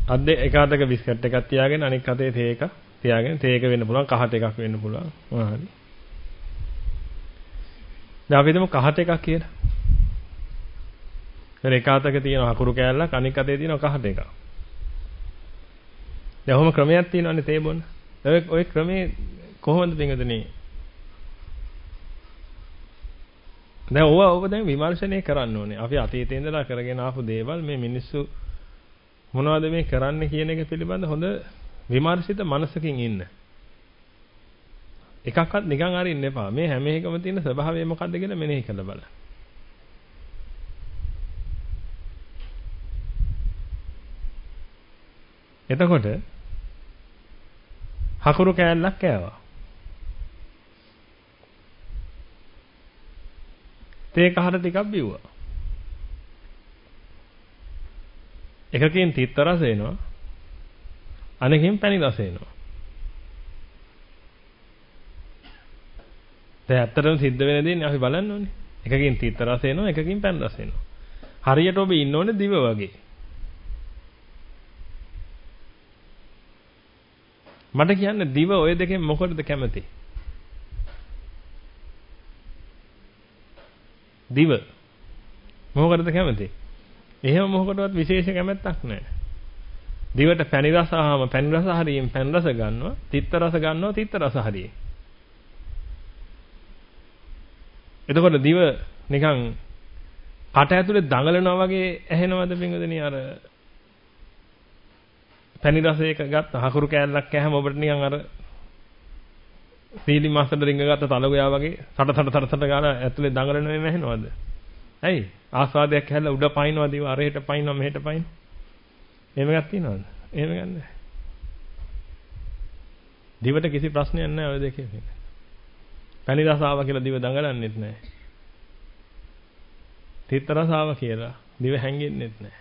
අත් එක අතක බිස්කට් එකක් තියාගෙන අනෙක් අතේ තේ එක තියාගෙන තේ එක වෙන්න පුළුවන් කහට එකක් වෙන්න පුළුවන් මොනවා හරි. දැන් අපි හිතමු කහට එකක් කියලා. දැන් එක අතක තියෙන හකුරු කෑල්ලක් අනෙක් අතේ තියෙන කහට එකක්. දැන් ඔහොම ක්‍රමයක් තියෙනවානේ තේ බොන්න. ඔය ක්‍රමේ කොහොමද පින්වතුනි? දැන් ඔව දැන් විමර්ශනය කරන්න ඕනේ. අපි අතීතේ ඉඳලා කරගෙන ආපු දේවල් මේ මිනිස්සු මොනවද මේ කරන්න කියන එක පිළිබඳ හොඳ විමර්ශිත මනසකින් ඉන්න. එකක්වත් නිකන් අරින්න එපා. මේ හැම එකම තියෙන ස්වභාවය මොකද්ද කියලා මෙනෙහි කරලා බලන්න. එතකොට හකුරු කෑල්ලක් කෑවා. තේ කහට ටිකක් බිව්වා. එකකින් තිත්ත රස එනවා. අනෙකින් පැණි රස එනවා. දැන් ඇත්තටම සිද්ධ වෙන දේ අපි බලන්න ඕනේ. එකකින් තිත්ත රස එනවා, එකකින් පැණි රස එනවා. හරියට ඔබ ඉන්න ඕනේ දිව වගේ. මට කියන්න දිව ඔය දෙකෙන් මොකටද කැමති? දිව මොකටද කැමති? එහෙම මොකටවත් විශේෂ කැමැත්තක් නැහැ. දිවට පැණි රස ආවම පැණි රස හරියෙන් පැණි රස ගන්නවා, තිත්ත රස ගන්නවා, තිත්ත රස හරියෙන්. එතකොට දිව නිකන් කට ඇතුලේ දඟලනවා වගේ ඇහෙනවද පින්වදනි අර පැණි රස එක ගත්ත හකුරු කෑල්ලක් කෑම ඔබට නිකන් අර සීලි මාස්ටර් රින්ග ගත්ත තලගොයා වගේ සට ගාලා ඇතුලේ දඟලන වෙම ඇහෙනවද? ඇයි? ආස්වාදයක් හැල්ලා උඩ පයින්නවා දිව අරහෙට පයින්නවා මෙහෙට පයින්. එහෙම එකක් තියනවද? එහෙම ගන්න. දිවට කිසි ප්‍රශ්නයක් නැහැ ඔය දෙකේ. පැණි රස ආවා කියලා දිව දඟලන්නෙත් නැහැ. තිත්ත රස ආවා කියලා දිව හැංගෙන්නෙත් නැහැ.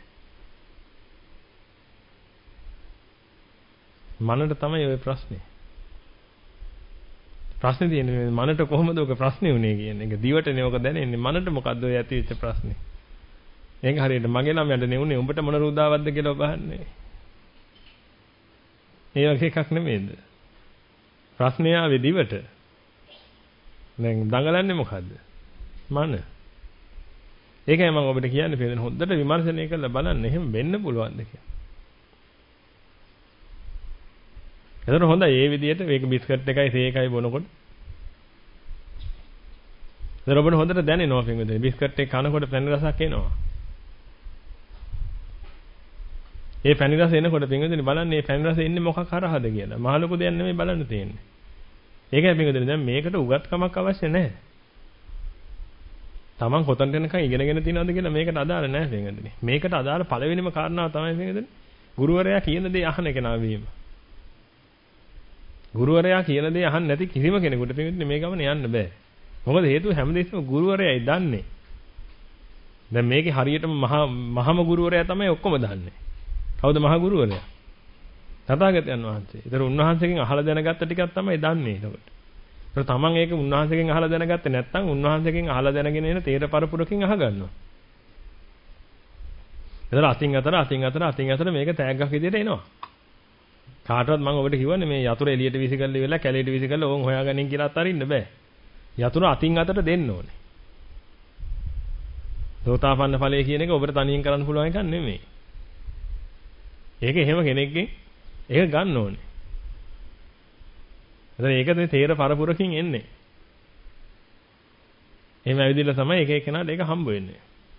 මනට තමයි ඔය ප්‍රශ්නේ. ප්‍රශ්නේ තියෙන්නේ මනට කොහොමද ඔක ප්‍රශ්නේ උනේ කියන එක. දිවටනේ ඔක දැනෙන්නේ. මනට මොකද්ද ඔය ඇතිවෙච්ච ප්‍රශ්නේ? ඒක හරියට මගේ ළමයට නෙවුනේ උඹට මොන රුදාවක්ද කියලා ඔබහන්නේ. ඒ වගේ එකක් නෙමෙයිද? ප්‍රශ්නේ ආවේ දිවට. දැන් දඟලන්නේ මොකද්ද? මන. ඒකයි මම ඔබට කියන්නේ පිළිදෙන හොද්දට විමර්ශනය කරලා බලන්න එහෙම වෙන්න පුළුවන්ද කියලා. එතන හොඳයි මේ විදිහට මේක බිස්කට් එකයි තේ එකයි බොනකොට. එතන ඔබට හොඳට දැනෙනවා පින්වතුනි බිස්කට් එක කනකොට පැණි රසක් එනවා. මේ පැණි රස එනකොට පින්වතුනි බලන්න මේ පැණි රස එන්නේ මොකක් හරහාද කියලා. මහ ලොකු දෙයක් නෙමෙයි බලන්න තියෙන්නේ. ඒකයි පින්වතුනි දැන් මේකට උගත්කමක් අවශ්‍ය නැහැ. Taman කොතනට යනකම් ඉගෙනගෙන තියනවද කියලා මේකට අදාළ නැහැ පින්වතුනි. මේකට අදාළ පළවෙනිම කාරණාව තමයි පින්වතුනි ගුරුවරයා කියන දේ අහන එක නාවීම. ගුරුවරයා කියන දේ අහන්න නැති කිසිම කෙනෙකුට පින්වතුනි මේ ගමන යන්න බෑ. මොකද හේතුව හැමදේම ගුරුවරයයි දන්නේ. දැන් මේකේ හරියටම මහම ගුරුවරයා තමයි ඔක්කොම දන්නේ. කවුද මහ ගුරුවරයා? තථාගතයන් වහන්සේ. ඒතර උන්වහන්සේගෙන් අහලා දැනගත්ත ටිකක් තමයි දන්නේ එතකොට. ඒතර තමන් ඒක උන්වහන්සේගෙන් අහලා දැනගත්තේ නැත්නම් උන්වහන්සේගෙන් අහලා දැනගෙන එන තේර පරපුරකින් අහගන්නවා. ඒතර අතින් අතර මේක තෑග්ගක් විදියට එනවා. කාටවත් මම ඔබට කිව්වනේ මේ යතුරු එළියට විසිකල්ලි වෙලා කැලේට විසිකල්ලා ඕන් හොයාගනින් කියලා අතරින්න බෑ. යතුරු අතින් අතට දෙන්න ඕනේ. සෝතාපන්න ඵලය කියන එක ඔබට තනියෙන් කරන්න පුළුවන් එකක් නෙමෙයි. ඒක එහෙම කෙනෙක්ගෙන් ඒක ගන්න ඕනේ. එතන ඒක තේර පරපුරකින් එන්නේ. එහෙම ඇවිදilla තමයි එක එකනාට ඒක හම්බ වෙන්නේ.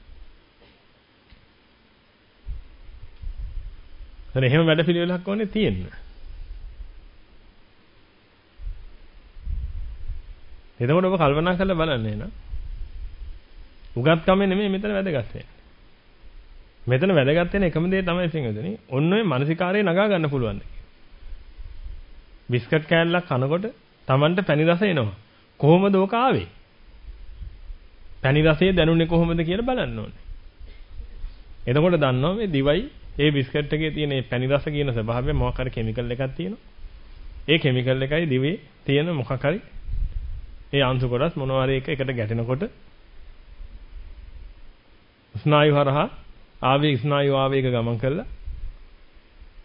එතන එහෙම වැඩ පිළිවෙලක් ඕනේ තියෙන්න. එතකොට ඔබ කල්පනා කරලා බලන්න එන. උගත්කම නෙමෙයි මෙතන වැදගත් වෙන්නේ. මෙතන වැදගත් වෙන එකම දේ තමයි පින්වතුනි. ඔන්න ඔය මානසිකාරය නගා ගන්න පුළුවන්. බිස්කට් කෑල්ලක් කනකොට Tamanට පැණි රස එනවා. කොහොමද ඕක ආවේ? පැණි රසය දැනුනේ කොහොමද කියලා බලන්න ඕනේ. එතකොට දන්නවා මේ දිවයි ඒ බිස්කට් එකේ තියෙන මේ පැණි රස කියන ස්වභාවය මොකක් හරි කිමිකල් එකක් තියෙනවා. ඒ කිමිකල් එකයි දිවේ තියෙන මොකක් හරි ඒ අංශු කොටස් මොනවා හරි එකට ගැටෙනකොට ස්නායු හරහා ආවේග ස්නායු ආවේග ගමන් කළා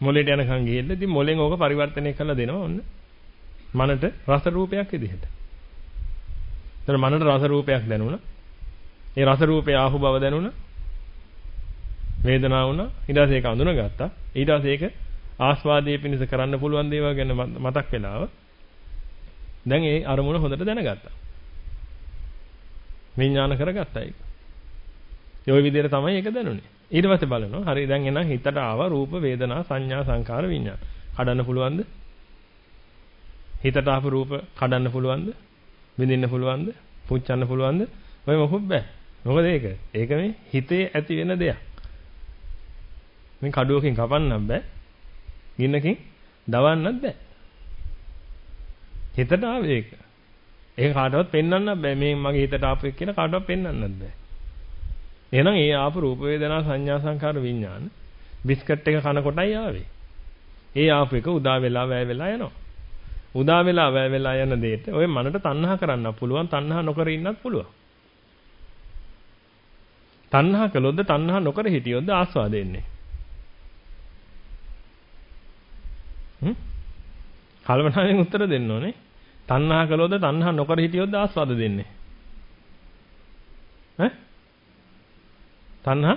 මොලේට යනකම් ගිහිල්ලා ඉතින් මොලෙන් ඕක පරිවර්තනය කරලා දෙනවා ඔන්න. මනට රස රූපයක් විදිහට. ඒතර මනට රස රූපයක් දැනුණා. ඒ රස රූපේ ආහු බව දැනුණා. වේදනාව වුණා. ඊට පස්සේ ඒක අඳුනගත්තා. ඊට පස්සේ ඒක ආස්වාදයේ පිණිස කරන්න පුළුවන් දේවල් ගැන මතක් වෙලාව. දැන් ඒ අරමුණ හොඳට දැනගත්තා. විඥාන කරගත්තා ඒක. ඒ ওই විදිහට තමයි ඒක දැනුනේ. ඊට පස්සේ බලනවා හරි දැන් එනං හිතට ආවා රූප වේදනා සංඥා සංකාර විඥාන. කඩන්න පුළුවන්ද? හිතට ආපු රූප කඩන්න පුළුවන්ද? විඳින්න පුළුවන්ද? පුච්චන්න පුළුවන්ද? ඔය මොකක් බෑ. මොකද ඒක? ඒක මේ හිතේ ඇති වෙන දෙයක්. මේ කඩුවකින් කපන්නත් බෑ. ගින්නකින් දවන්නත් බෑ. හිතට ආවේ ඒක. ඒක කාටවත් පෙන්වන්නත් බෑ. මේ මගේ හිතට ආපු එක කියලා කාටවත් පෙන්වන්නත් බෑ. එහෙනම් ඒ ආපු රූප වේදනා සංඥා සංකාර විඥාන බිස්කට් එක කන කොටයි ආවේ. ඒ ආපු එක උදා වෙලා වැය වෙලා යනවා. උදා වෙලා වැය වෙලා යන දෙයට ඔය මනට තණ්හා කරන්න පුළුවන්, තණ්හා නොකර ඉන්නත් පුළුවන්. තණ්හා කළොත්ද තණ්හා නොකර හිටියොත්ද ආස්වාද එන්නේ? කල්පනාවෙන් උත්තර දෙන්න ඕනේ. තණ්හා කළොත්ද තණ්හා නොකර හිටියොත්ද ආස්වාද දෙන්නේ? තණ්හා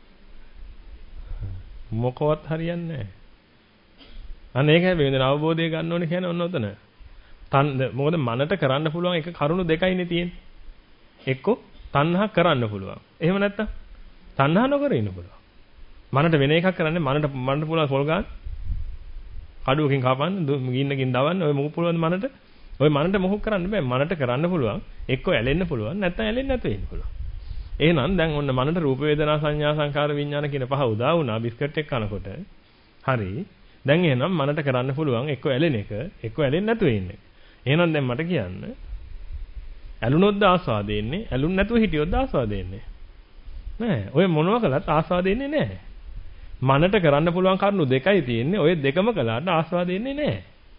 මොකවත් හරියන්නේ නැහැ. අන්න ඒකයි වෙන අවබෝධය ගන්න ඕනේ කියන්නේ ඔන්න ඔතන. මොකද මනට කරන්න පුළුවන් එක කරුණු දෙකයිනේ තියෙන්නේ. එක්කෝ තණ්හා කරන්න පුළුවන්. එහෙම නැත්තම් තණ්හා නොකර ඉන්න පුළුවන්. මනට වෙන එකක් කරන්නේ මනට පුළුවන් පොල් ගන්න. කඩුවකින් කපන්න, ගින්නකින් දවන්න ඔය මොකක් පුළුවන්ද මනට? ඔය මනට මොකක් කරන්න බෑ. මනට කරන්න පුළුවන් එක්කෝ ඇලෙන්න පුළුවන් නැත්තම් ඇලෙන්නේ නැතුව ඉන්න පුළුවන්. එහෙනම් දැන් ඔන්න මනට රූප වේදනා සංඥා සංකාර විඥාන කියන පහ උදා වුණා බිස්කට් එක කනකොට. හරි. දැන් එහෙනම් මනට කරන්න පුළුවන් එක්ක ඇලෙන එක, එක්ක ඇලෙන්නේ නැතුව ඉන්න එක. එහෙනම් දැන් මට කියන්න ඇලුනොත්ද ආස්වාද එන්නේ, ඇලුන් නැතුව හිටියොත්ද ආස්වාද එන්නේ? නෑ. ඔය මොනවා කළත් ආස්වාද එන්නේ නෑ. මනට කරන්න පුළුවන් කරුණු දෙකයි තියෙන්නේ. ඔය දෙකම කළාට ආස්වාද එන්නේ නෑ.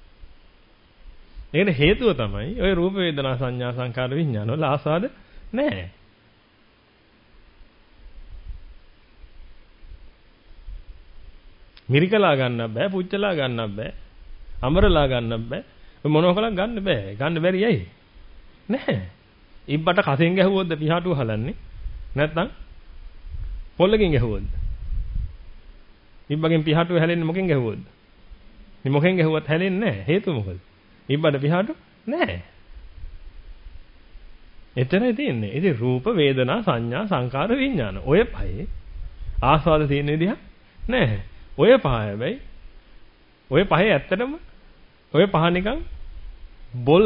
ඒකට හේතුව තමයි ඔය රූප වේදනා සංඥා සංකාර විඥාන වල ආස්වාද නෑ. මිරිකලා ගන්න බෑ, පුච්චලා ගන්න බෑ, අමරලා ගන්න බෑ. මොනවා කළත් ගන්න බෑ. ගන්න බැරි ඇයි? නැහැ. ඉබ්බට කසෙන් ගැහුවොත්ද පිහාටුව හලන්නේ? නැත්නම් පොල්ලකින් ගැහුවොත්ද? ඉබ්බගෙන් පිහාටුව හැලෙන්නේ මොකෙන් ගැහුවොත්ද? මේ මොකෙන් ගැහුවත් හැලෙන්නේ නැහැ. හේතුව මොකද? ඉබ්බට පිහාටු නැහැ. එතරම් තියෙන්නේ. ඉතින් රූප වේදනා සංඥා සංකාර විඥාන. ඔය පහේ ආස්වාද තියෙන විදිහ නැහැ. ඔය පහ හැබැයි ඔය පහේ ඇත්තටම ඔය පහ නිකන් බොල්.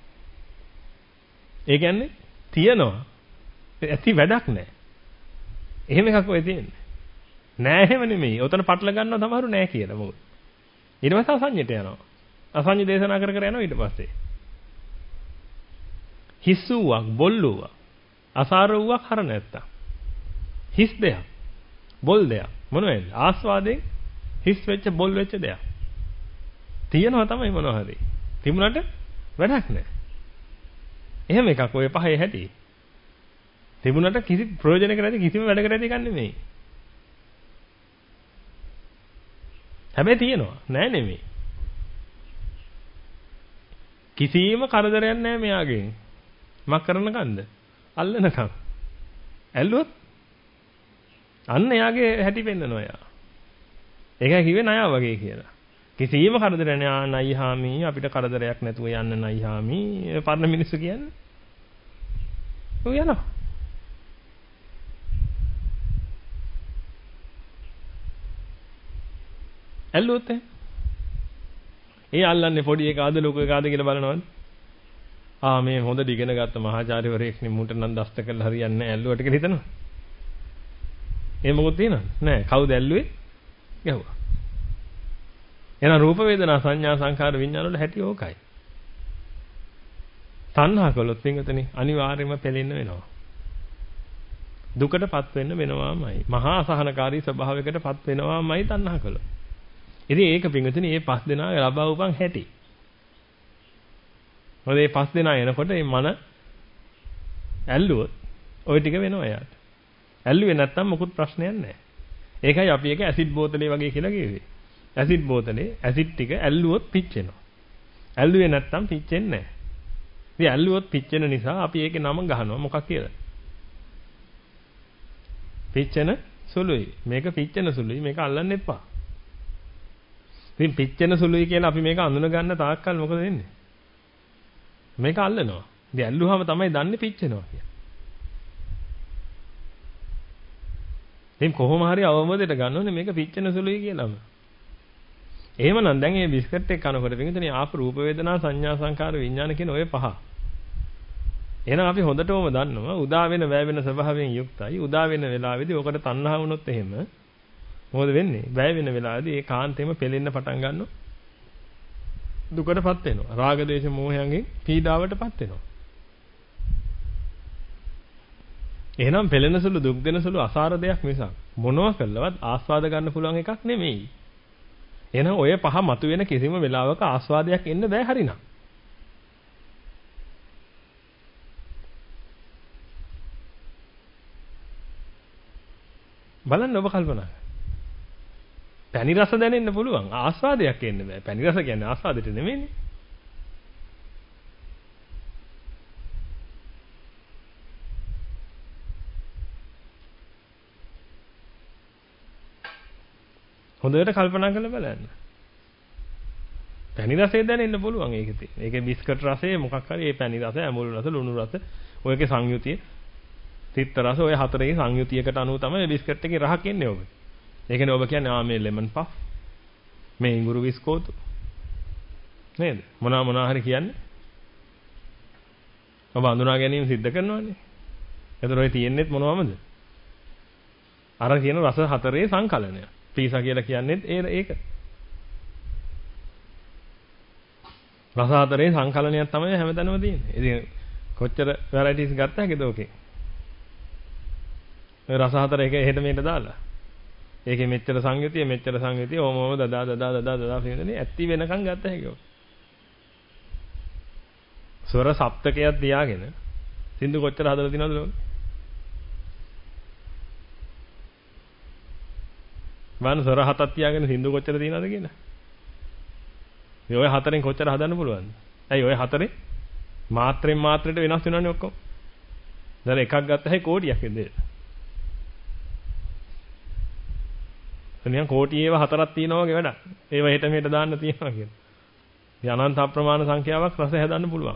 ඒ කියන්නේ තියනවා. ඇති වැඩක් නැහැ. එහෙම එකක් ඔය තියෙන්නේ. නෑ එහෙම නෙමෙයි. ඔතන පටල ගන්නවා සමහරු නෑ කියලා මොකද. ඊට පස්සේ අසඤ්ඤයට යනවා. අසඤ්ඤ දේශනා කර කර යනවා ඊට පස්සේ. හිස්සුවක් බොල්ලුවක් අසාරුවක් හර නැත්තම්. හිස් දෙයක්. බොල් දෙයක්. මොනවද? ආස්වාදයෙන් හිස් වෙච්ච බොල් වෙච්ච දෙයක්. තියනවා තමයි මොනවා හරි. තිබුණාට වැඩක් නැහැ. එහෙම එකක් ඔය පහේ හැටි. තිබුණාට කිසි ප්‍රයෝජනයක් නැති කිසිම වැඩකට ඇති එකක් නෙමෙයි. හැබැයි තියනවා. නෑ නෙමෙයි. කිසිම කරදරයක් නැහැ මෙයාගෙන්. මක් කරනකන්ද? අල්ලනකම්. ඇල්ලුවොත් අන්න එයාගේ හැටි පෙන්නනවා එයා. ඒකයි කිව්වේ නයා වගේ කියලා. කිසිම කරදරයක් නෑ නයි හාමි අපිට කරදරයක් නැතුව යන්න නයි හාමි පරණ මිනිස්සු කියන්නේ. ඔය යනවා. ඇල්ලුවොත් ඒ අල්ලන්නේ පොඩි එකාද ලොකු එකාද කියලා බලනවද? මේ හොඳට ඉගෙන ගත්ත මහාචාර්යවරයෙක් නේ මුන්ට නම් දස්ත කරලා හරියන්නේ නැහැ ඇල්ලුවට කියලා හිතනවා. ඒ මොකද තියෙනවද? නෑ. කවුද ඇල්ලුවේ? ගැහුවා. එහෙනම් රූප වේදනා සංඥා සංකාර විඥාන වල හැටි ඕකයි. තණ්හා කළොත් පින්වතුනි අනිවාර්යයෙන්ම පෙළෙන්න වෙනවා. දුකටපත් වෙන්න වෙනවාමයි. මහා අසහනකාරී ස්වභාවයකටපත් වෙනවාමයි තණ්හා කළොත්. ඉතින් ඒක පින්වතුනි මේ පස් දෙනා ලබා උපන් හැටි. මොකද මේ පස් දෙනා එනකොට මේ මන ඇල්ලුවොත් ওই ටික වෙනවා යාට. ඇල්ලුවේ නැත්තම් මොකුත් ප්‍රශ්නයක් නැහැ. ඒකයි අපි ඒක ඇසිඩ් බෝතලේ වගේ කියලා කිව්වේ. ඇසිඩ් බෝතලේ ඇසිඩ් ටික ඇල්ලුවොත් පිච්චෙනවා. ඇල්ලුවේ නැත්තම් පිච්චෙන්නේ නැහැ. ඉතින් ඇල්ලුවොත් පිච්චෙන නිසා අපි ඒකේ නම ගහනවා මොකක් කියලා? පිච්චෙන සුළුයි. මේක පිච්චෙන සුළුයි. මේක අල්ලන්න එපා. ඉතින් පිච්චෙන සුළුයි කියලා අපි මේක අඳුන ගන්න තාක්කල් මොකද වෙන්නේ? මේක අල්ලනවා. ඉතින් ඇල්ලුවාම තමයි දන්නේ පිච්චෙනවා කියලා. ඉතින් කොහොම හරි අවබෝධයට ගන්න ඕනේ මේක පිච්චෙන සුළුයි කියලාම. එහෙමනම් දැන් මේ බිස්කට් එක කනකොට පිටින් ආපු රූප වේදනා සංඥා සංකාර විඥාන කියන ඔය පහ. එහෙනම් අපි හොඳටම දන්නවා උදා වෙන වැය වෙන ස්වභාවයෙන් යුක්තයි. උදා වෙන වෙලාවේදී ඔකට තණ්හා වුණොත් එහෙම මොකද වෙන්නේ? වැය වෙන වෙලාවේදී ඒ කාන්තේම පෙලෙන්න පටන් ගන්නවා. දුකටපත් වෙනවා. රාග දේශ මොහයන්ගෙන් පීඩාවටපත් වෙනවා. එහෙනම් පෙළෙන සුළු දුක් දෙන සුළු අසාර දෙයක් මිසක් මොනවා කළවත් ආස්වාද ගන්න පුළුවන් එකක් නෙමෙයි. එහෙනම් ඔය පහ මතුවෙන කිසිම වෙලාවක ආස්වාදයක් එන්න බෑ හරිනම්. බලන්න ඔබ කල්පනා කරන්න. පැණි රස දැනෙන්න පුළුවන් ආස්වාදයක් එන්න බෑ. පැණි රස කියන්නේ ආස්වාදෙට නෙමෙයිනේ. හොඳට කල්පනා කරලා බලන්න. පැණි රසය දැනෙන්න පුළුවන් ඒකේ තියෙන. ඒකේ බිස්කට් රසය මොකක් හරි ඒ පැණි රස, ඇඹුල් රස, ලුණු රස, ඔයකේ සංයුතිය, තිත්ත රස ඔය හතරේ සංයුතියකට අනුව තමයි බිස්කට් එකේ රහක් එන්නේ ඔබ. ඒ කියන්නේ ඔබ කියන්නේ මේ ලෙමන් පෆ්, මේ ඉඟුරු බිස්කෝතු. නේද? මොනවා හරි කියන්නේ. ඔබ අඳුනා ගැනීම සිද්ධ කරනවානේ. එතකොට ඔය තියෙන්නේත් මොනවමද? අර කියන රස හතරේ සංකලනය. පීසා කියලා කියන්නේත් ඒක. රස හතරේ සංකලනයක් තමයි හැමතැනම තියෙන්නේ. ඉතින් කොච්චර වැරයිටිස් ගත්ත හැකිද ඔකේ? ඒ රස හතර එක එහෙට මෙහෙට දාලා. ඒකේ මෙච්චර සංයුතිය ඕමම දදා පිළිදෙනේ ඇත්ති වෙනකන් ගත්ත හැකියි. ස්වර සප්තකයක් තියාගෙන සින්දු කොච්චර හදලා තියනවද ලෝකෙ? වань ස්වර හතක් තියාගෙන සින්දු කොච්චර තියනවද කියලා. මේ ඔය හතරෙන් කොච්චර හදන්න පුළුවන්ද? ඇයි ඔය හතරේ මාත්‍රෙන් මාත්‍රයට වෙනස් වෙනවනේ ඔක්කොම. දැන් එකක් ගත්තා හැයි කෝටියක් වෙන්නේ. එනියම් කෝටි ඒව හතරක් තියෙනවා වගේ වැඩක්. ඒව හෙට මෙහෙට දාන්න තියෙනවා කියන. මේ අනන්ත අප්‍රමාණ සංඛ්‍යාවක් රස හදන්න පුළුවන්.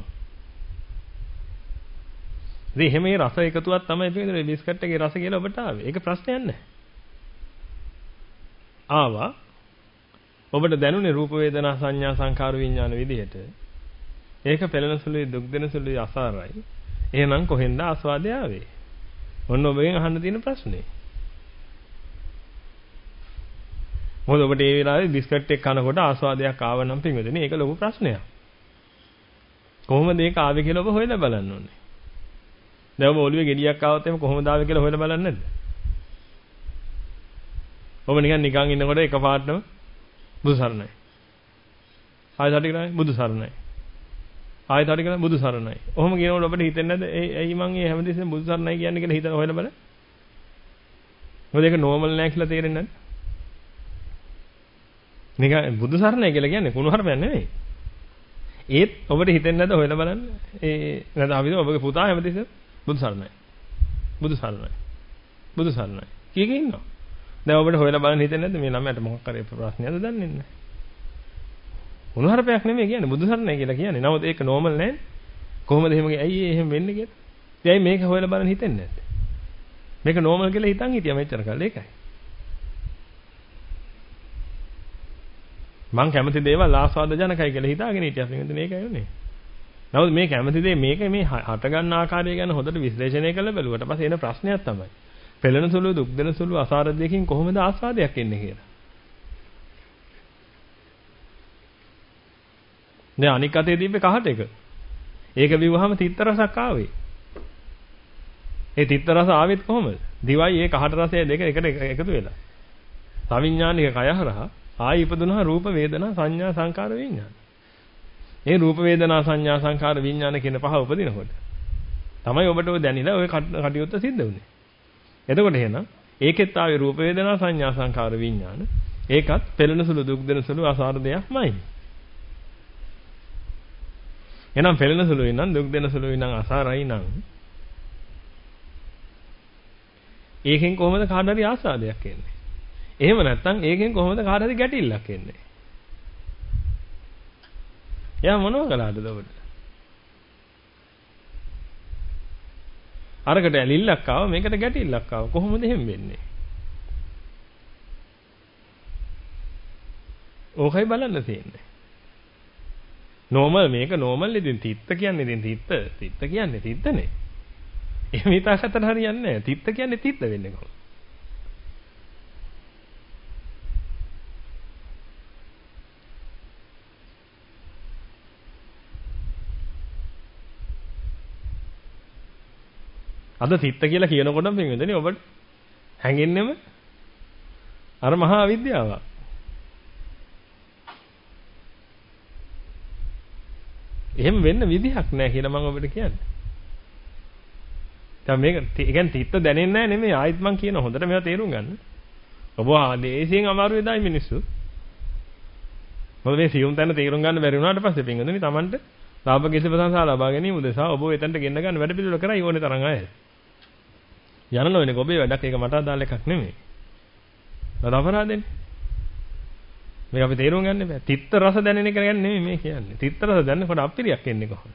ඉතින් එහෙම මේ රස එකතුවක් තමයි මේ බිස්කට් එකේ රස කියලා ඔබට ආවේ. ඒක ප්‍රශ්නයක් නැහැ. ආවා ඔබට දැනුනේ රූප වේදනා සංඥා සංකාර විඥාන විදිහට. ඒක පෙළෙන සුළුයි දුක් දෙන සුළුයි අසාරයි. එහෙනම් කොහෙන්ද ආස්වාදය ආවේ? ඔන්න ඔබෙන් අහන්න තියෙන ප්‍රශ්නේ. මොකද ඔබට ඒ වෙලාවේ බිස්කට් එක කනකොට ආස්වාදයක් ආව නම් පින්වතුනි ඒක ලොකු ප්‍රශ්නයක්. කොහොමද ඒක ආවේ කියලා ඔබ හොයලා බලන්න ඕනේ. දැන් ඔබ ඔළුවේ ගෙඩියක් ආවොත් එimhe කොහොමද ආවේ කියලා හොයලා බලන්නේ නැද්ද? ඔබ නිකන් ඉන්නකොට එකපාරටම බුදු සරණයි. ආයෙත් හරි කරන්නේ බුදු සරණයි. ආයෙත් හරි කරන්නේ බුදු සරණයි. ඔහොම කියනකොට ඔබට හිතෙන්නේ නැද්ද ඇයි මං මේ හැමදෙස්සෙම බුදු සරණයි කියන්නේ කියලා හිතලා හොයලා බලන්න. මොකද ඒක නෝමල් නෑ කියලා තේරෙන්නේ නැද්ද? නිකන් බුදු සරණයි කියලා කියන්නේ කුණු හරපයක් නෙමෙයි. ඒත් ඔබට හිතෙන්නේ නැද්ද හොයලා බලන්න. නැත්නම් අපි ඔබගේ පුතා හැමදෙස්සෙම බුදු සරණයි. බුදු සරණයි. බුදු සරණයි. කීකේ ඉන්නවා? දැන් ඔබට හොයලා බලන්න හිතෙන්නේ නැද්ද මේ ළමයාට මොකක් කරේ ප්‍රශ්නයක්ද දන්නේ නැහැ. කුණු හරපයක් නෙමෙයි කියන්නේ බුදු සරණයි කියලා කියන්නේ. නමුත් ඒක නෝමල් නෑ. කොහොමද ඇයි එහෙම වෙන්නේ කියලා? ඉතින් මේක හොයලා බලන්න හිතෙන්නේ නැද්ද? මේක නෝමල් කියලා හිතන් හිටියා මෙච්චර කාලෙ ඒකයි. මං කැමති දේවල් ආස්වාද ජනකයි කියලා හිතාගෙන හිටියා පිටින් මේකයි උනේ. නමුත් මේ කැමති දේ මේක මේ හට ගන්න ආකාරය ගැන හොඳට විශ්ලේෂණය කරලා බැලුවට පස්සේ එන ප්‍රශ්නයක් තමයි. පෙළෙන සුළු දුක් දෙන සුළු අසාර දෙකකින් කොහොමද ආස්වාදයක් එන්නේ කියලා. දැන් අනික් අතේ තිබ්බේ කහට එක. ඒක බිව්වහම තිත්ත රසක් ආවේ. ඒ තිත්ත රස ආවෙත් කොහොමද? දිවයි ඒ කහට රසය දෙක එකට එකතු වෙලා. සවිඥානික කය හරහා ආයි ඉපදුනහම රූප වේදනා සංඥා සංකාර විඥාන. ඒ රූප වේදනා සංඥා සංකාර විඥාන කියන පහ උපදිනකොට තමයි ඔබට ඔය දැනිලා ඔය කටයුත්ත සිද්ධ වුනේ. එතකොට එහෙනම් ඒකෙත් ආවේ රූප වේදනා සංඥා සංකාර විඥාන. ඒකත් පෙළෙන සුළු දුක් දෙන සුළු අසාර දෙයක්මයි. එහෙනම් පෙළෙන සුළුයි නම් දුක් දෙන සුළුයි නම් අසාරයි නම් ඒකෙන් කොහොමද කාට හරි ආසාදයක් එන්නේ? එහෙම නැත්නම් ඒකෙන් කොහොමද කාට හරි ගැටිල්ලක් එන්නේ? එයා මොනව කළාද ඔබට? අරකට ඇලිල්ලක් ආව මේකට ගැටිල්ලක් ආව කොහොමද එහෙම වෙන්නේ? ඕකයි බලන්න තියෙන්නේ. නෝමල් මේක නෝමල් ඉතින් තිත්ත කියන්නේ ඉතින් තිත්ත කියන්නේ තිත්තනේ. එහෙම හිතාගත්තට හරියන්නේ නැහැ. තිත්ත කියන්නේ තිත්ත වෙන්නේ කොහොමද? අද තිත්ත කියලා කියනකොටම පින්විතනේ ඔබට හැංගෙන්නෙම අර මහා අවිද්‍යාවක්. එහෙම වෙන්න විදිහක් නැහැ කියලා මම ඔබට කියන්නේ. දැන් මේක කියන්නේ තිත්ත දැනෙන්නේ නැහැ නෙමෙයි ආයිත් මං කියන හොඳට මේවා තේරුම් ගන්න. ඔබ ආදේශයෙන් අමාරු වෙදායි මිනිස්සු. මොකද මේ සියුම් තැන තේරුම් ගන්න බැරි වුණාට පස්සේ පින්වතුනි Tamanට ලාභ කිසි ප්‍රශංසා ලබා ගැනීම උදෙසා ඔබ එතනට ගෙන්න ගන්න වැඩ පිළිවෙල කරයි ඕනේ තරම් අය. යනන වෙන්නේ ඔබේ වැඩක් ඒක මට අදාළ එකක් නෙමෙයි. නේද අපරාධෙන්නේ. මේක අපි තේරුම් ගන්න බෑ. තිත්ත රස දැනෙන එක ගැන නෙමෙයි මේ කියන්නේ. තිත්ත රස දැනනකොට අපිරියක් එන්නේ කොහොමද?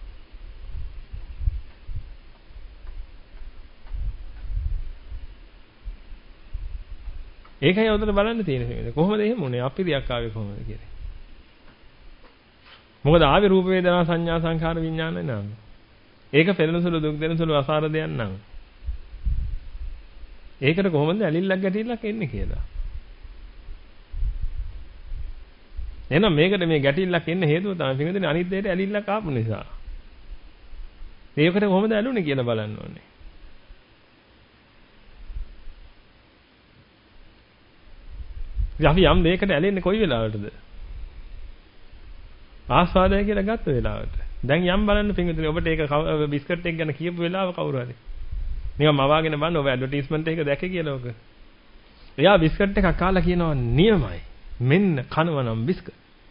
ඒකයි උදේට බලන්න තියෙන්නේ. කොහොමද එහෙම උනේ? අපිරියක් ආවේ කොහොමද කියන්නේ? මොකද ආවේ රූප වේදනා සංඥා සංඛාර විඥාන නේද? ඒක පෙළෙන සුළු දුක් දෙන සුළු අසාර දෙයක් නං. ඒකට කොහොමද ඇලිල්ලක් ගැටිල්ලක් එන්නේ කියලා. එහෙනම් මේකට මේ ගැටිල්ලක් එන්න හේතුව තමයි පින්විතනේ අනිත් දෙයට ඇලිල්ලක් ආපු නිසා. මේකට කොහොමද ඇලුනේ කියලා බලන්න ඕනේ. අපි යම් දෙයකට ඇලෙන්නේ කොයි වෙලාවටද? ආස්වාදය කියලා ගත්ත වෙලාවට. දැන් යම් බලන්න පින්විතනේ ඔබට ඒක බිස්කට් එක ගැන කියපු වෙලාව කවුරු හරි. නිකන් මවාගෙන බලන්න ඔබ ඇඩ්වර්ටයිස්මන්ට් එක දැක්කේ කියලා ඔක. එයා බිස්කට් එකක් කාලා කියනවා නියමයි. මෙන්න කනවනම් බිස්කට්.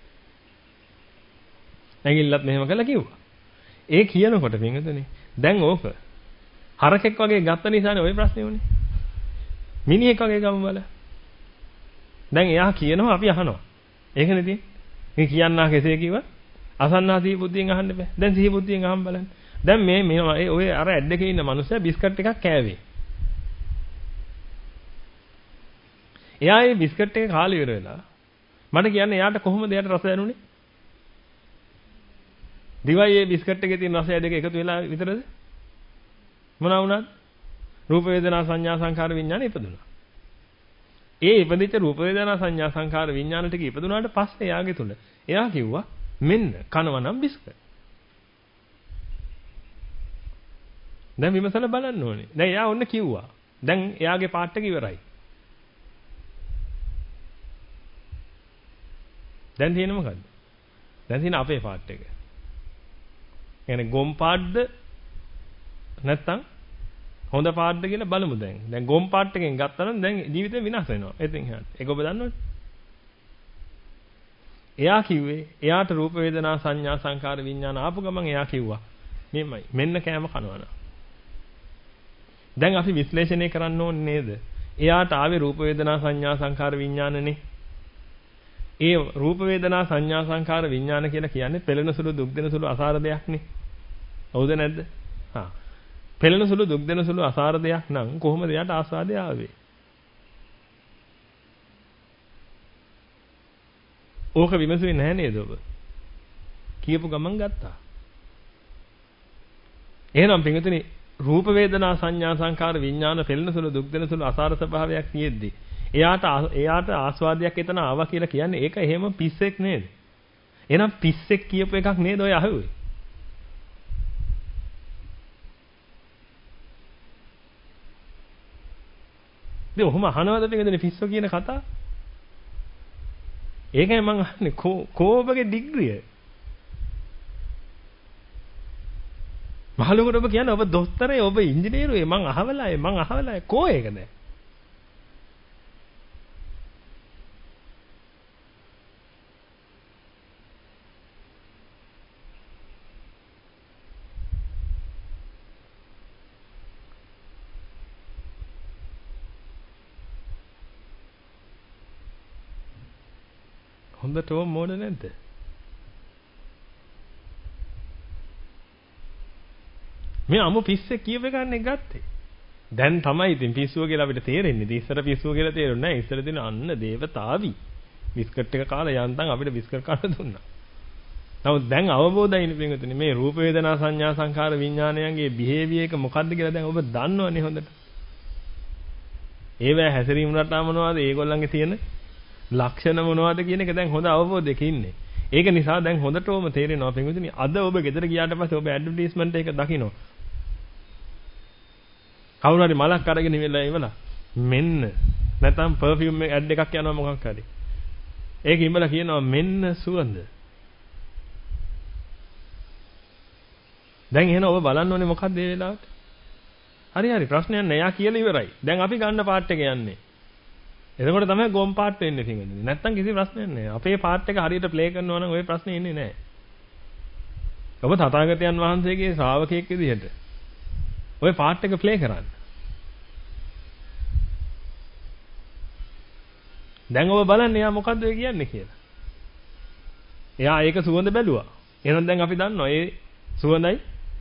නැගිල්ලත් මෙහෙම කළා කිව්වා. ඒ කියනකොට පින්විතනේ දැන් ඕක හරකෙක් වගේ ගත්ත නිසානේ ওই ප්‍රශ්නේ උනේ. මිනිහෙක් වගේ ගමු බල. දැන් එයා කියනවා අපි අහනවා. ඒකනේ තියෙන්නේ. මේ කියන්නා කෙසේ කිව්වා? අසන්නා සිහි බුද්ධියෙන් අහන්න බෑ. දැන් සිහි බුද්ධියෙන් අහන් බලන්න. දැන් මේ ඔය අර ඇඩ් එකේ ඉන්න මනුස්සයා බිස්කට් එකක් කෑවේ. එයා මේ බිස්කට් එක කාලා ඉවර වෙලා මට කියන්නේ එයාට කොහොමද එයාට රස දැනුනේ? දිවයි මේ බිස්කට් එකේ තියෙන රසය දෙක එකතු වෙලා විතරද? මොනවා වුණාද? රූප වේදනා සංඥා සංඛාර විඥාන ඉපදුණා. ඒ ඉපදිච්ච රූප වේදනා සංඥා සංඛාර විඥාන ටික ඉපදුනාට පස්සේ එයාගේ තුල එයා කිව්වා මෙන්න කනවනම් බිස්කට්. දැන් විමසලා බලන්න ඕනේ. දැන් එයා ඔන්න කිව්වා. දැන් එයාගේ පාර්ට් එක ඉවරයි. දැන් තියෙන්නේ මොකද්ද? දැන් තියෙන අපේ පාර්ට් එක. يعني ගොම් පාට්ද නැත්තම් හොඳ පාට්ද කියලා බලමු දැන්. දැන් ගොම් පාට් එකෙන් ගත්තා නම් දැන් ජීවිතේ විනාශ වෙනවා. ඉතින් එහෙනම් ඒක ඔබ දන්නවනේ. එයා කිව්වේ එයාට රූප වේදනා සංඥා සංකාර විඥාන ආපු ගමන් එයා කිව්වා මෙහෙමයි. මෙන්න කෑම කනවනම්. දැන් අපි විශ්ලේෂණය කරන්න ඕනේ නේද? එයාට ආවේ රූප වේදනා සංඥා සංකාර විඥානනේ. ඒ රූප වේදනා සංඥා සංකාර විඥාන කියලා කියන්නේ පෙළෙන සුළු දුක් දෙන සුළු අසාර දෙයක්නේ. හවුද නැද්ද? හා. පෙළෙන සුළු දුක් දෙන සුළු අසාර දෙයක් නම් කොහොමද එයාට ආස්වාදය ආවේ? ඕක විමසුවේ නැහැ නේද ඔබ? කියපු ගමන් ගත්තා. එහෙනම් පින්විතනි රූප වේදනා සංඥා සංකාර විඥාන පෙළෙන සුළු දුක් දෙන සුළු අසාර ස්වභාවයක් තියෙද්දි එයාට ආස්වාදයක් එතන ආවා කියලා කියන්නේ ඒක එහෙම පිස්සෙක් නේද? එහෙනම් පිස්සෙක් කියපු එකක් නේද ඔය අහුවේ? මේ ඔහොම අහනවද පිටින්ද පිස්සෝ කියන කතා? ඒකයි මම අහන්නේ කෝබගේ ඩිග්‍රිය. මහලුකට ඔබ කියන්නේ ඔබ දොස්තරේ ඔබ ඉංජිනේරුවේ මං අහවලායි කෝ ඒකද? හොඳටම මොඩ නැද්ද? මේ අමු පිස්සේ කියව ගන්න එක ගත්තේ. දැන් තමයි ඉතින් පිස්සුව කියලා අපිට තේරෙන්නේ. ඉතින් ඉස්සර පිස්සුව කියලා තේරුන්නේ නැහැ. ඉස්සර දින අන්න දේවතාවි. බිස්කට් එක කාලා යන්තම් අපිට බිස්කට් කන්න දුන්නා. නමුත් දැන් අවබෝධයිනේ පින්වතුනි මේ රූප වේදනා සංඥා සංඛාර විඥානයන්ගේ බිහේවියර් එක මොකද්ද කියලා දැන් ඔබ දන්නවනේ හොඳට. ඒවැ හැසිරීම රටා මොනවද? ඒගොල්ලන්ගේ තියෙන ලක්ෂණ මොනවද කියන එක දැන් හොඳ අවබෝධයක ඉන්නේ. ඒක නිසා දැන් හොඳටම තේරෙනවා පින්වතුනි අද ඔබ ගෙදර ගියාට පස්සේ ඔබ ඇඩ්වර්ටයිස්මන්ට් එක දකිනවා. කවුරු හරි මලක් අරගෙන ඉවලා මෙන්න නැත්නම් පර්ෆියුම් ඇඩ් එකක් යනවා මොකක් හරි. ඒක ඉඹලා කියනවා මෙන්න සුවඳ. දැන් එහෙනම් ඔබ බලන්න ඕනේ මොකක්ද මේ වෙලාවට? හරි ප්‍රශ්නයක් නෑ. යා කියලා ඉවරයි. දැන් අපි ගන්න පාර්ට් එක යන්නේ. එතකොට තමයි ගොම් පාර්ට් වෙන්නේ පිටින්. නැත්තම් කිසි ප්‍රශ්නයක් නෑ. අපේ පාර්ට් එක හරියට ප්ලේ කරනවා නම් ওই ප්‍රශ්නේ ඉන්නේ නෑ. ඔබ තථාගතයන් වහන්සේගේ ශ්‍රාවකයෙක් විදිහට ওই පාර්ට් එක ප්ලේ කරන්න. දැන් ඔබ බලන්න එයා මොකද්ද ඔය කියන්නේ කියලා. එයා ඒක සුවඳ බැලුවා. එහෙනම් දැන් අපි දන්නවා ඒ සුවඳයි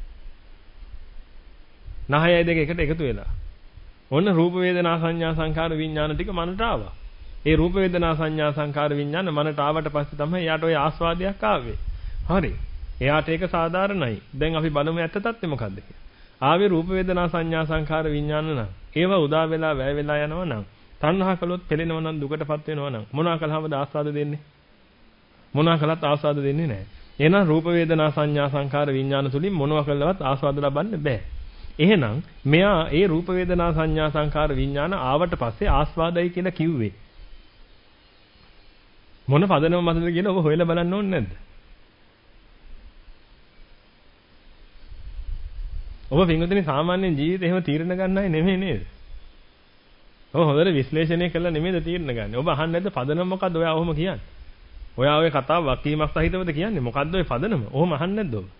නහයයි දෙක එකට එකතු වෙලා. ඔන්න රූප වේදනා සංඥා සංකාර විඥාන ටික මනට ආවා. ඒ රූප වේදනා සංඥා සංකාර විඥාන මනට ආවට පස්සේ තමයි එයාට ওই ආස්වාදයක් ආවේ. හරි. එයාට ඒක සාධාරණයි. දැන් අපි බලමු ඇත්ත තත්ත්වය මොකද්ද කියලා. ආවේ රූප වේදනා සංඥා සංකාර විඥාන නම් ඒවා උදා වෙලා වැය වෙලා යනවා නම් තණ්හා කළොත් පෙළෙනවා නම් දුකටපත් වෙනවා නම් මොනවා කළාමද ආස්වාද දෙන්නේ? මොනවා කළත් ආස්වාද දෙන්නේ නැහැ. එහෙනම් රූප වේදනා සංඥා සංකාර විඥාන තුලින් මොනවා කළවත් ආස්වාද ලබන්න බෑ. එහෙනම් මෙයා ඒ රූප වේදනා සංඥා සංකාර විඥාන ආවට පස්සේ ආස්වාදයි කියලා කිව්වේ මොන පදනම මතද කියලා ඔබ හොයලා බලන්න ඕනේ නැද්ද? ඔබ පින්වතුනි සාමාන්‍ය ජීවිතේ එහෙම තීරණ ගන්න අය නෙමෙයි නේද? ඔබ හොඳට විශ්ලේෂණය කළා නෙමෙයිද තීරණ ගන්න. ඔබ අහන්නේ නැද්ද පදනම මොකද්ද ඔයා ඔහොම කියන්නේ? ඔයා ඔය කතාව වකීමක් සහිතවද කියන්නේ? මොකද්ද ඔය පදනම? ඔහොම අහන්නේ නැද්ද ඔබ?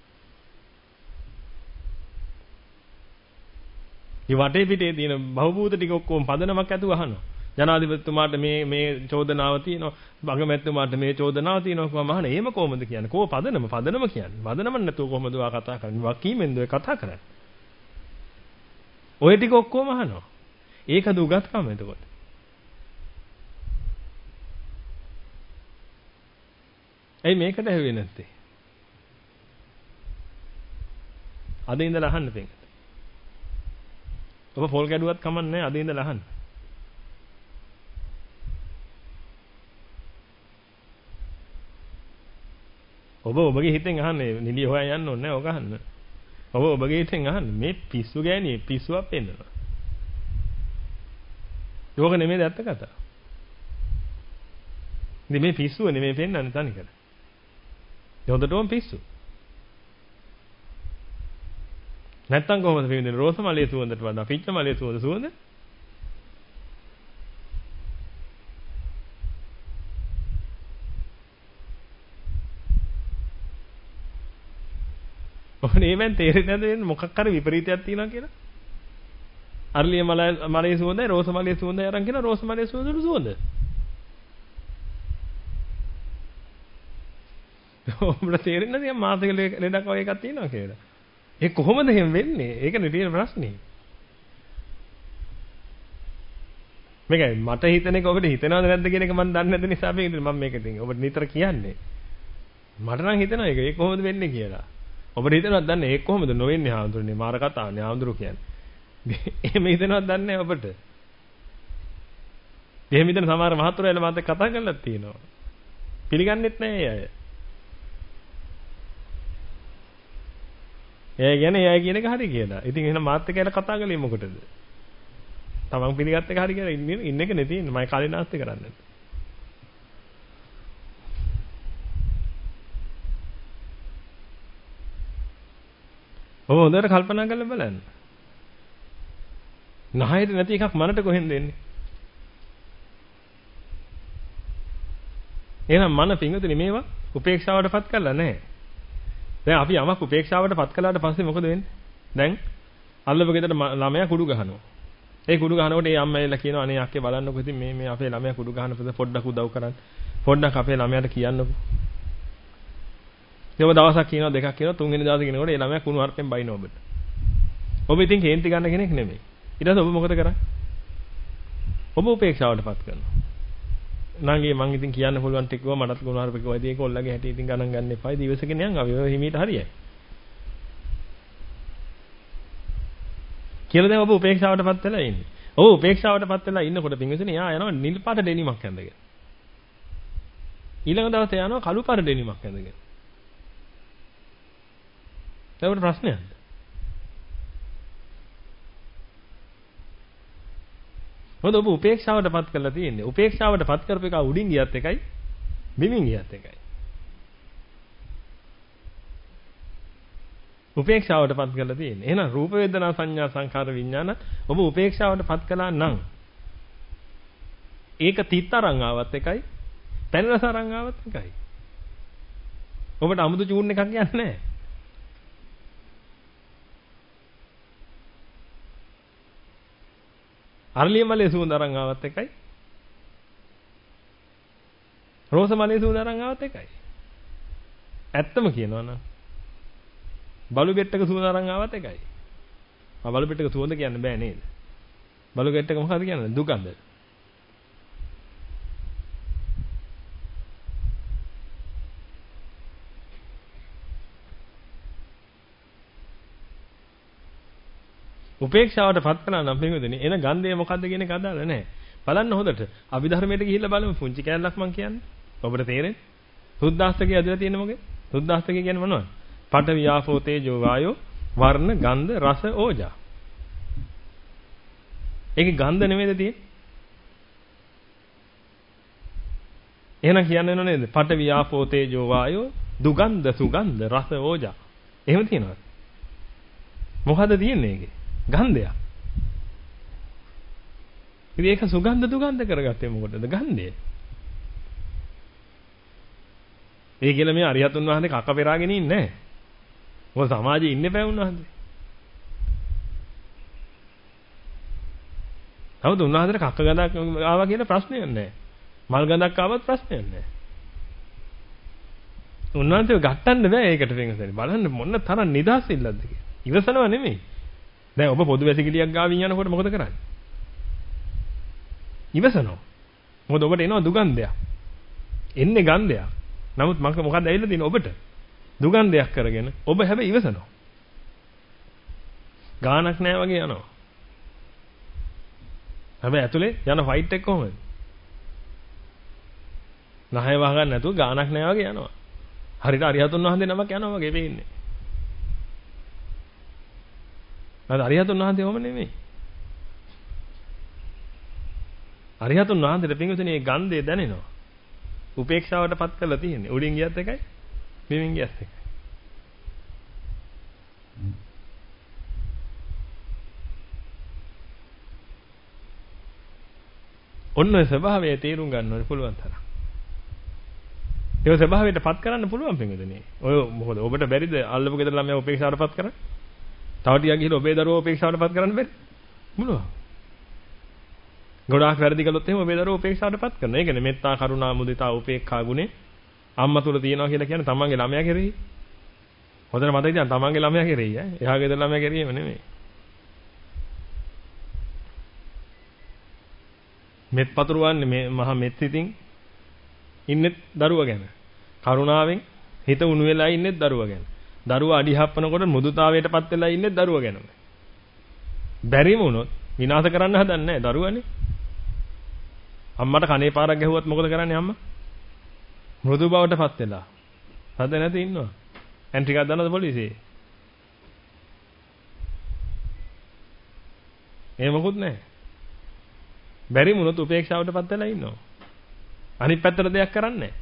මේ වටේ පිටේ තියෙන බහූබූත ටික ඔක්කොම පදනමක් ඇතුව අහනවා. ජනාධිපතිතුමාට මේ චෝදනාව තියෙනවා. බගමැතිතුමාට මේ චෝදනාව තියෙනවා කොහොම අහන්නේ? එහෙම කොහොමද කියන්නේ? කෝ පදනම කියන්නේ. පදනම නැතුව කොහොමද ඔයා කතා කරන්නේ? වකීමෙන්ද ඔය කතා කරන්නේ? ඔය ටික ඔක්කොම අහනවා. ඒකද උගත්කම එතකොට? ඇයි මේකට ඇහුවේ නැත්තේ? අද ඉඳලා අහන්න පිටින්. ඔබ පොල් ගැඩුවත් කමන්නේ අද ඉඳලා අහන්න. ඔබ ඔබගේ හිතෙන් අහන්නේ නිලිය හොයන් යන්න ඕනේ නැහැ ඔක අහන්න. ඔබ ඔබගේ හිතෙන් අහන්න මේ පිස්සු ගෑණි පිස්සුවක් පෙන්නනවා. යෝග නෙමෙයි දැත්ත කතාව. ඉතින් මේ පිස්සුව නෙමෙයි පෙන්නන්නේ තනිකර. හොඳටම පිස්සු. නැත්තම් කොහොමද පෙන්නේ? රෝස මලේ සුවඳට වඩා පිච්ච මලේ සුවඳ. ඔනේ මන් තේරෙන්නේ නැද්ද මොකක් හරි විපරීතයක් තියෙනවා කියලා? අරලිය මලේ සුවඳයි රෝස මලේ සුවඳයි අරන් කියන රෝස මලේ සුවඳ. ඔබට තේරෙන්නේ නැද්ද මාසික ලෙඩක් වගේ එකක් තියෙනවා කියලා? ඒ කොහොමද එහෙම වෙන්නේ? ඒකනේ තියෙන ප්‍රශ්නේ. මේකයි මට හිතන එක ඔබට හිතනවද නැද්ද කියන එක මම දන්නේ නැති නිසා මම මේක ඉතින් ඔබට නිතර කියන්නේ. මට නම් හිතනවා ඒක කොහොමද වෙන්නේ කියලා. ඔබට හිතනවද දන්නේ ඒක කොහොමද නොවෙන්නේ හාමුදුරනේ මාර කතාවනේ හාමුදුරු කියන්නේ. එහෙම හිතනවද දන්නේ ඔබට? එහෙම හිතන සමහර මහතුරුයලා මාත් කතා කරලා තියෙනවා. පිළිගන්නෙත් නැහැ අය. එයා කියන්නේ එයා කියන එක හරි කියලා. ඉතින් එහෙනම් මාත් එක්ක ඇවිල්ලා කතා කළේ මොකටද? තමන් පිළිගත්ත එක හරි කියලා ඉන්න එක නේ තියෙන්නේ. මම කාලේ නාස්ති කරන්නේ. ඔබ හොඳට කල්පනා කරලා බලන්න. නහයට නැති එකක් මනට කොහෙන්ද එන්නේ? එහෙනම් මන පිංගුතුනි මේවා උපේක්ෂාවටපත් කරලා නැහැ. දැන් අපි යමක් උපේක්ෂාවටපත් කළාට පස්සේ මොකද වෙන්නේ? දැන් අල්ලව ගෙදර ළමයා කුඩු ගහනවා. ඒ කුඩු ගහනකොට ඒ අම්මා එලා කියනවා අනේ අක්කේ බලන්නකෝ ඉතින් මේ අපේ ළමයා කුඩු ගහන පොඩ්ඩක් උදව් කරන්න. පොඩ්ඩක් අපේ ළමයාට කියන්නකෝ. ඒව දවසක් කියනවා දෙකක් කියනවා තුන්වෙනි දවසේ කියනකොට ඒ ළමයා කුණු හarpෙන් බයින ඔබට. ඔබ ඉතින් කේන්ති ගන්න කෙනෙක් නෙමෙයි. ඊට පස්සේ ඔබ මොකද කරන්නේ? ඔබ උපේක්ෂාවටපත් කරනවා. නංගී මං ඉතින් කියන්න පුළුවන් ටික කිව්වා මටත් කුණු හarpෙක වයිදී ඒක ඔල්ලගේ හැටි ඉතින් ගණන් ගන්න එපා. දිවසකින් යන් අපි ඔය හිමීට හරියයි. කියලා දැන් ඔබ උපේක්ෂාවටපත් වෙලා ඉන්නේ. ඔව් උපේක්ෂාවටපත් වෙලා ඉන්නකොට පින්විතනේ යා යනවා නිල් පාට ඩෙනිමක් ඇඳගෙන. ඊළඟ දවසේ යනවා කළු පාට ඩෙනිමක් ඇඳගෙන. ඒකට ප්‍රශ්නයක්ද? මොකද ඔබ උපේක්ෂාවටපත් කරලා තියෙන්නේ. උපේක්ෂාවටපත් කරපු එක උඩින් ගියත් එකයි, බිමින් ගියත් එකයි. උපේක්ෂාවටපත් කරලා තියෙන්නේ. එහෙනම් රූප වේදනා සංඥා සංඛාර විඥාන ඔබ උපේක්ෂාවටපත් කළා නම් ඒක තිත් අරන් ආවත් එකයි, පැන රස අරන් ආවත් එකයි. ඔබට අමුතු චූන් එකක් යන්නේ නැහැ. අරලිය මලේ සුවඳ අරන් ආවත් එකයි. රෝස මලේ සුවඳ අරන් ආවත් එකයි. ඇත්තම කියනවා නම් බලු ගෙට්ටක සුවඳ අරන් ආවත් එකයි. බලු ගෙට්ටක සුවඳ කියන්න බෑ නේද? බලු ගෙට්ටක මොකක්ද කියන්නේ? දුගඳ. උපේක්ෂාවටපත් කළා නම් පින්වතුනි එන ගන්ධය මොකද්ද කියන එක අදාළ නැහැ. බලන්න හොඳට අභිධර්මයට ගිහිල්ලා බලමු පුංචි කැලලක් මං කියන්නේ. ඔබට තේරෙන්නේ? සුද්ධාස්තකයේ ඇදලා තියෙන්නේ මොකද? සුද්ධාස්තකය කියන්නේ මොනවද? පඨවි ආපෝ තේජෝ වායෝ වර්ණ ගන්ධ රස ඕජා. ඒකේ ගන්ධ නෙමෙයිද තියෙන්නේ? එහෙනම් කියන්නේ නේද? පඨවි ආපෝ තේජෝ වායෝ දුගන්ධ සුගන්ධ රස ඕජා. එහෙම තියෙනවද? මොකද්ද තියෙන්නේ ඒකේ? ගන්ධයක්. ඉතින් ඒක සුගන්ධ දුගන්ධ කරගත්තේ මොකටද? ගන්ධය. ඒ කියලා මේ අරියතුන් වහන්සේ කක පෙරාගෙන ඉන්නේ නැහැ. මොකද සමාජයේ ඉන්නේ බෑ උන්වහන්සේ. නමුත් උන්වහන්සේට කක්ක ගඳක් ආවා කියලා ප්‍රශ්නයක් නැහැ. මල් ගඳක් ආවත් ප්‍රශ්නයක් නැහැ. උන්වහන්සේව ගට්ටන්න බෑ ඒකට වෙනසනේ. බලන්න මොන තරම් නිදහස් ඉල්ලද්ද කියලා. ඉවසනව නෙමෙයි. දැන් ඔබ පොදු වැසිකිළියක් ගාවින් යනකොට මොකද කරන්නේ? ඉවසනවා. මොකද ඔබට එනවා දුගන්ධයක්. එන්නේ ගන්ධයක්. නමුත් මොකක්ද ඇවිල්ලා තියෙන්නේ ඔබට? දුගන්ධයක් කරගෙන ඔබ හැබැයි ඉවසනවා. ගානක් නැහැ වගේ යනවා. හැබැයි ඇතුලේ යන ෆයිට් එක කොහොමද? නහය වහගන්න නැතුව ගානක් නැහැ වගේ යනවා. හරියට අරිහතුන් වහන්සේ නමක් යනවා වගේ වෙන්නේ. නේද? අරිහතුන් වහන්සේ ඔහොම නෙමෙයි. අරිහතුන් වහන්සේට පින්විතනේ මේ ගන්ධය දැනෙනවා. උපේක්ෂාවටපත් කරලා තියෙන්නේ. උඩින් ගියත් එකයි, බිමින් ගියත් එකයි. ඔන්න ඔය ස්වභාවය තේරුම් ගන්න ඕනේ පුළුවන් තරම්. ඒ ස්වභාවයටපත් කරන්න පුළුවන් පින්විතනේ. ඔය මොකද ඔබට බැරිද අල්ලපු ගෙදර ළමයා උපේක්ෂාවටපත් කරන්න? තව ටිකක් ගිහලා ඔබේ දරුවෝ උපේක්ෂාවටපත් කරන්න බැරි? පුළුවන්. ගොඩාක් වැරදි කළොත් එහෙම ඔබේ දරුවෝ උපේක්ෂාවටපත් කරනවා. ඒ කියන්නේ මෙත්තා කරුණා මුදිතා උපේක්ඛා ගුණේ අම්මා තුල තියෙනවා කියලා කියන්නේ තමන්ගේ ළමයා කෙරෙහි. හොඳට මතක තියාගන්න තමන්ගේ ළමයා කෙරෙහි ඈ. එහා ගෙදර ළමයා කෙරෙහිම නෙමෙයි. මෙත් පතුරවන්නේ මේ මහා මෙත් සිතින් ඉන්නේ දරුවා ගැන. කරුණාවෙන් හිත උණු වෙලා ඉන්නේ දරුවා ගැන. දරුවා අඩි හප්පනකොට මුදුතාවයටපත් වෙලා ඉන්නේ දරුවා ගැනම. බැරිම වුණොත් විනාශ කරන්න හදන්නේ නැහැ දරුවානේ. අම්මට කනේ පාරක් ගැහුවත් මොකද කරන්නේ අම්මා? මෘදු බවටපත් වෙලා. හද නැති ඉන්නවා. එන්ට්‍රි එකක් දානවද පොලිසියේ? ඒ මොකුත් නැහැ. බැරි වුණොත් උපේක්ෂාවටපත් වෙලා ඉන්නවා. අනිත් පැත්තට දෙයක් කරන්නේ නැහැ.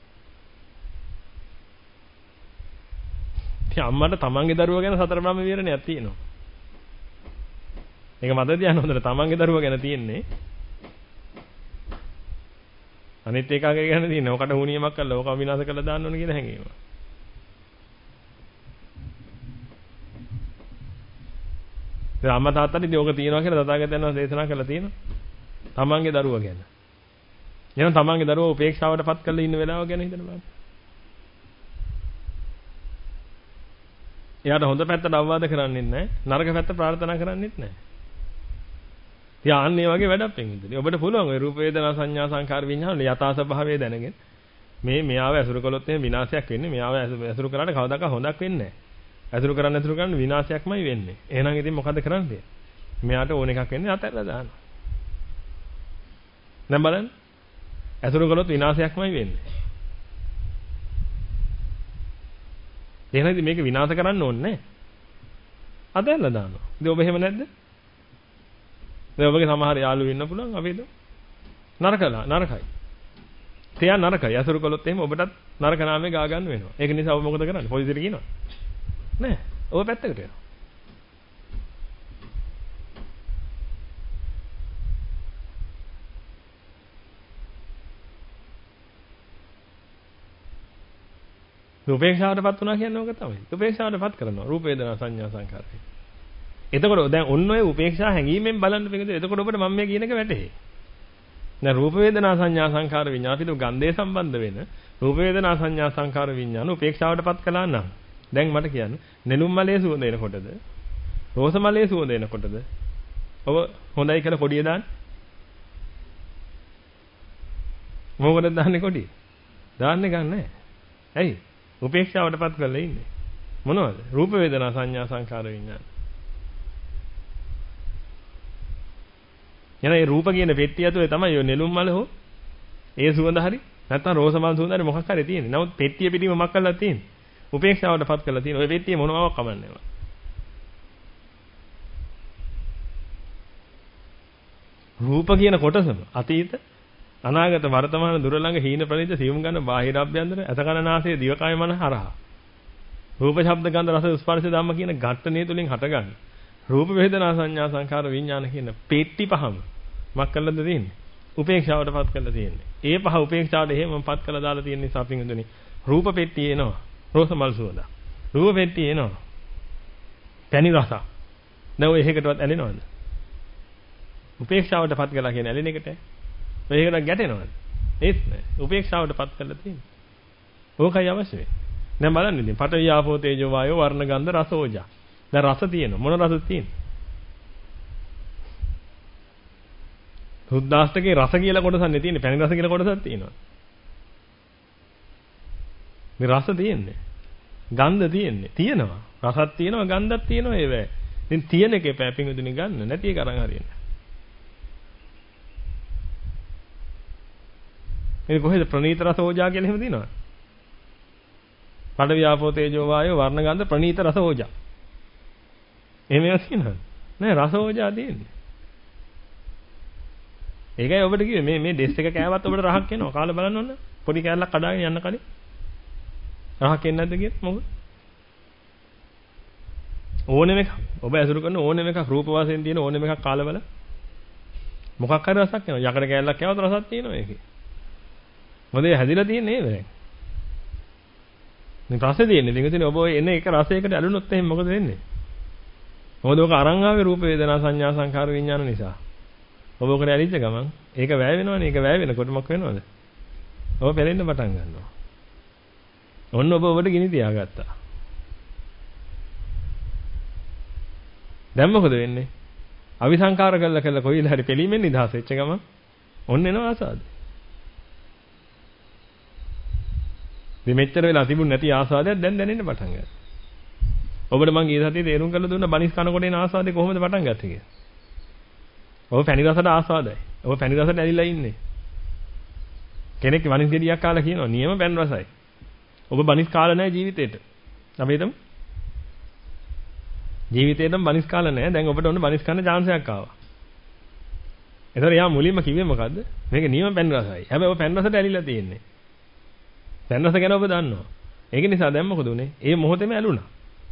ඉතින් අම්මට තමන්ගේ දරුවා ගැන සතර බ්‍රහ්ම විහරණයක් තියෙනවා. ඒක මතක තියාගන්න හොඳට තමන්ගේ දරුවා ගැන තියෙන්නේ. අනිත් එකාගේ ගැන තියෙන්නේ. ඔකට හුනියමක් කරලා ඕක විනාශ කරලා දාන්න ඕන කියලා හැඟීම. ඒ අම්මා තාත්තට ඉතින් ඕක තියෙනවා කියලා තථාගතයන් වහන්සේ දේශනා කළා තියෙනවා. තමන්ගේ දරුවා ගැන. එහෙනම් තමන්ගේ දරුවා උපේක්ෂාවටපත් කරලා ඉන්න වෙලාව ගැන හිතන්න බලන්න. එයාට හොඳ පැත්තට අවවාද කරන්නෙත් නැහැ. නරක පැත්ත ප්‍රාර්ථනා කරන්නෙත් නැහැ. යාන්නේ වගේ වැඩක් වෙන්නේ. ඔබට පුළුවන් ඔය රූප වේදනා සංඥා සංකාර විඤ්ඤාණ යථා ස්වභාවය දැනගෙන මෙයාව ඇසුරු කළොත් එහෙම විනාශයක් වෙන්නේ. මෙයාව ඇසුරු කරාට කවදාකවත් හොඳක් වෙන්නේ නැහැ. ඇසුරු කරන්න විනාශයක්මයි වෙන්නේ. එහෙනම් ඉතින් මොකද කරන්නේ? මෙයාට ඕන එකක් වෙන්නේ අතහැරලා දානවා. දැන් බලන්න. ඇසුරු කළොත් විනාශයක්මයි වෙන්නේ. එහෙනම් ඉතින් මේක විනාශ කරන්න ඕනේ නැහැ. අතහැරලා දානවා. ඉතින් ඔබ එහෙම නැද්ද? දැන් ඔබගේ සමහර යාළුවෝ ඉන්න පුළුවන් අපේද? නරකයි. තියා නරකයි. ඇසුරු කළොත් එහෙම ඔබටත් නරක නාමය ගා ගන්න වෙනවා. ඒක නිසා ඔබ මොකද කරන්නේ? පොලිසියට කියනවා. නෑ. ඔබ පැත්තකට යනවා. උපේක්ෂාවටපත් වුණා කියන්නේ ඕක තමයි. උපේක්ෂාවටපත් කරනවා. රූප වේදනා සංඥා සංකාරය. එතකොට දැන් ඔන්න ඔය උපේක්ෂා හැඟීමෙන් බලන්න පිළිද. එතකොට ඔබට මම මේ කියන එක වැටහෙයි. දැන් රූප වේදනා සංඥා සංකාර විඤ්ඤාණ අපිට ගන්ධය සම්බන්ධ වෙන රූප වේදනා සංඥා සංකාර විඤ්ඤාණ උපේක්ෂාවටපත් කළා නම් දැන් මට කියන්න නෙළුම් මලයේ සුවඳ එනකොටද රෝස මලයේ සුවඳ එනකොටද ඔබ හොඳයි කියලා කොඩිය දාන්නේ මොකටද දාන්නේ කොඩිය දාන්නේ ගන්නෑ ඇයි උපේක්ෂාවටපත් කරලා ඉන්නේ මොනවද රූප වේදනා සංඥා සංකාර විඤ්ඤාණ එන ඒ රූප කියන පෙට්ටිය ඇතුලේ තමයි ඔය නෙළුම් මල හෝ ඒ සුවඳ හරි නැත්නම් රෝස මල් සුවඳ හරි මොකක් හරි තියෙන්නේ. නමුත් පෙට්ටිය පිටිම මක් කරලා තියෙන්නේ. උපේක්ෂාවටපත් කරලා තියෙන. ඔය පෙට්ටිය මොනවාවක් කමන්නේ නැහැ. රූප කියන කොටසම අතීත අනාගත වර්තමාන දුර ළඟ හීන ප්‍රනිත සියුම් ගන්න බාහිර අභ්‍යන්තර අසකනාසය දිවකය මන හරහා. රූප ශබ්ද ගන්ධ රස ස්පර්ශ ධම්ම කියන ඝට්ටනේ තුලින් හටගන්න. රූප වේදනා සංඥා සංකාර විඥාන කියන පෙට්ටි පහම මක් කළාද තියෙන්නේ උපේක්ෂාවටපත් කරලා තියෙන්නේ ඒ පහ උපේක්ෂාවට එහෙමපත් කරලා දාලා තියෙන නිසා පින්දුනේ රූප පෙට්ටිය එනවා රෝස මල් සුවඳ රූප පෙට්ටිය එනවා පැණි රස දැන් ඔය එකකටවත් ඇලෙනවද උපේක්ෂාවටපත් කරලා කියන ඇලෙන එකට ඔය එකකට ගැටෙනවද ඒත් නෑ උපේක්ෂාවටපත් කරලා තියෙන්නේ ඕකයි අවශ්‍ය වෙන්නේ දැන් බලන්න ඉතින් පඨවි ආපෝ තේජෝ වායෝ වර්ණ ගන්ධ රස ඕජා දැන් රස තියෙනවා මොන රසද තියෙන්නේ? සුද්දාස්තකේ රස කියලා කොටසක් නේ තියෙන්නේ පැණි රස කියලා කොටසක් තියෙනවා. මේ රස තියෙන්නේ. ගන්ධ තියෙන්නේ. තියෙනවා. රසක් තියෙනවා ගන්ධක් තියෙනවා ඒවැ. ඉතින් තියෙන එකේ පැපින් උදුනේ ගන්න නැති එක අරන් හරියන්නේ. මේ කොහෙද ප්‍රණීත රස ඕජා කියලා එහෙම තියෙනවද? පඨවි ආපෝ තේජෝ වායෝ වර්ණ ගන්ධ ප්‍රණීත රස ඕජා එහෙම ඒවා තියෙනවද? නෑ රසෝජා තියෙන්නේ. ඒකයි ඔබට කිව්වේ මේ ඩෙස් එක කෑවත් ඔබට රහක් එනවා. කාලා බලන්න ඕන. පොඩි කෑල්ලක් කඩාගෙන යන්න කලින්. රහක් එන්නේ නැද්ද කියලා මොකද? ඕනෙම එකක්. ඔබ ඇසුරු කරන ඕනෙම එකක් රූප වාසයෙන් තියෙන ඕනෙම එකක් කාලා බල. මොකක් හරි රසක් එනවා. යකඩ කෑල්ලක් කෑවත් රසක් තියෙනවා ඒකේ. මොකද ඒ හැදිලා තියෙන්නේ නේද? මේ රසෙ තියෙන්නේ. ඉතින් ඔබ එන එක රසයකට ඇලුනොත් එහෙනම් මොකද වෙන්නේ? මොකද ඔක අරන් ආවේ රූප වේදනා සංඥා සංකාර විඥාන නිසා. ඔබ ඔකට ඇලිච්ච ගමන් ඒක වැය වෙනවනේ. ඒක වැය වෙනකොට මොකක් වෙනවද? ඔබ පෙලෙන්න පටන් ගන්නවා. ඔන්න ඔබට ගිනි තියාගත්තා. දැන් මොකද වෙන්නේ? අවිසංකාර කළා කොයිල හරි පෙලීමෙන් නිදහස් වෙච්ච ගමන් ඔන්න එනවා ආසාද. මේ මෙච්චර වෙලා තිබුණ නැති ආසාදයක් දැන් දැනෙන්න පටන් ගන්නවා. ඔබට මම ඊට සතියේ තේරුම් කරලා දුන්න බනිස් කනකොට එන ආසාදේ කොහොමද පටන් ගත්තේ කියලා. ඔබ පැණි රසට ආසාදයි. ඔබ පැණි රසට ඇලිලා ඉන්නේ. කෙනෙක් බනිස් ගෙඩියක් කාලා කියනවා නියම පැණි රසයි. ඔබ බනිස් කාලා නැහැ ජීවිතේට. අපි හිතමු. ජීවිතේටම බනිස් කාලා නැහැ. දැන් ඔබට ඔන්න බනිස් කන්න chance එකක් ආවා. ඒතර යා මුලින්ම කිව්වේ මොකද්ද? මේක නියම පැණි රසයි. හැබැයි ඔබ පැණි රසට ඇලිලා තියෙන්නේ. පැණි රස ගැන ඔබ දන්නවා. ඒක නිසා දැන් මොකද උනේ? ඒ මොහොතේම ඇලුනා.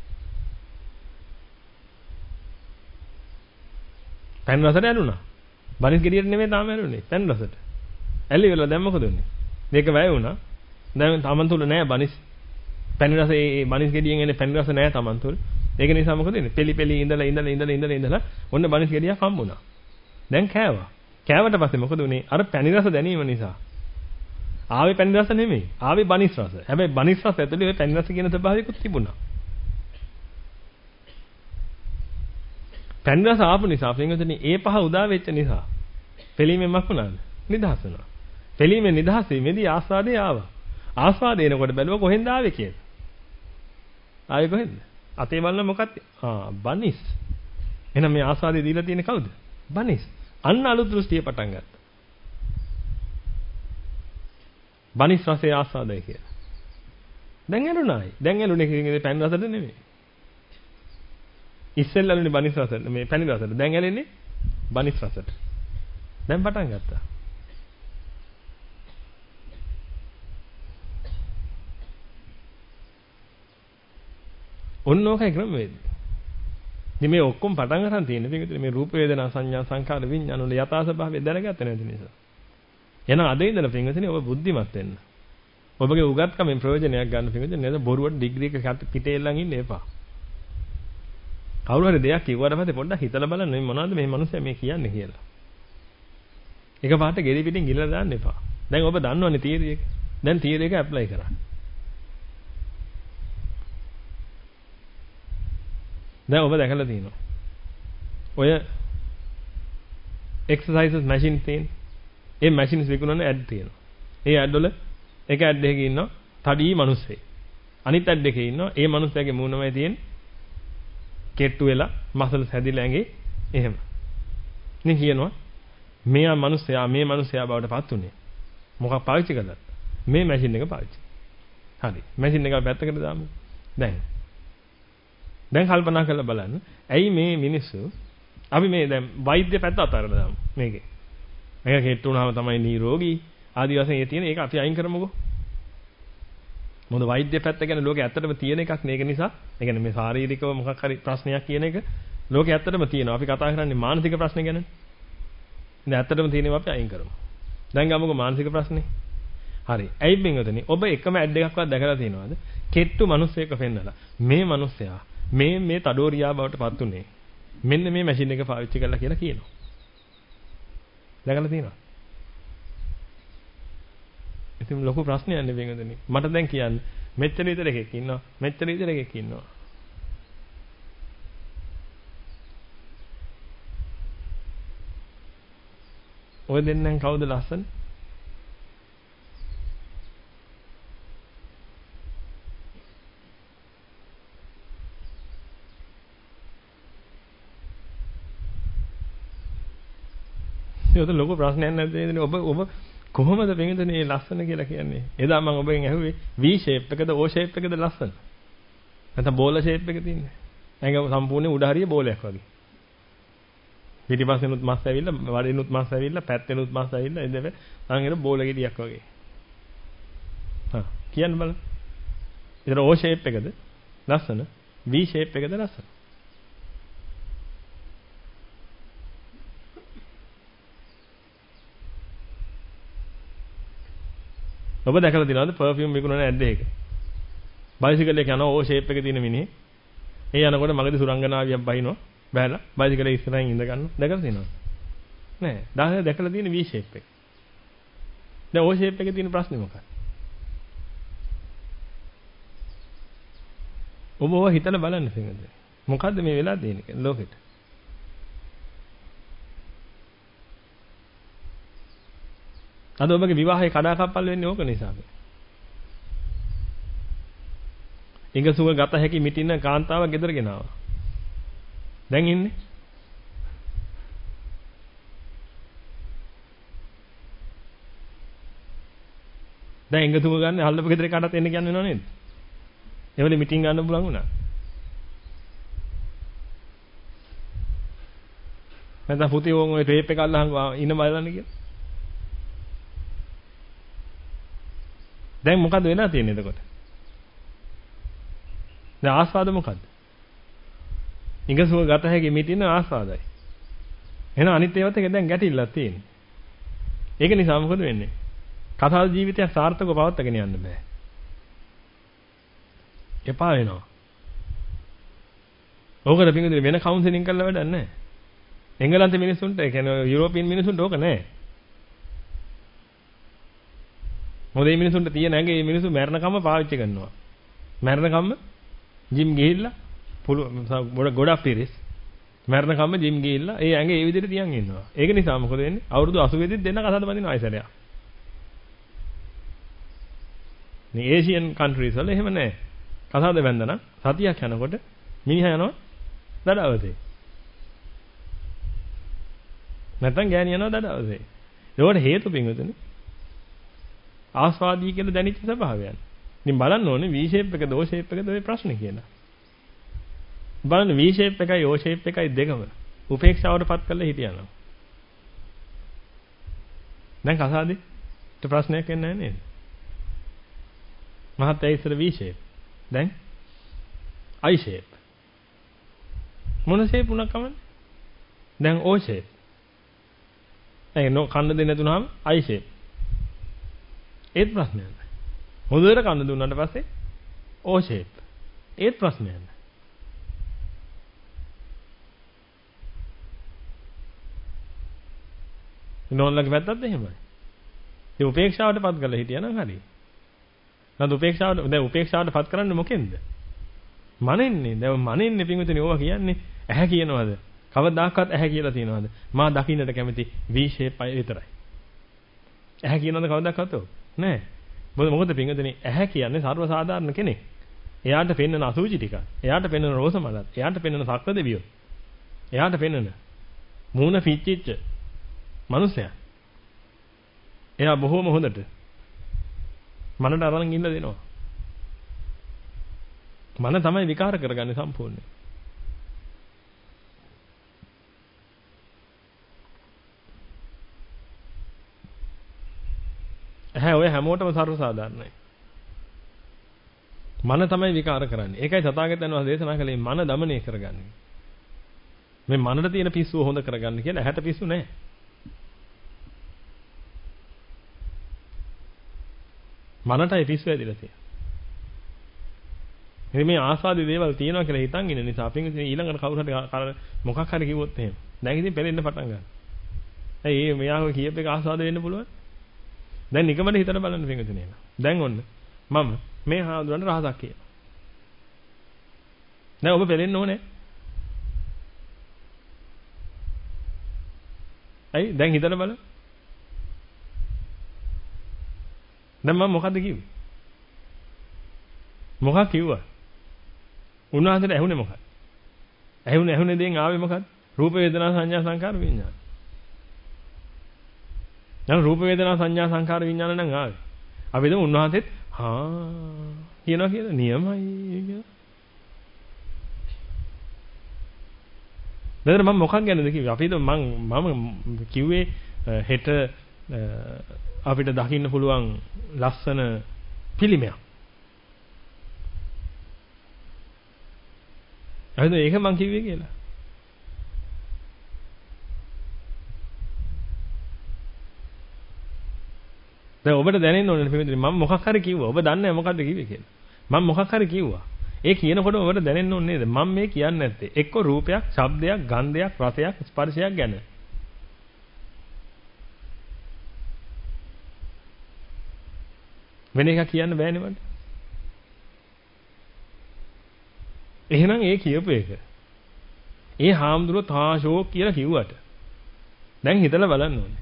පැන් රසට ඇලුනා. බනිස් ගෙඩියට නෙමෙයි තාම ඇලුනේ. පැන් රසට. ඇලි වෙලා දැන් මොකද වෙන්නේ? මේක වැය වුණා. දැන් තමන් තුල නෑ බනිස් පැන් රස ඒ බනිස් ගෙඩියෙන් එන්නේ පැන් රස නෑ තමන් තුල. ඒක නිසා මොකද වෙන්නේ? පෙලි ඉඳලා ඔන්න බනිස් ගෙඩියක් හම්බුණා. දැන් කෑවා. කෑවට පස්සේ මොකද උනේ? අර පැණි රස දැනීම නිසා. ආවේ පැණි රස නෙමෙයි. ආවේ බනිස් රස. හැබැයි බනිස් රස ඇතුලේ ඔය පැණි රස කියන ස්වභාවයකුත් තිබුණා. පැණි රස ආපු නිසා පින්වතුනි ඒ පහ උදා වෙච්ච නිසා පෙලීමෙන් මක් වුණාද? නිදහස් වුණා. පෙලීමෙන් නිදහස් වීමේදී ආස්වාදේ ආවා. ආස්වාදේ එනකොට බැලුවා කොහෙන්ද ආවේ කියලා. ආවේ කොහෙන්ද? අතේ බලන මොකක්ද? බනිස්. එහෙනම් මේ ආස්වාදේ දීලා තියෙන්නේ කවුද? බනිස්. අන්න අලුත් දෘෂ්ටිය පටන් ගත්තා. බනිස් රසයේ ආස්වාදය කියලා. දැන් ඇලුනායි. දැන් ඇලුනේ කියන්නේ පැණි රසද නෙමෙයි. ඉස්සෙල්ලානේ බනිස් රසට මේ පැණි රසට. දැන් ඇලෙන්නේ බනිස් රසට. දැන් පටන් ගත්තා. ඔන්න ඕකයි ක්‍රමවේදය. ඉතින් මේ ඔක්කොම පටන් ගන්න තියෙන පිටින් මේ රූප වේදනා සංඥා සංකාර විඤ්ඤාණ වල යථා ස්වභාවය දැනගත්තේ නැති නිසා. එහෙනම් අද ඉඳලා පිටින් ඔබ බුද්ධිමත් වෙන්න. ඔබගේ උගත්කමෙන් ප්‍රයෝජනයක් ගන්න පිටින් නේද බොරුවට ඩිග්‍රී එක පිටේල්ලන් ඉන්න එපා. කවුරු හරි දෙයක් කිව්වට පස්සේ පොඩ්ඩක් හිතලා බලන්න මේ මොනවද මේ මිනිස්සයා මේ කියන්නේ කියලා. එක පාට ගෙඩි පිටින් ගිලලා දාන්න එපා. දැන් ඔබ දන්නවනේ තියරි එක. දැන් තියරි එක ඇප්ලයි කරන්න. දැන් ඔබ දැකලා තියෙනවා. ඔය එක්සර්සයිසස් මැෂින් තියෙන. ඒ මැෂින්ස් විකුණන ඇඩ් තියෙනවා. ඒ ඇඩ් වල එක ඇඩ් එකක ඉන්නවා තඩි මිනිස්සෙක්. අනිත් ඇඩ් එකේ ඉන්නවා ඒ මිනිස්සයාගේ මූණමයි තියෙන්නේ. කෙට්ටු වෙලා මසල් හැදිලා ඇඟේ එහෙම. ඉතින් කියනවා මේ මිනිස්සයා බවට පත් උනේ. මොකක් පාවිච්චි කළාද? මේ මැෂින් එක පාවිච්චි. හරි. මැෂින් එක පැත්තකට දාමු. දැන් කල්පනා කරලා බලන්න. ඇයි මේ මිනිස්සු අපි මේ දැන් වෛද්‍ය පැත්ත අතහැරලා දාමු මේකේ. මේක කෙට්ටු වුණාම තමයි නිරෝගී ආදි වශයෙන් ඒ තියෙන ඒක අපි අයින් කරමුකෝ. මොකද වෛද්‍ය පැත්ත කියන්නේ ලෝකේ ඇත්තටම තියෙන එකක් නේ. ඒක නිසා ඒ කියන්නේ මේ ශාරීරිකව මොකක් හරි ප්‍රශ්නයක් කියන එක ලෝකේ ඇත්තටම තියෙනවා. අපි කතා කරන්නේ මානසික ප්‍රශ්න ගැන. ඉතින් ඇත්තටම තියෙනවා අපි අයින් කරමු. දැන් ගමුකෝ මානසික ප්‍රශ්නේ. හරි. ඇයි බින්ගතනේ ඔබ එකම ඇඩ් එකක්වත් දැකලා තියෙනවද? කෙට්ටු මිනිස්සෙක් පෙන්නලා මේ මිනිස්සයා මේ තඩෝරියා බවට පත් උනේ මෙන්න මේ මැෂින් එක පාවිච්චි කරලා කියලා කියනවා. දැකලා තියෙනවා. ඉතින් ලොකු ප්‍රශ්නයක් නෙවෙයි නේද? මට දැන් කියන්න මෙච්චර විතර එකෙක් ඉන්නවා. මෙච්චර විතර එකෙක් ඉන්නවා. ඔය දෙන්නෙන් කවුද ලස්සන? ඒක ලොකු ප්‍රශ්නයක් නැද්ද? ඔබ කොහොමද වෙන්නේ මේ ලස්සන කියලා කියන්නේ? එදා මම ඔබෙන් ඇහුවේ V shape එකද O shape එකද ලස්සන? නැත්නම් බෝල shape එක තියෙන්නේ. ඒක සම්පූර්ණ උඩ හරිය බෝලයක් වගේ. පිටිපස්සෙනුත් මස් ඇවිල්ලා, වඩේනුත් මස් ඇවිල්ලා, පැත්තෙනුත් මස් ඇවිල්ලා එදෙව අංගෙර බෝල ගෙඩියක් වගේ. කියන්න බලන්න. ඒතර O shape එකද ලස්සන? V shape එකද ලස්සන? ඔබ දැකලා තියෙනවද පර්ෆියුම් විකුණන ඇඩ් එක? බයිසිකල් එක යනවා O shape එකේ තියෙන මිනිහේ. ඒ යනකොට මගදී සුරංගනාවියක් බහිනවා. බහැලා බයිසිකල් එක ඉස්සරහින් ඉඳ ගන්නවා. දැකලා තියෙනවද? නෑ. දැකලා තියෙන V shape එක. දැන් O shape එකේ තියෙන ප්‍රශ්නේ මොකක්ද? ඔබ හිතලා බලන්න පිටින්ද. මොකද්ද මේ වෙලා තියෙන්නේ ලෝකෙට? අද ඔබගේ විවාහය කඩාකප්පල් වෙන්නේ ඕක නිසාද? ඉංගසුව ගත හැකි මිටින්න කාන්තාවක් ගෙදර ගෙනාවා. දැන් ඉන්නේ. දැන් ඉංගසුව ගන්න හල්ලපු ගෙදර කාටත් එන්න කියන්නේ නෝ නේද? ඒවලේ මිටින් ගන්න පුළුවන් වුණා. නැත්නම් පුතේ ඕන් ඔය ටේප් එක අල්ලහන් ඉන්න බලන්න කියලා. දැන් මොකද වෙලා තියෙන්නේ එතකොට? දැන් ආස්වාද මොකද්ද? ඉංගසුව ගත හැකි මිටින ආස්වාදයි. එහෙනම් අනිත් ඒවාත් එක දැන් ගැටිල්ලක් තියෙන්නේ. ඒක නිසා මොකද වෙන්නේ? කතාල් ජීවිතයක් සාර්ථකව පවත්වාගෙන යන්න බෑ. එපා වෙනවා. ඕකට පින්විතනේ වෙන කවුන්සලින් කරලා වැඩක් නැහැ. එංගලන්තේ මිනිස්සුන්ට ඒ කියන්නේ යුරෝපියන් මිනිස්සුන්ට ඕක නැහැ. මොකද මේ මිනිස්සුන්ට තියෙන ඇඟේ මේ මිනිස්සු මරණකම්ම පාවිච්චි කරනවා. මරණකම්ම ජිම් ගිහිල්ලා ගොඩක් පිරිස් මරණකම්ම ජිම් ගිහිල්ලා ඒ ඇඟේ ඒ විදිහට තියන් ඉන්නවා. ඒක නිසා මොකද වෙන්නේ? අවුරුදු 80 දෙන්න කසාද බඳිනවා ආයසරයක්. මේ ඒෂියන් කන්ට්‍රීස් වල එහෙම නැහැ. කසාද බැඳනනම් සතියක් යනකොට මිනිහා යනවා දඩවතේ. නැත්තම් ගෑණි යනවා දඩවතේ. ඒකට හේතු පින්වතුනි ආස්වාදී කියලා දැනෙච්ච ස්වභාවයන්. ඉතින් බලන්න ඕනේ V shape එකද O shape එකද ඔය ප්‍රශ්නේ කියලා. බලන්න V shape එකයි O shape එකයි දෙකම උපේක්ෂාවටපත් කරලා හිටියනවා. දැන් කසාදේට ප්‍රශ්නයක් එන්නේ නැහැ නේද? මහත් ඇයි ඉස්සර V shape. දැන් I shape. මොන shape උනක් කමන්නේ? දැන් O shape. ඒ නෝ කන්න දෙන්නේ නැතුනම I shape. ඒත් ප්‍රශ්නයක් නැහැ. හොඳට කන්න දුන්නාට පස්සේ O shape. ඒත් ප්‍රශ්නයක් නැහැ. නෝන්ලගේ පැත්තත් එහෙමයි. ඒ උපේක්ෂාවටපත් කරලා හිටියනම් හරි. නැත්නම් උපේක්ෂාවටපත් කරන්නේ මොකෙන්ද? මනෙන්නේ. දැන් මනෙන්නේ පින්විතනේ ඕවා කියන්නේ ඇහැ කියනවාද? කවදාකවත් ඇහැ කියලා තියනවාද? මා දකින්නට කැමති V shape අය විතරයි. ඇහැ කියනවාද කවදාකවත් ඔව්? නෑ. මොකද පින්විතනේ ඇහැ කියන්නේ සර්ව සාධාරණ කෙනෙක්. එයාට පෙන්වන අසුචි ටික, එයාට පෙන්වන රෝස මලක්, එයාට පෙන්වන සක්‍ර දෙවියෝ. එයාට පෙන්වන මූණ පිච්චිච්ච මනුස්සයා. එයා බොහොම හොඳට මනට අරන් ඉන්න දෙනවා. මන තමයි විකාර කරගන්නේ සම්පූර්ණයෙන්. ඔය හැමෝටම සර්ව සාධාරණයි. මන තමයි විකාර කරන්නේ. ඒකයි තථාගතයන් වහන්සේ දේශනා කළේ මන দমনය කරගන්නේ. මේ මනට තියෙන පිස්සුව හොඳ කරගන්න කියලා ඇහැට පිස්සු නැහැ. මනටයි පිස්සු ඇදලා තියෙන්නේ. ඉතින් මේ ආස්වාදී දේවල් තියෙනවා කියලා හිතන් ඉන්න නිසා අපි ඊළඟට කවුරු හරි මොකක් හරි කිව්වොත් එහෙම. දැන් ඉතින් පෙරෙන්න පටන් ගන්නවා. ඇයි මේ මෙයාව කියප එක ආස්වාද වෙන්න පුළුවන්? දැන් නිකමද හිතලා බලන්න පින්විතනේ. දැන් ඔන්න මම මේ හාමුදුරන්ට රහසක් කියනවා. දැන් ඔබ පෙරෙන්න ඕනේ. ඇයි දැන් හිතලා බලන්න. දැන් මම මොකද්ද කිව්වේ? මොකක් කිව්වා? උන්වහන්සේට ඇහුනේ මොකක්ද? ඇහුනේ දෙයින් ආවේ මොකක්ද? රූප වේදනා සංඥා සංකාර විඥාන. දැන් රූප වේදනා සංඥා සංකාර විඥාන නම් ආවේ. අපි හිතමු උන්වහන්සේත් කියනවා කියලා නියමයි කියලා. දැන් මම මොකක් ගැනද කිව්වේ? අපි හිතමු මම කිව්වේ හෙට අපිට දකින්න පුළුවන් ලස්සන පිළිමයක්. එහෙනම් ඒක මං කිව්වේ කියලා. දැන් ඔබට දැනෙන්න ඕනේ පිළිදෙන්නේ මම මොකක් හරි කිව්වා. ඔබ දන්නේ නැහැ මොකද්ද කිව්වේ කියලා. මම මොකක් හරි කිව්වා. ඒ කියනකොට ඔබට දැනෙන්න ඕනේ නේද? මම මේ කියන්නේ නැත්තේ එක්ක රූපයක්, ශබ්දයක්, ගන්ධයක්, රසයක්, ස්පර්ශයක් ගැන. වෙන එකක් කියන්න බෑනේ මට. එහෙනම් ඒ කියපු එක. ඒ හාමුදුරුවෝ තාෂෝ කියලා කිව්වට දැන් හිතලා බලන්න ඕනේ.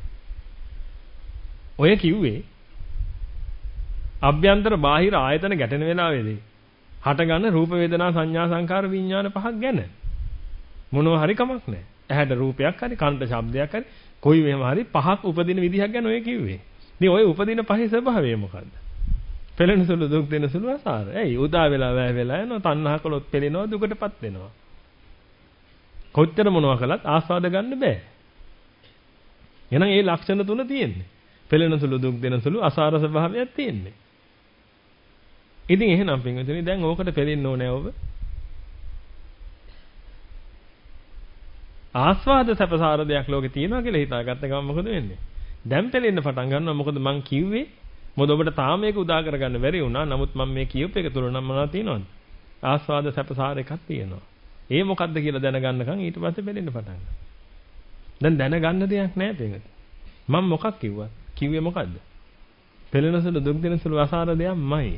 ඔය කිව්වේ අභ්‍යන්තර බාහිර ආයතන ගැටෙන වෙලාවේදී හටගන්න රූප වේදනා සංඥා සංකාර විඥාන පහක් ගැන. මොනවා හරි කමක් නැහැ. ඇහැට රූපයක් හරි, කනට ශබ්දයක් හරි, කොයි වෙම හරි පහක් උපදින විදිහක් ගැන ඔය කිව්වේ. ඉතින් ඔය උපදින පහේ ස්වභාවය මොකද්ද? පෙළෙන සුළු දුක් දෙන සුළු අසාර. ඇයි උදා වෙලා වැය වෙලා යනවා, තණ්හා කළොත් පෙළෙනවා, දුකටපත් වෙනවා. කොච්චර මොනවා කළත් ආස්වාද ගන්න බෑ. එහෙනම් මේ ලක්ෂණ තුන තියෙන්නේ. පෙළෙන සුළු දුක් දෙන සුළු අසාර ස්වභාවයක් තියෙන්නේ. ඉතින් එහෙනම් පින්වතුනි දැන් ඕකට පෙළෙන්න ඕනේ ඔබ. ආස්වාද සැපසාර දෙයක් ලෝකේ තියෙනවා කියලා හිතාගත්ත ගමන් මොකද වෙන්නේ? දැන් පෙළෙන්න පටන් ගන්නවා. මොකද මං කිව්වේ මොකද ඔබට තාම මේක උදා කරගන්න බැරි වුණා. නමුත් මම මේ කියූප එක තුල නම් මොනවද තියෙනවද? ආස්වාද සැපසාර එකක් තියෙනවා. ඒ මොකද්ද කියලා දැනගන්නකම් ඊට පස්සේ පෙළෙන්න පටන් ගන්නවා. දැන් දැනගන්න දෙයක් නැහැ පින්වතුනි. මම මොකක් කිව්වා? කිව්වේ මොකද්ද? පෙළෙන සුළු දුක් දෙන සුළු අසාර දෙයක්මයි.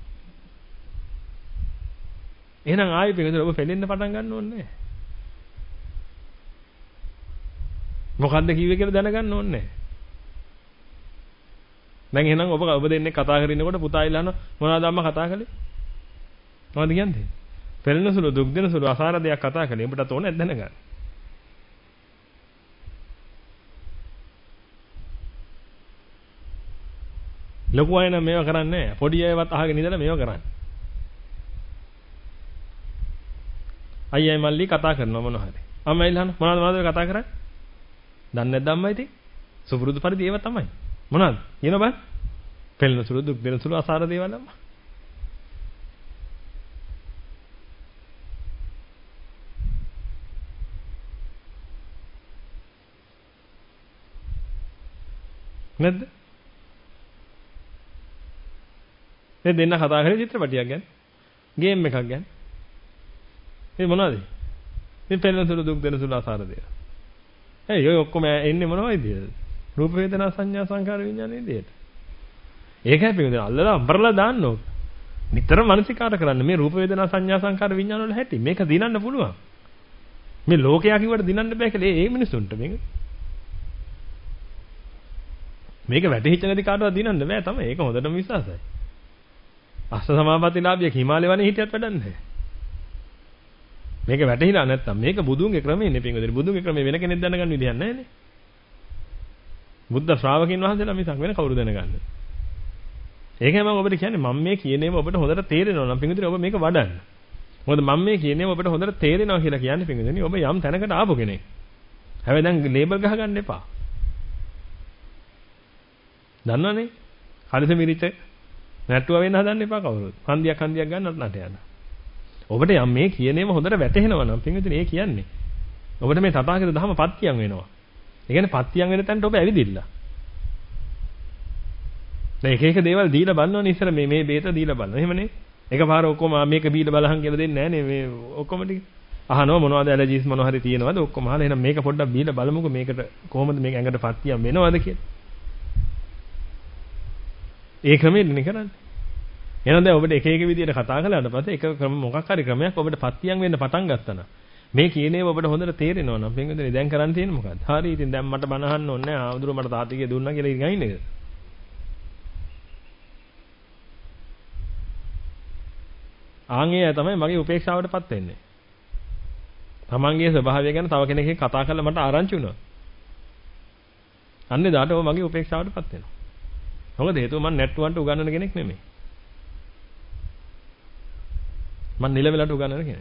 එහෙනම් ආයෙ පින්වතුනි ඔබ පෙළෙන්න පටන් ගන්න ඕනේ නැහැ. මොකද්ද කිව්වේ කියලා දැනගන්න ඕනේ නැහැ. දැන් එහෙනම් ඔබ දෙන්නේ කතා කරගෙන ඉන්නකොට පුතා ඉල්ලන මොනවද අම්මා කතා කළේ? මොනවද කියන්නේ? පෙළෙන සුළු දුක් දෙන සුළු අසාර දෙයක් කතා කළේ. ඔබටත් ඕනේ දැනගන්න. ලොකු අය නම් මේවා කරන්නේ නැහැ. පොඩි අයවත් අහගෙන ඉඳලා මේවා කරන්නේ. අයියයි මල්ලි කතා කරනවා මොනවා හරි. අම්මා ඉල්ලන මොනවද කතා කරන්නේ? දන්නේ නැද්ද අම්මා ඉතින්? සුපුරුදු පරිදි ඒවා තමයි. මොනවද? කියනවා බං. පෙළෙන සුළු දුක් දෙන සුළු අසාර දේවල් අම්මා. නැද්ද? මේ දෙන්න කතා කරේ චිත්‍රපටියක් ගැන. ගේම් එකක් ගැන. මේ මොනවද? මේ පෙළෙන සුළු දුක් දෙන සුළු අසාර දේවල්. ඔය ඔක්කොම එන්නේ මොනවයිද? රූප වේදනා සංඥා සංකාර විඥාන විදියට. ඒකයි පිළිදෙන අල්ලලා අඹරලා දාන්න ඕක. නිතර මානසිකාර කරන්න මේ රූප වේදනා සංඥා සංකාර විඥාන වල හැටි. මේක දිනන්න පුළුවන්. මේ ලෝකයා කිව්වට දිනන්න බෑ කියලා ඒ මිනිසුන්ට මේක වැටහිච්ච නැති කාටවත් දිනන්න බෑ තමයි. ඒක හොඳටම විශ්වාසයි. අස්ස සමාපත්තිලාභියෙක් හිමාලය වනේ හිටියත් වැඩක් නැහැ. මේක වැටහිලා නැත්තම් මේක බුදුන්ගේ ක්‍රමයේ නේ පින්වදින. බුදුන්ගේ ක්‍රමයේ වෙන කෙනෙක් දැනගන්න විදියක් නැහැ නේ. බුද්ධ ශ්‍රාවකින් වහන්සේලා මිසක් වෙන කවුරු දැනගන්නේ. ඒකයි මම ඔබට කියන්නේ මම මේ කියනේම ඔබට හොඳට තේරෙනවා නම් පින්වදින ඔබ මේක වඩන්න. මොකද මම මේ කියනේම ඔබට හොඳට තේරෙනවා කියලා කියන්නේ පින්වදින ඔබ යම් තැනකට ආපු කෙනෙක්. හැබැයි දැන් ලේබල් ගහගන්න එපා. දන්නවනේ? හරිස මිරිච නැට්ටුව වෙන්න හදන්න එපා කවුරුත්. හන්දියක් ගන්නත් නැට යන. ඔබට යම් මේ කියනේම හොඳට වැටහෙනවා නම් පින්විතනේ ඒ කියන්නේ. ඔබට මේ තථාගත ධර්ම පත්‍යම් වෙනවා. ඒ කියන්නේ පත්‍යම් වෙන තැනට ඔබ ඇවිදින්න. දැන් එක දේවල් දීලා බලනවනේ ඉස්සර මේ බේත දීලා බලනවා. එහෙමනේ. එකපාර ඔක්කොම මේක බීලා බලහන් කියලා දෙන්නේ නැහනේ මේ ඔක්කොම ටික. අහනවා මොනවද ඇලර්ජිස් මොනවා හරි තියෙනවද ඔක්කොම අහලා එහෙනම් මේක පොඩ්ඩක් බීලා බලමුකෝ මේකට කොහොමද මේක ඇඟට පත්‍යම් වෙනවද කියලා. ඒ ක්‍රමෙන්නේ කරන්නේ. එහෙනම් දැන් ඔබට එක විදියට කතා කළාට පස්සේ එක මොකක් හරි ක්‍රමයක් ඔබට පත්‍යම් වෙන්න පටන් ගත්තා නම් මේ කියනේව ඔබට හොඳට තේරෙනවා නම් පින්වතුනි දැන් කරන්න තියෙන්නේ මොකද්ද? හරි ඉතින් දැන් මට බන අහන්න ඕනේ නැහැ. ආවුදුර මට තාත්තිගේ දුන්නා කියලා ඉතින් අයින් නේද? ආන්ගේ තමයි මගේ උපේක්ෂාවටපත් වෙන්නේ. තමන්ගේ ස්වභාවය ගැන තව කෙනෙක් කතා කරලා මට ආරංචි වුණා. අන්නේ දාට ඔය මගේ උපේක්ෂාවටපත් වෙනවා. මොකද හේතුව මම නැට්ටුවන්ට උගන්වන කෙනෙක් නෙමෙයි. මම නිලවෙලට උගන්වන කෙනෙක්.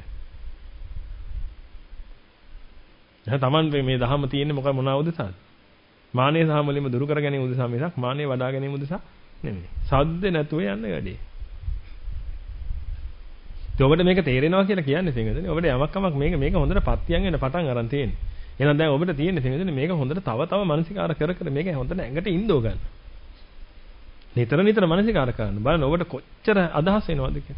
දැන් Taman මේ දහම තියෙන්නේ මොනවා උදෙසාද? මානෙ සහ මුලින්ම දුරු කර ගැනීම උදෙසා මිසක් මානෙ වඩා ගැනීම උදෙසා නෙමෙයි. සද්ද නැතුව යන්න වැඩි. ඔබට මේක තේරෙනවා කියලා කියන්නේ සිංහදෙනේ. ඔබට යමක් මේක හොඳට පත්‍යම් වෙන පටන් අරන් තියෙන්නේ. එහෙනම් දැන් ඔබට තියෙන්නේ සිංහදෙනේ මේක හොඳට තව මානසිකාර කර මේක හොඳට ඇඟට ඉන්දෝ ගන්න. නිතර මානසිකාර කරන්න. බලන්න ඔබට කොච්චර අදහස් එනවද කියලා.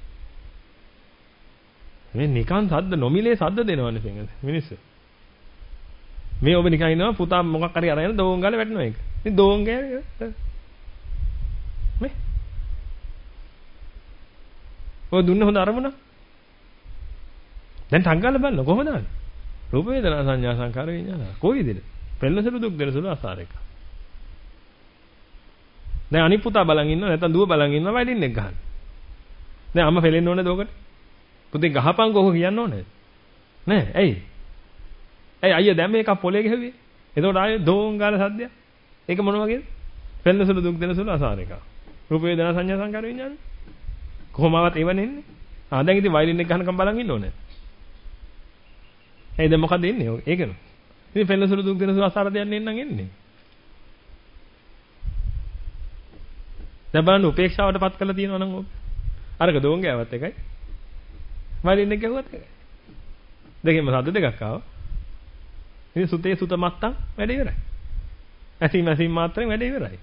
මේ නිකන් සද්ද නොමිලේ සද්ද දෙනවනේ සිංහද මිනිස්සු. මේ ඔබ නිකන් ඉන්නවා පුතා මොකක් හරි අරගෙන දෝං ගාලා වැටෙනවා ඒක. ඉතින් දෝං ගෑ මේ ඔය දුන්න හොඳ අරමුණ. දැන් ටක් ගාලා බලන්න කොහොමද ආන්නේ? රූප වේදනා සංඥා සංකාර විඥාන. කොයි විදිහද? පෙළෙනසුළු දුක් දෙනසුළු අසාර එක. දැන් අනිත් පුතා බලන් ඉන්නවා නැත්නම් දුව බලන් ඉන්නවා වයිඩින් එක ගහන්න. දැන් අම්මා පෙළෙන්න ඕනේද ඔකට? පුතේ ගහපන්කෝ ඔක කියන්න ඕනේද? නෑ ඇයි? අයියා දැන් මේක පොලේ ගහුවේ. එතකොට ආයේ දෝං ගාලා සද්දයක්. ඒක මොන වගේද? පෙළෙනසුළු දුක් දෙනසුළු අසාර එක. රූප වේදනා සංඥා සංකාර විඥාන. කොහොමවත් ඒව නෙන්නේ. දැන් ඉතින් වයලින් එක ගහනකම් බලන් ඉන්න ඕනේ. දැන් මොකද එන්නේ? ඒකනේ. ඉතින් පෙළෙනසුළු දුක් දෙනසුළු අසාර දෙයක් නෙන්නම් එන්නේ. දැන් බලන්න උපේක්ෂාවටපත් කරලා තියෙනවා නම් ඔබ. අරක දෝං ගෑවත් එකයි. වයලින් එක ගැහුවත් එකයි. දෙකෙන්ම සද්ද දෙකක් ආවා. ඉතින් සුතේ සුත මත්තම් වැඩ ඉවරයි. ඇසීම මාත්‍රෙන් වැඩ ඉවරයි.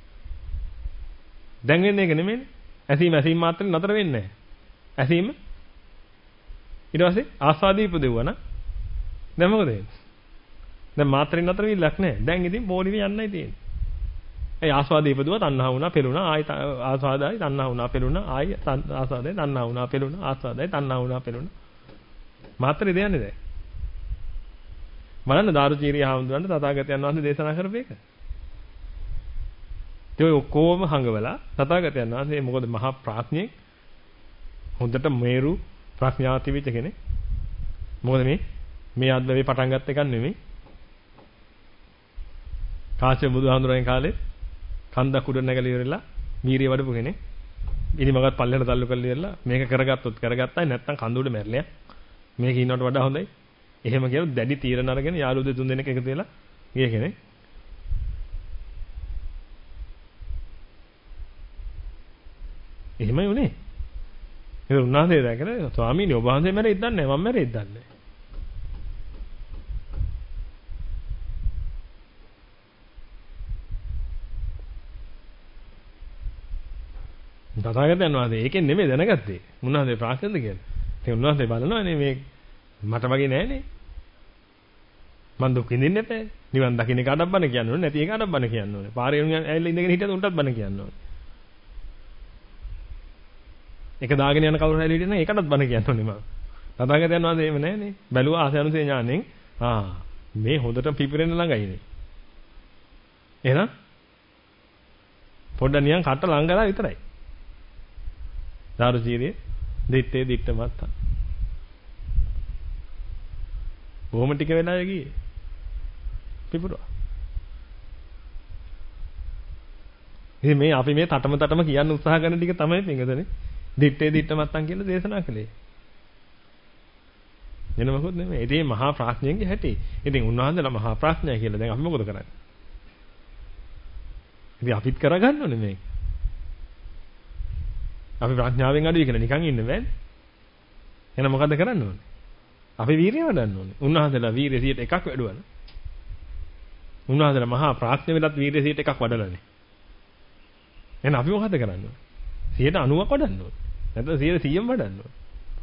දැන් වෙන්නේ ඒක නෙමෙයිනේ. ඇසීම මාත්‍රෙන් නතර වෙන්නේ නැහැ. ඇසීම ඊට පස්සේ ආස්වාදී ඉපදෙවුවා නා. දැන් මොකද වෙන්නේ? දැන් මාත්‍රෙන් අතර විල්ලක් නැහැ. දැන් ඉතින් පොලිමේ යන්නයි තියෙන්නේ. ඒ ආස්වාදී ඉපදුවා තණ්හා වුණා පෙළුණා ආයි ආස්වාදයි තණ්හා වුණා පෙළුණා ආයි ආස්වාදයි තණ්හා වුණා පෙළුණා ආස්වාදයි තණ්හා වුණා පෙළුණා. මාත්‍රේ දෙන්නේ දැන්. බලන්න දාරුචීරිය හාමුදුරන්ට තථාගතයන් වහන්සේ දේශනා කරපු එක. ඒ ඔක්කොම හංගවලා තථාගතයන් වහන්සේ මොකද මහා ප්‍රඥෙක් හොඳට මේරු ප්‍රඥාව තිබිච්ච කෙනෙක්. මොකද මේ අද්භවේ පටන් ගත්ත එකක් නෙමෙයි. කාශ්‍යප බුදුහාමුදුරන්ගේ කාලේ කන්දක් උඩ නැගලා ඉවරලා මීරිය වඩපු කෙනෙක්. ඉනිමගත් පල්ලෙහාට තල්ලු කරලා ඉවරලා මේක කරගත්තොත් කරගත්තයි නැත්නම් කඳ උඩ මැරලා. මේක ඉන්නවට වඩා හොඳයි. එහෙම කියලා දැඩි තීරණ අරගෙන යාළුවෝ දෙතුන් දෙනෙක් එකතු වෙලා ගිය කෙනෙක්. එහෙමයි උනේ. ඒක උන්වහන්සේ දැකලා ස්වාමීනි ඔබ වහන්සේ මැරෙයිද දන්නේ නැහැ මම මැරෙයිද දන්නේ නැහැ. තථාගතයන් වහන්සේ ඒකෙන් නෙමෙයි දැනගත්තේ. උන්වහන්සේ ප්‍රාර්ථනාද කියලා. ඉතින් උන්වහන්සේ බලනවානේ මේ මට වගේ නෑනේ. මං දුක් විඳින්න එපා. නිවන් දකින්න එක අඩක් බන කියන්න ඕනේ. නැති එක අඩක් බන කියන්න ඕනේ. පාරේ ඇවිල්ලා ඉඳගෙන හිටියද උන්ටත් බන කියන්න ඕනේ. එක දාගෙන යන කවුරු හරි හිටියනම් ඒකටත් බන කියන්න ඕනේ මම. තථාගතයන් වහන්සේ එහෙම නෑනේ. බැලුවා ආසයන්සේ ඥාණයෙන් මේ හොඳට පිපිරෙන්න ළඟයිනේ. එහෙනම් පොඩ්ඩක් නියන් කට ලං කරලා විතරයි. දාරුචීරිය දිත්තේ දිත්ත මත්තා. බොහොම ටික වෙලා ගියේ. පිපුරුවා. ඉතින් මේ අපි මේ තටම කියන්න උත්සාහ කරන ටික තමයි පින්ගදනේ. දිත්තේ දිත්ත මත්තන් කියලා දේශනා කළේ. වෙන මොකොත් නෙමෙයි. ඉතින් මහා ප්‍රඥයෙන්ගේ හැටි. ඉතින් උන්වහන්සේලා මහා ප්‍රඥය කියලා දැන් අපි මොකද කරන්නේ? ඉතින් අපිත් කරගන්න ඕනේ මේක. අපි ප්‍රඥාවෙන් අඩුයි කියලා නිකන් ඉන්න බෑනේ. එහෙනම් මොකද කරන්න ඕනේ? අපි වීරිය වඩන්න ඕනේ. උන්වහන්සේලා වීරිය 100ට එකක් වැඩුවා. උන්වහන්සේලා මහා ප්‍රඥ වෙලත් වීරිය 100ට එකක් වඩලානේ. එහෙනම් අපි මොකද කරන්න ඕනේ? 90ක් වඩන්න ඕනේ. නැත්නම් 100ම වඩන්න ඕනේ.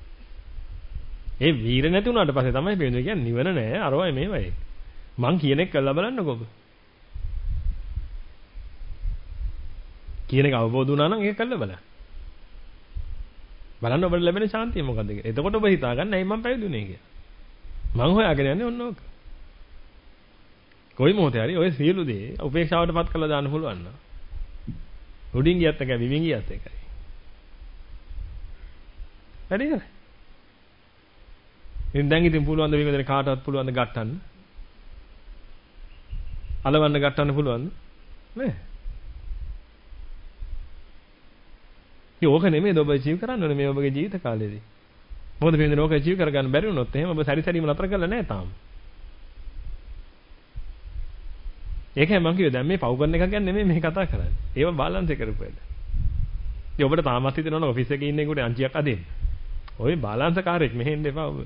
ඒ වීර නැති වුණාට පස්සේ තමයි වෙන්නේ කියන්නේ නිවන නෑ අරවයි මේවයි. මං කියන එක කළා බලන්නකෝ ඔබ. කියන එක අවබෝධ වුණා නම් ඒක කළා බලන්න. බලන්න ඔබට ලැබෙන ශාන්තිය මොකද්ද කියලා. එතකොට ඔබ හිතා ගන්න ඇයි මම පැවිදුනේ කියලා. මං හොයාගෙන යන්නේ ඔන්න ඕක. කොයි මොහොතේ හරි ඔය සියලු දේ උපේක්ෂාවටපත් කරලා දාන්න පුළුවන් නම්. උඩින් ගියත් එකයි විමින් ගියත් එකයි. වැඩි කරේ. දැන් ඉතින් පුළුවන් ද විමදෙන කාටවත් පුළුවන් ද ගට්ටන්න? අලවන්න ගට්ටන්න පුළුවන්ද? නෑ. යෝග නෙමෙයි ඔබ ජීව කරන්න ඕනේ මේ ඔබගේ ජීවිත කාලයේදී. මොකද මේ වෙනෝක ජීව කරගන්න බැරි වුණොත් එහෙම ඔබ සැරිසැරීම නතර කරලා නැහැ තාම. ඒකයි මම කිව්වේ දැන් මේ පව් කරන එක කියන්නේ නෙමෙයි මේ කතා කරන්නේ. ඒව බාලන්ස් එක කරපුවද. ඉතින් ඔබට තාමත් හිතෙනවනේ ඔෆිස් එකේ ඉන්න එකට අංචියක් අදින්න. ඔය බාලන්ස් කාර්යයක් මෙහෙන්න එපා ඔබ.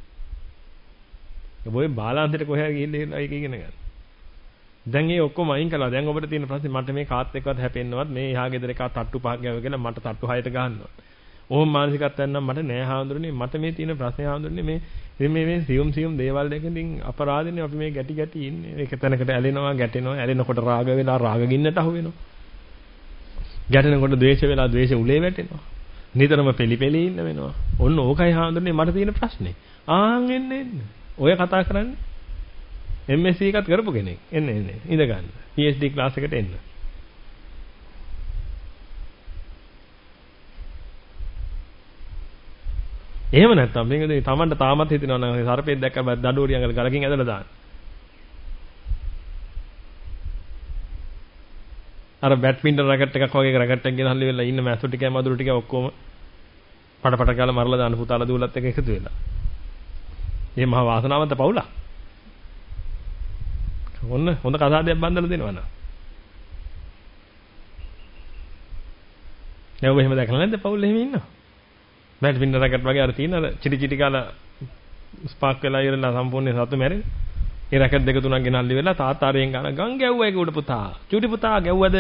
ඔබ බාලන්ස් එකට කොහේ ගිහිල්ලා ඒක ඉගෙන ගන්න. දැන් ඒ ඔක්කොම අයින් කළා. දැන් ඔබට තියෙන ප්‍රශ්නේ මට මේ කාත් එක්කවත් හැපෙන්නවත් මේ එහා ගෙදර එකක් තට්ටු පහක් ගාව කියලා මට තට්ටු 6ට ගහනවා. ඕම් මානසිකත්වයෙන් නම් මට නෑ හාමුදුරනේ මට මේ තියෙන ප්‍රශ්නේ හාමුදුරනේ මේ සියුම් දේවල් දෙකකින් අපරාධනේ අපි මේ ගැටි ඉන්නේ. ඒක තැනකට ඇලෙනවා ගැටෙනවා ඇලෙනකොට රාග වෙලා රාග ගින්නට අහු වෙනවා. ගැටෙනකොට ද්වේෂ වෙලා ද්වේෂ උලේ වැටෙනවා. නිතරම පෙලි ඉන්න වෙනවා. ඔන්න ඕකයි හාමුදුරනේ මට තියෙන ප්‍රශ්නේ. එන්න. ඔය කතා කරන්නේ MSc එකත් කරපු කෙනෙක්. එන්න. ඉඳ ගන්න. PhD ක්ලාස් එකට එන්න. එහෙම නැත්නම් මේකද තමන්ට තාමත් හිතෙනවා නම් සර්පෙක් දැක්ක බෑ දඩෝරිය අඟල ගලකින් ඇදලා දාන්න. අර බැඩ්මින්ටන් රැකට් එකක් වගේ රැකට් එකක් ගෙනල්ලා ඉවරලා ඉන්න මැස්සු ටිකයි මදුරු ටිකයි ඔක්කොම පට ගාලා මරලා දාන්න පුතාලා දූලත් එක එකතු වෙලා. මේ මහා වාසනාවන්ත පවුලක්. ඔන්න හොඳ කසාදයක් බඳලා දෙනවා නා. දැන් ඔබ එහෙම දැකලා නැද්ද පවුල් එහෙම ඉන්නවා? බැඩ්මින්ටන් රැකට් වගේ අර තියෙන අර චිටි කාලා ස්පාක් වෙලා ඉවරලා සම්පූර්ණයෙන් සතු මැරෙන්නේ. ඒ රැකට් දෙක තුනක් ගෙනල්ලා ඉවරලා තාත්තාරයෙන් ගන්න ගම් ගැව්වා ඒක උඩ පුතා. චුටි පුතා ගැව්වද?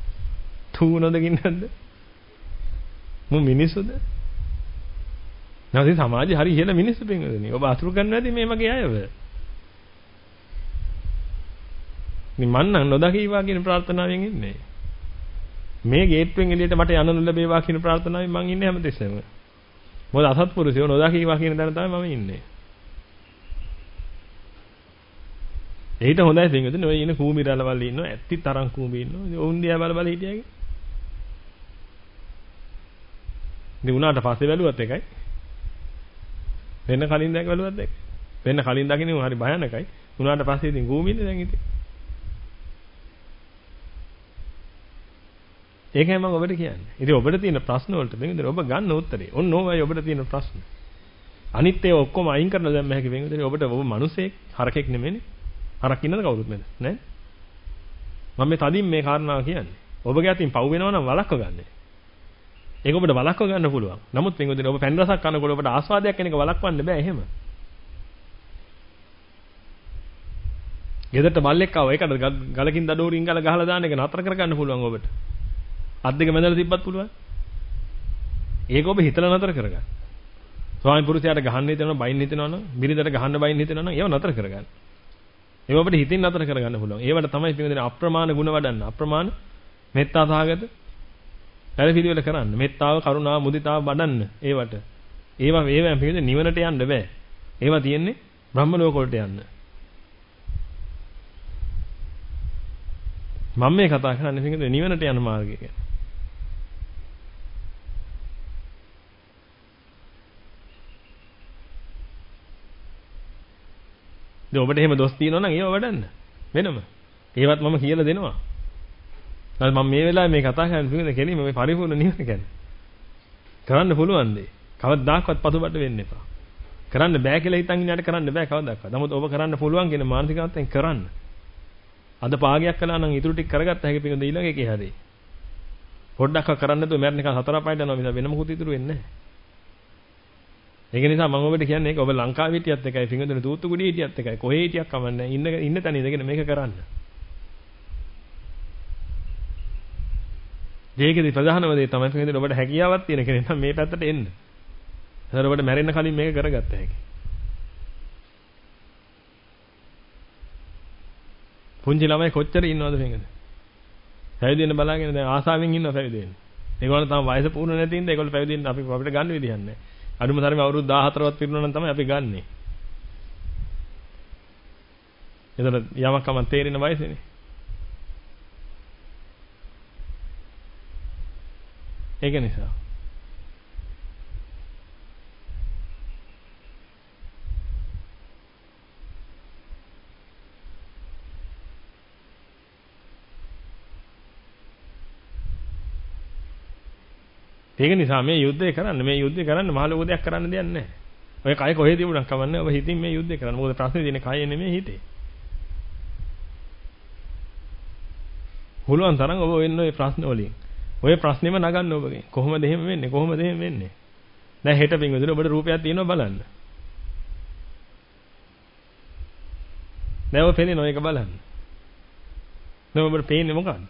තූනොද ගින්නද? මු මිනිස්සුද? නැවතින් සමාජයේ හරි ඉහළ මිනිස්සු පින්වතුනි. ඔබ අතුරු කරන්නේ නැති මේ වගේ අයව. මන් නම් නොදකීවා කියන ප්‍රාර්ථනාවෙන් ඉන්නේ. මේ ගේට්ටුවෙන් එළියට මට යන්න ලැබේවා කියන ප්‍රාර්ථනාවෙන් මං ඉන්නේ හැමතිස්සෙම. මොකද අසත්පුරුෂයෝ නොදකීවා කියන තැන තමයි මම ඉන්නේ. ඒිට හොඳයි පින්වතුනි ඔය ඉන්න කූඹිරලවල් ඉන්නවා ඇත්ති තරම් කූඹි ඉන්නවා. ඔවුන් දිහා බල බල හිටියගේ. ඉතින් උනාට පස්සේ බැලුවත් එකයි. වෙන්න කලින් දැක බැලුවත් එකයි. වෙන්න කලින් දකින්නේ හරි භයානකයි. උනාට පස්සේ ඉතින් කූඹින්නේ දැන් ඉතින්. ඒකයි මම ඔබට කියන්නේ. ඉතින් ඔබට තියෙන ප්‍රශ්න වලට වෙනදට ඔබ ගන්න උත්තරේ. ඔන්න ඕවයි ඔබට තියෙන ප්‍රශ්න. අනිත් ඒවා ඔක්කොම අයින් කරලා දැම්ම හැකි වෙනදට ඔබට ඔබ මිනිසෙක් හරකෙක් නෙමෙයිනේ. හරක් ඉන්නද කවුරුත් නේද? නෑ. මම මේ තදින් මේ කාරණාව කියන්නේ. ඔබගේ අතින් පව් වෙනවා නම් වළක්ව ගන්න. ඒක ඔබට වළක්ව ගන්න පුළුවන්. නමුත් වෙනදට ඔබ පැන් රසක් කනකොට ඔබට ආස්වාදයක් වෙන එක වළක්වන්න බෑ එහෙම. ගෙදරට බල්ලෙක් ආව ඒකට ගලකින් දඩෝරින් ගල ගහලා දාන එක නතර කරගන්න පුළුවන් ඔබට. අත් දෙක මැදලා තිබ්බත් පුළුවන්. ඒක ඔබ හිතලා නතර කරගන්න. ස්වාමි පුරුෂයාට ගහන්න හිතනවා බයින් හිතනවා නම් බිරිඳට ගහන්න බයින් හිතනවා නම් ඒව නතර කරගන්න. ඒව අපිට හිතින් නතර කරගන්න පුළුවන්. ඒවට තමයි පිළිදෙන අප්‍රමාණ ගුණ වඩන්න. අප්‍රමාණ මෙත්තා සහගත වැඩ පිළිවෙල කරන්න. මෙත්තාව, කරුණාව, මුදිතාව වඩන්න. ඒවට. ඒවා පිළිදෙන නිවනට යන්න බෑ. ඒවා තියෙන්නේ බ්‍රහ්ම ලෝක වලට යන්න. මම මේ කතා කරන්නේ පිළිදෙන නිවනට යන මාර්ගය ගැන. ඔබට එහෙම දොස් තියෙනවා නම් ඒව වඩන්න වෙනම. ඒවත් මම කියලා දෙනවා. මම මේ වෙලාවේ මේ කතා කරන්නේ කෙලින්ම මේ පරිපූර්ණ නිවන ගැන. කරන්න පුළුවන් දේ. කවදාවත් පසුබට වෙන්න එපා. කරන්න බෑ කියලා හිතන් ඉන්නට කරන්න බෑ කවදාවත්. නමුත් ඔබ කරන්න පුළුවන් කියන මානසිකත්වයෙන් කරන්න. අද පාගයක් කළා නම් ඉතුරු ටික කරගත්ත හැකි පිළිඳ ඊළඟ එකේ හැරේ. පොඩ්ඩක් කරන්න නැතුව මැරෙන එක හතර පහට යනවා මිස වෙන මොකුත් ඉතුරු වෙන්නේ නැහැ. ඒක නිසා මම ඔබට කියන්නේ ඒක ඔබ ලංකාවේ හිටියත් එකයි පිංගුතුනි තූත්තුකුඩියේ හිටියත් එකයි කොහේ හිටියක් කමන්නේ ඉන්න තැන ඉඳගෙන මේක කරන්න. මේකේදී ප්‍රධානම දේ තමයි පිංගුතුනි ඔබට හැකියාවක් තියෙන කෙනෙක් නම් මේ පැත්තට එන්න. ඒතර ඔබට මැරෙන්න කලින් මේක කරගත්ත හැකි. පුංචි ළමයි කොච්චර ඉන්නවද පිංගුතුනි? පැවිදි වෙන්න බලාගෙන දැන් ආසාවෙන් ඉන්නවා පැවිදි වෙන්න. ඒගොල්ලෝ තාම වයස පුරන නැති ඉඳ ඒගොල්ලෝ පැවිදි වෙන්න අපිට ගන්න විදිහක් නැහැ. අඩුම තරමේ අවුරුදු 14වත් පිරුණා නම් තමයි අපි ගන්නෙ. එතන යමක් කම තේරෙන වයසේනේ. ඒක නිසා. ඒක නිසා මේ යුද්ධය කරන්න මහ ලොකු දෙයක් කරන්න දෙයක් නැහැ. ඔය කය කොහෙද තිබුණා කවන්නේ ඔබ හිතින් මේ යුද්ධය කරන්න. මොකද ප්‍රශ්නේ තියෙන්නේ කයේ නෙමෙයි හිතේ. හුලුවන් තරම් ඔබ වෙන්න ඔය ප්‍රශ්න වලින්. ඔය ප්‍රශ්නේම නගන්න ඔබගෙන්. කොහොමද එහෙම වෙන්නේ? කොහොමද එහෙම වෙන්නේ? දැන් හෙට පින්වතුනි ඔබට රූපයක් තියෙනවා බලන්න. දැන් ඔබ පේන්නේ ඒක බලන්න. දැන් ඔබට පේන්නේ මොකක්ද?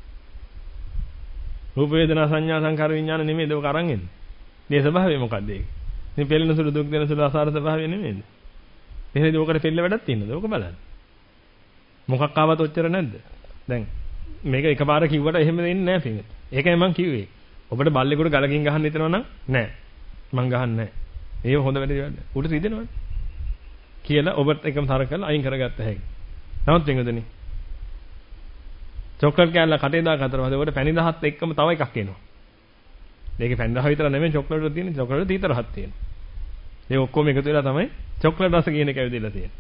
රූප වේදනා සංඥා සංකාර විඥාන නෙමෙයිද ඔක අරන් එන්නේ. මේ ස්වභාවය මොකක්ද ඒක? මේ පෙළෙන සුළු දුක් දෙන සුළු අසාර ස්වභාවය නෙමෙයිද? එහෙනම් ඕකට පෙළ වැඩක් තියෙනවද? ඕක බලන්න. මොකක් ආවත් ඔච්චර නැද්ද? දැන් මේක එකපාර කිව්වට එහෙම වෙන්නේ නැහැ පිටින්. ඒකයි මම කිව්වේ. ඔබට බල්ලෙකුට ගලකින් ගහන්න හිතනවා නම් නෑ. මං ගහන්නේ නෑ. ඒක හොඳ වැඩේ වැඩ. උඩ රිදෙනවනේ. කියලා ඔබත් එකම තර කරලා අයින් කරගත්ත හැකි. නමුත් වෙනදනේ. චොක්ලට් කෑල්ල කටේ දාගත්තම ඔබට පැණි දහත් එක්කම තව එකක් එනවා. මේකේ පැණි දහ විතර නෙමෙයි චොක්ලට් වල තියෙන චොක්ලට් වල තීතර හත් තියෙනවා. මේ ඔක්කොම එකතු වෙලා තමයි චොක්ලට් රස කියන එක ඇවිදලා තියෙන්නේ.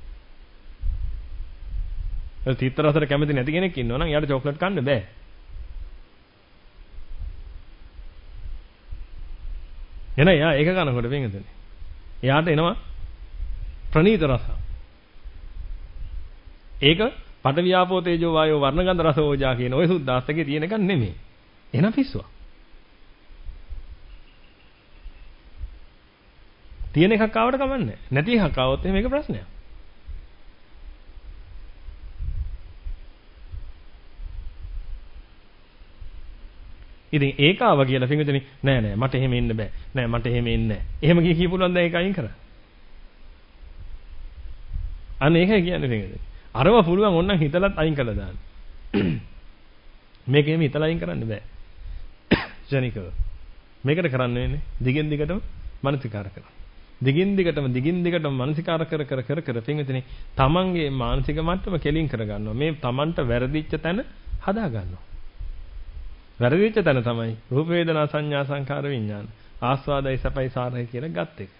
ඒ තීතර රසට කැමති නැති කෙනෙක් ඉන්නවා නම් එයාට චොක්ලට් කන්න බෑ. එන එයා ඒක කනකොට වෙනදනේ. එයාට එනවා ප්‍රණීත රස. ඒක පඨ වියාපෝ තේජෝ වායෝ වර්ණගන්ධ රස ඕජා කියන ওই සුද්දාස්තකේ තියෙන එකක් නෙමෙයි. එහෙනම් පිස්සුවක්. තියෙන එකක් ආවට කමන්නේ. නැති එකක් ආවොත් එහෙනම් මේක ප්‍රශ්නයක්. ඉතින් ඒක ආව කියලා පින්විතනි නෑ නෑ මට එහෙම ඉන්න බෑ. නෑ මට එහෙම ඉන්නේ නෑ. එහෙම කිය පුළුවන් දැන් ඒක අයින් කරා. අන්න ඒකයි කියන්නේ පින්විතනි. අරව පුළුවන් ඕනනම් හිතලත් අයින් කළා දාන්න. මේක එහෙම හිතලා අයින් කරන්න බෑ. ශනිකව. මේකට කරන්න වෙන්නේ දිගින් දිගටම මානසිකාර කරනවා. දිගින් දිගටම මානසිකාර කර පින්විතනි තමන්ගේ මානසික මට්ටම කෙලින් කර ගන්නවා. මේ තමන්ට වැරදිච්ච තැන හදා ගන්නවා. වැරදිච්ච තැන තමයි රූප වේදනා සංඥා සංකාර විඥාන ආස්වාදයි සපයි සාරයි කියලා ගත් එක.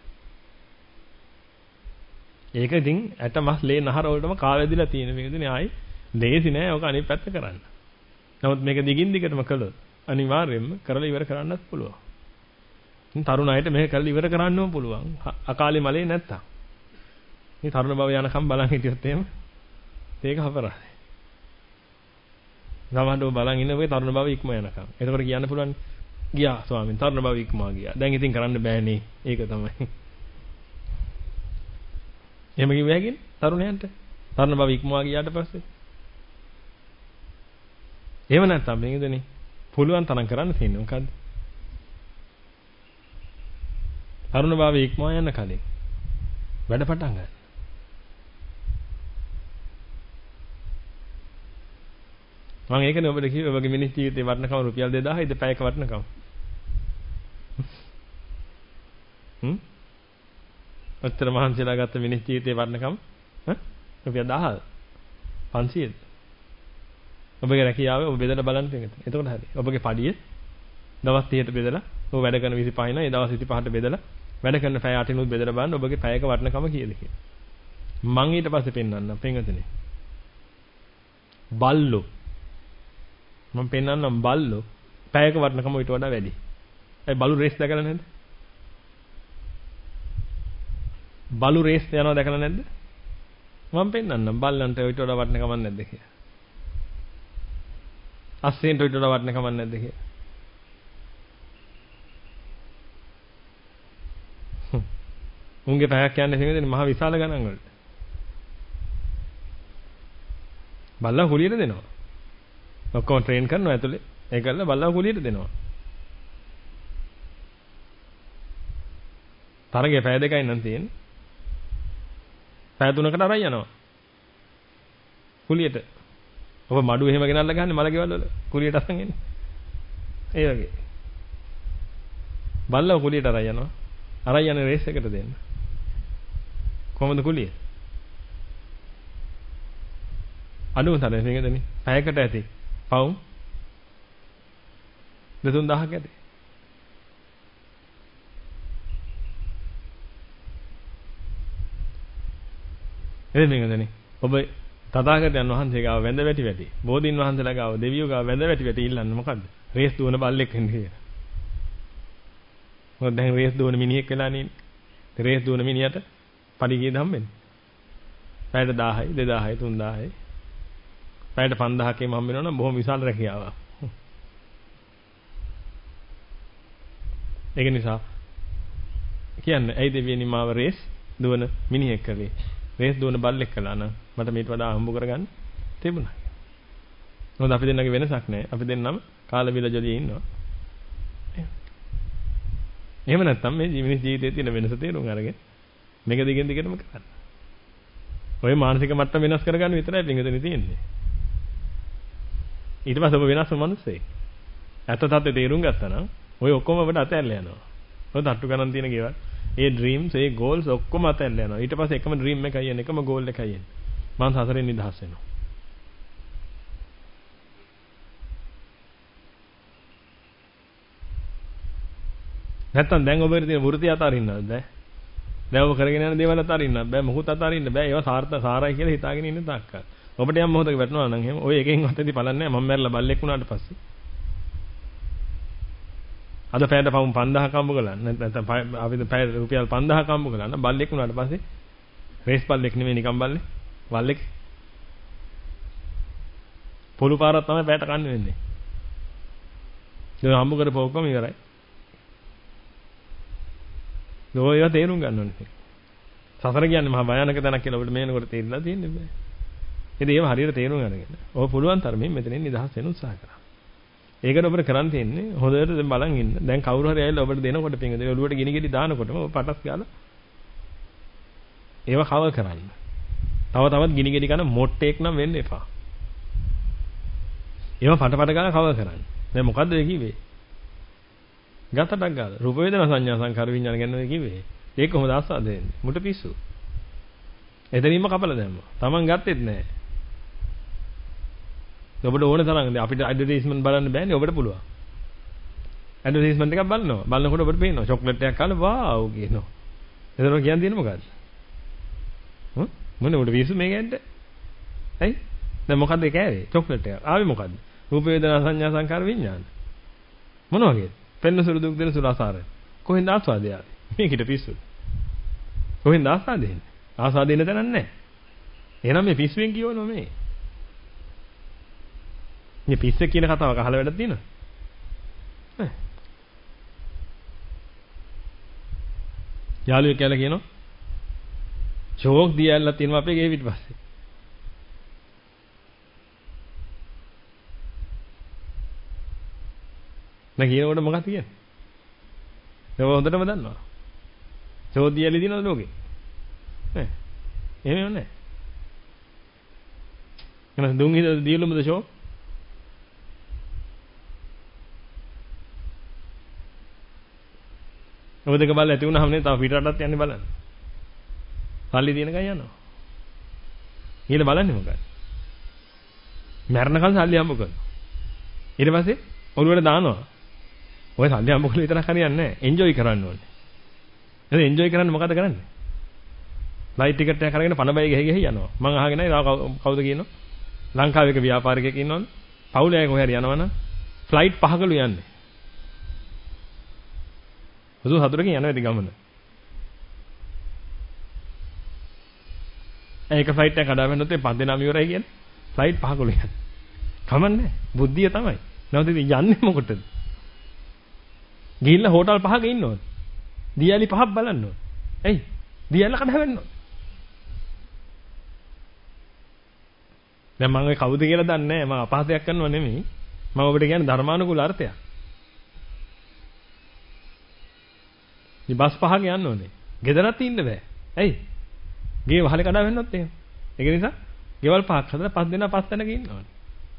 ඒක ඉතින් ඇට මස් ලේ නහර වලටම කාවැදිලා තියෙන මේකනේ ආයි ලේසි නෑ ඔක අනිත් පැත්ත කරන්න. නමුත් මේක දිගින් දිගටම කළොත් අනිවාර්යයෙන්ම කරලා ඉවර කරන්නත් පුළුවන්. තරුණ අයට මේක කරලා ඉවර කරන්නම පුළුවන්. අකාලේ මලේ නැත්තම්. මේ තරුණ බව යනකම් බලන් හිටියොත් එහෙම ඒක අපරාධයි. සමහරව බලන් ඉන්න ඔය තරුණ බව ඉක්ම යනකම්. එතකොට කියන්න පුළුවන් ගියා ස්වාමීන් තරුණ බව ඉක්මවා ගියා. දැන් ඉතින් කරන්න බෑනේ. ඒක තමයි. එහෙම කිව්ව හැකිනේ තරුණයන්ට. තරුණ බව ඉක්මවා ගියාට පස්සේ. එහෙම නැත්තම් මේකදනේ පුළුවන් තරම් කරන්න තියෙන්නේ මොකද්ද? තරුණ භාවයේ ඉක්මවා යන කලින් වැඩ පටන් ගන්න. මම ඒකනේ ඔබට කිව්වේ ඔබගේ මිනිස් ජීවිතේ වටිනකම රුපියල් 2000යිද පැයක වටිනකම? ඔච්චර මහන්සිලා ගත්ත මිනිස් ජීවිතේ වටිනකම රුපියල් 1000ද? 500ද? ඔබගේ රැකියාවේ ඔබ බෙදලා බලන්න තියෙනවා. එතකොට හරි. ඔබගේ පඩිය දවස් 30ට බෙදලා ඔබ වැඩ කරන 25 න ඒ දවස් 25ට බෙදලා වැඩ කරන පැය 8 නුත් බෙදලා බලන්න ඔබගේ පැයක වටිනකම කීයද කියලා. මං ඊට පස්සේ පෙන්නන්නම් පින්වතුනි. බල්ලෝ මම පෙන්නන්නම් බල්ලෝ පැයක වටිනකම ඊට වඩා වැඩි. ඒ බලු රේස් දැකලා නැද්ද? බලු රේස් යනවා දැකලා නැද්ද? මම පෙන්නන්නම් බල්ලන්ට ඊට වඩා වටිනකමක් නැද්ද කියලා. අස්සෙන්ට ඊට වඩා වටිනකමක් නැද්ද කියලා. උන්ගේ පැයක් යන්නේ තියෙන්නේ මහ විශාල ගණන් වලට. බල්ලා කුලියට දෙනවා. ඔක්කොම ට්‍රේන් කරනවා ඇතුලේ. ඒකල්ල බල්ලා කුලියට දෙනවා. තරගේ පැය දෙකයි නම් තියෙන්නේ. පැය 3කට අරන් යනවා. කුලියට. ඔබ මඩු එහෙම ගෙනල්ලා ගහන්නේ මල ගෙවල් වල කුලියට අරන් එන්නේ. ඒ වගේ. බල්ලා කුලියට අරන් යනවා. අරන් යන රේස් එකට දෙන්න. කොහොමද කුලිය? අඩුම තරමේ මේකදනේ. පැයකට ඇති. පවුම් 2000ක් ඇති. එද මේකදනේ. ඔබ තථාගතයන් වහන්සේ ගාව වැඳ වැටි බෝධින් වහන්සේලා ගාව දෙවියෝ ගාව වැඳ වැටි ඉල්ලන්නේ මොකද්ද? රේස් දුවන බල්ලෙක් වෙන්න කියලා. මොකද දැන් රේස් දුවන මිනිහෙක් වෙලා නේ. රේස් දුවන මිනිහට පඩි කීයද හම්බෙන්නේ? පැයට 1000යි 2000යි 3000යි. පැයට 5000කේම හම්බ වෙනවා නම් බොහොම විශාල රැකියාවක්. ඒක නිසා කියන්නේ ඇයි දෙවියනි මාව රේස් දුවන මිනිහෙක් කළේ? රේස් දුවන බල්ලෙක් කළා නම් මට මේට වඩා හම්බ කරගන්න තිබුණා. මොකද අපි දෙන්නගේ වෙනසක් නැහැ. අපි දෙන්නම කාල බිල ජොලියේ ඉන්නවා. එහෙම නැත්නම් මේ ජීවිතයේ තියෙන වෙනස තේරුම් අරගෙන මේක දිගින් දිගටම කරන්න. ඔය මානසික මට්ටම වෙනස් කරගන්න විතරයි පින්ගදෙනි තියෙන්නේ. ඊට පස්සේ ඔබ වෙනස්ම මිනිස්සෙක්. ඇත්ත තත්ත්වය තේරුම් ගත්තා නම් ඔය ඔක්කොම ඔබට අතහැරලා යනවා. ඔය තට්ටු ගණන් තියෙන ගෙවල්, ඒ ඩ්‍රීම්ස්, ඒ ගෝල්ස් ඔක්කොම අතහැරලා යනවා. ඊට පස්සේ එකම ඩ්‍රීම් එකයි එන්නේ, එකම ගෝල් එකයි එන්නේ. මං සසරෙන් නිදහස් වෙනවා. නැත්තම් දැන් ඔබේ තියෙන වෘත්තිය අතාරින්නද බෑ. දැන් ඔබ කරගෙන යන දේවල් අතාරින්නත් බෑ. මොකුත් අතාරින්න බෑ. ඒවා සාරයි කියලා හිතාගෙන ඉන්න තාක්කල්. ඔබට යම් මොහොතක වැටෙනවා නම් එහෙම ඔය එකෙන් අතේදී බලන්නේ මම මැරලා බල්ලෙක් වුණාට පස්සේ. අද පැයට පවුම් 5000ක් හම්බ කළා. නැත්නම් අපිට පැය රුපියල් 5000ක් හම්බ කළා නම් බල්ලෙක් වුණාට පස්සේ රේස් බල්ලෙක් නෙමෙයි නිකම් බල්ලෙක්. බල්ලෙක්. පොළු පාරක් තමයි පැයට කන්න වෙන්නේ. ඒක හම්බ කරපුව ඔක්කොම ඉවරයි. ඒවා තේරුම් ගන්න ඕනේ. සසර කියන්නේ මහා භයානක තැනක් කියලා ඔබට මේනකොට තේරෙලා තියෙන්නේ බෑ. ඉතින් ඒව හරියට තේරුම් ගන්න. ඔබ පුළුවන් තරමින් මෙතනින් නිදහස් වෙන්න උත්සාහ කරා. ඒකට ඔබට කරන්න තියෙන්නේ හොඳට දැන් බලන් ඉන්න. දැන් කවුරු හරි ඇවිල්ලා ඔබට දෙනකොට පින්වද ඔළුවට ගිනි ගෙඩි දානකොටම ඔබ පටස් ගාලා ඒව කවර් කරන්න. තවත් ගිනි ගෙඩි ගන්න මොට්ටේක් නම් වෙන්න එපා. ඒව පට ගාලා කවර් කරන්න. දැන් මොකද්ද ඒ කිව්වේ? ගතටක් ගාලා රූප වේදනා සංඥා සංකාර විඥාන ගැන කිව්වේ. ඒක කොහොමද ආස්වාද වෙන්නේ? මුට පිස්සු. එතනින්ම කපලා දැම්මා. Taman ගත්තෙත් නෑ. ඔබට ඕන තරම් අපිට ඇඩ්වර්ටයිස්මන්ට් බලන්න බෑනේ ඔබට පුළුවන්. ඇඩ්වර්ටයිස්මන්ට් එකක් බලනවා. බලනකොට ඔබට පේනවා චොක්ලට් එකක් කාලා වාව් කියනවා. එතන කියන්න තියෙන්නේ මොකද්ද? මොනේ උඩ පිස්සු මේක ඇද්ද? ඇයි? දැන් මොකද්ද ඒ කෑවේ? චොක්ලට් එකක්. ආවේ මොකද්ද? රූප වේදනා සංඥා සංකාර විඥාන. මොන වගේද? පෙන්න සුළු දුක් දෙන සුළු ආසාරය. කොහෙන්ද ආස්වාදය ආවේ? මේකිට පිස්සු. කොහෙන්ද ආස්වාදය එන්නේ? ආස්වාදය එන්න තැනක් නැහැ. එහෙනම් මේ පිස්සුවෙන් කියවනවා මේ. මේ පිස්සෙක් කියන කතාවක් අහලා වැඩක් තියෙනවද? නෑ. යාළුවෙක් කියලා කියනවා ෂෝක් දියල්ලා තියෙනවා අපේ ගේ පිටිපස්සේ. නැග කියනකොට මොකක්ද කියන්නේ? ඒක හොඳටම දන්නවා. ෂෝක් දියල්ලි දිනවද ලෝකේ? නෑ. එහෙම නෑ. එහෙනම් දුන් හිත දියලුමද ෂෝක්? ඔබ දෙක බලලා ඇති වුණාම නේ තව පිටරටත් යන්නේ බලන්න. සල්ලි දිනකන් යනවා. ඊළ බලන්නේ මොකක්ද? මරණකල් සල්ලි හම්බ කරනවා. ඊට පස්සේ ඔළුවට දානවා. ඔය සල්ලි හම්බ කරලා විතරක් හරියන්නේ නැහැ. එන්ජොයි කරන්න ඕනේ. එහෙනම් එන්ජොයි කරන්න මොකද කරන්නේ? ෆ්ලයිට් ටිකට් එකක් අරගෙන පණ බය ගහගෙන යනවා. මම අහගෙන ඉතින් කවුද කියනවා? ලංකාවේ එක ව්‍යාපාරිකයෙක් ඉන්නවනේ. පවුලේ අය කොහේ හරි යනවනම් ෆ්ලයිට් 5කලු යන්නේ. හුදු හතරකින් යනවා ඉතින් ගමන. ඒක ෆ්ලයිට් එක කඩා වැන්නොත් 5 දෙනාම ඉවරයි කියන්නේ. ෆ්ලයිට් 5කලු යන්නේ. කමන්නේ. බුද්ධිය තමයි. නැවත ඉතින් යන්නේ මොකටද? ගිහිල්ලා හෝටල් 5ක ඉන්න ඕනේ. දියාලි 5ක් බලන්න ඕනේ. ඇයි? දියාල කඩා වැන්න ඕනේ. දැන් මම ඔය කවුද කියලා දන්නේ නැහැ. මම අපහාසයක් කරනව නෙමෙයි. මම ඔබට කියන්නේ ධර්මානුකූල අර්ථයක්. මේ බස් 5ක යන්න ඕනේ. ගෙදරත් ඉන්න බෑ. ඇයි? ගේ වහලේ කඩා වෙන්නොත් එහෙම. ඒක නිසා ගෙවල් 5ක් හදලා 5 දෙනා 5 තැනක ඉන්න ඕනේ.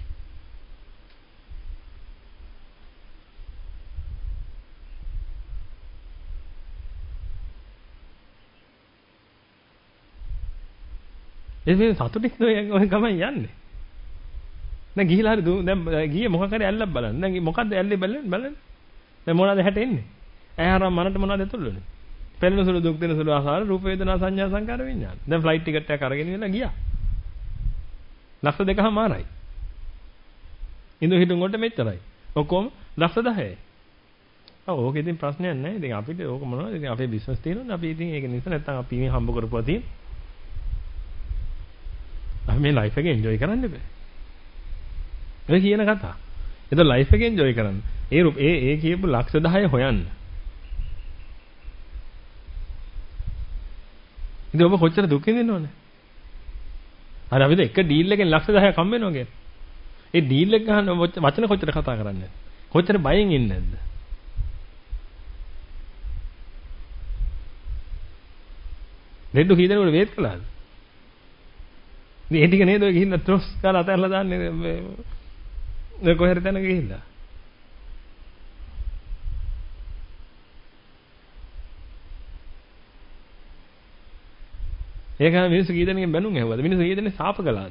මේ සතුටින් ඔය ගමන් යන්නේ. දැන් ගිහිලා හරි දැන් ගියේ මොකක් හරි ඇල්ලක් බලන්න. දැන් මොකද්ද ඇල්ලේ බලන්න. දැන් මොනවද හැටෙන්නේ? ඇහැරම් මනට මොනවද ඇතුළුනේ? පෙළෙන සුළු දුක් දෙන සුළු ආසාර රූප වේදනා සංඥා සංකාර විඥාන. දැන් ෆ්ලයිට් ටිකට් එකක් අරගෙන ඉඳලා ගියා. ලක්ෂ 2කමාරයි. ඉඳු හිටුන් වලට මෙච්චරයි. ඔක්කොම ලක්ෂ 10යි. ඔව් ඕක ඉතින් ප්‍රශ්නයක් නැහැ. ඉතින් අපිට ඕක මොනවද? ඉතින් අපේ බිස්නස් තියෙනවනේ. අපි ඉතින් ඒක නිසා නැත්තම් අපි මේ හම්බ කරපුවා තියෙන. අපි මේ ලයිෆ් එක එන්ජොයි කරන්න බෑ. ඔය කියන කතා. ඒක ලයිෆ් එක එන්ජොයි කරන්න. ඒ කියපු ලක්ෂ 10 හොයන්න. ඉතින් ඔබ කොච්චර දුක් විඳිනවද? අර අපිට එක ඩීල් එකෙන් ලක්ෂ 10ක් හම්බ වෙනවා කියන්නේ. ඒ ඩීල් එක ගන්න වචන කොච්චර කතා කරන්නේ? කොච්චර බයෙන් ඉන්නේ නැද්ද? දෙඩු කීදෙනෙකුට වේත් කළාද? ඉතින් ඒ ටික නේද ඔය ගිහින් ත්‍රොස් කාලා අතහැරලා දාන්නේ මේ කොහෙද තැනක ගිහිල්ලා. ඒක මිනිස්සු කී දෙනෙක්ගෙන් බැනුම් ඇහුවද? මිනිස්සු කී දෙනෙක් සාප කළාද?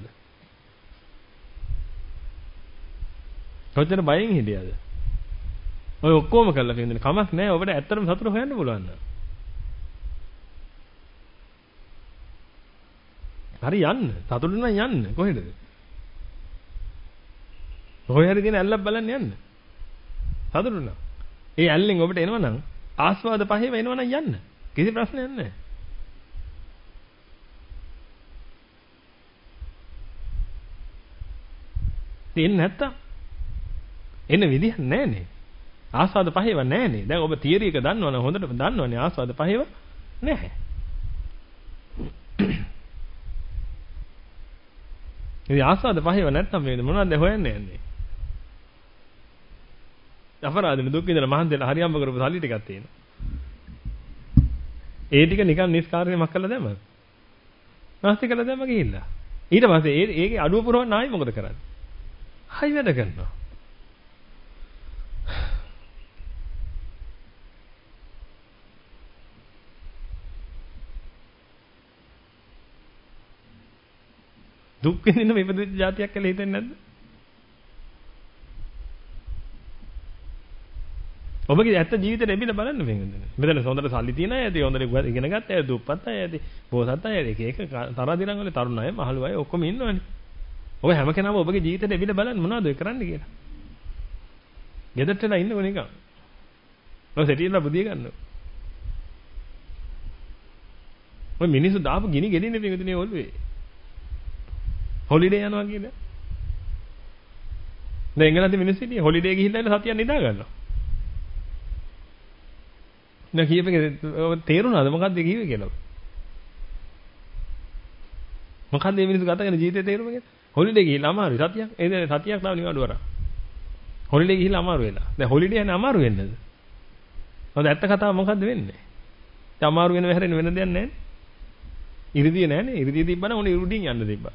කොච්චර බයෙන් හිටියද? ඔය ඔක්කොම කළා කියන්නේ කමක් නැහැ. ඔබට ඇත්තටම සතුට හොයන්න පුළුවන් නේද? හරි යන්න. සතුට නම් යන්න. කොහෙද? කොහේ හරි තියෙන ඇල්ලක් බලන්න යන්න. සතුට නම්. ඒ ඇල්ලෙන් ඔබට එනවනම් ආස්වාද පහේව එනවනම් යන්න. කිසි ප්‍රශ්නයක් නැහැ. තියෙන්නේ නැත්තම් එන්න විදිහක් නැහනේ. ආස්වාද පහේව නැහනේ. දැන් ඔබ තියරි එක දන්නවනේ හොඳට දන්නවනේ ආස්වාද පහේව නැහැ. ඉතින් ආස්වාද පහේව නැත්තම් මේ මොනවද හොයන්නේ යන්නේ? අපරාධනේ දුක් විඳලා මහන්සි වෙලා හරි හම්බ කරපු සල්ලි ටිකක් තියෙනවා. ඒ ටික නිකන් නිස්කාරණයක් කළා දැම්මද? නැස්ති කළා දැම්ම ගිහිල්ලා. ඊට පස්සේ ඒකේ අඩුව පුරවන්න ආයි මොකද කරන්නේ? ආයි වැඩ කරනවා. දුක් විඳින්න මේ ඉපදිච්ච જાතියක් කියලා හිතෙන්නේ නැද්ද? ඔබගේ ඇත්ත ජීවිතේ ලැබිලා බලන්න මේකද? මෙතන හොඳට සල්ලි තියන අය ඇති, හොඳට ඉගෙන ගත්ත අය, දුප්පත් අය ඇති, බෝසත් අය ඇති, එක තරදිනම් වල තරුණ අය, මහලු අය ඔක්කොම ඉන්නවනේ. ඔබ හැම කෙනාම ඔබගේ ජීවිතේ ලැබිලා බලන්න මොනවද ඔය කරන්නේ කියලා. ගෙදරට වෙලා ඉන්නකො නිකන්. ඔය සෙටියලා බුදිය ගන්නවා. ඔය මිනිස්සු දාපු ගිනි ගෙඩින්නේ පිටුනේ ඔළුවේ. හොලිඩේ යනවා කියලා. දැන් එංගලන්තේ මිනිස්සු ඉන්නේ හොලිඩේ ගිහිල්ලා ඉන්න සතියක් නිදා ගන්නවා. දැන් කීපෙක තේරුණාද මොකක්ද කිව්වේ කියලා? මොකක්ද මේ මිනිස්සු ගත කරන ජීවිතේ තේරුම කියලා? හොලිඩේ ගිහිල්ලා අමාරුයි සතියක්. ඒ දැන් සතියක් තාම නිවාඩු වරා. හොලිඩේ ගිහිල්ලා අමාරු වෙලා. දැන් හොලිඩේ යන්නේ අමාරු වෙන්නේද? හොඳ ඇත්ත කතාව මොකද්ද වෙන්නේ? දැන් අමාරු වෙන හැරෙන්න වෙන දෙයක් නැහැ. ඉරිදිය නැහැනේ. ඉරිදිය තිබ්බනම් උනේ ඉරුඩින් යන්න තිබ්බා.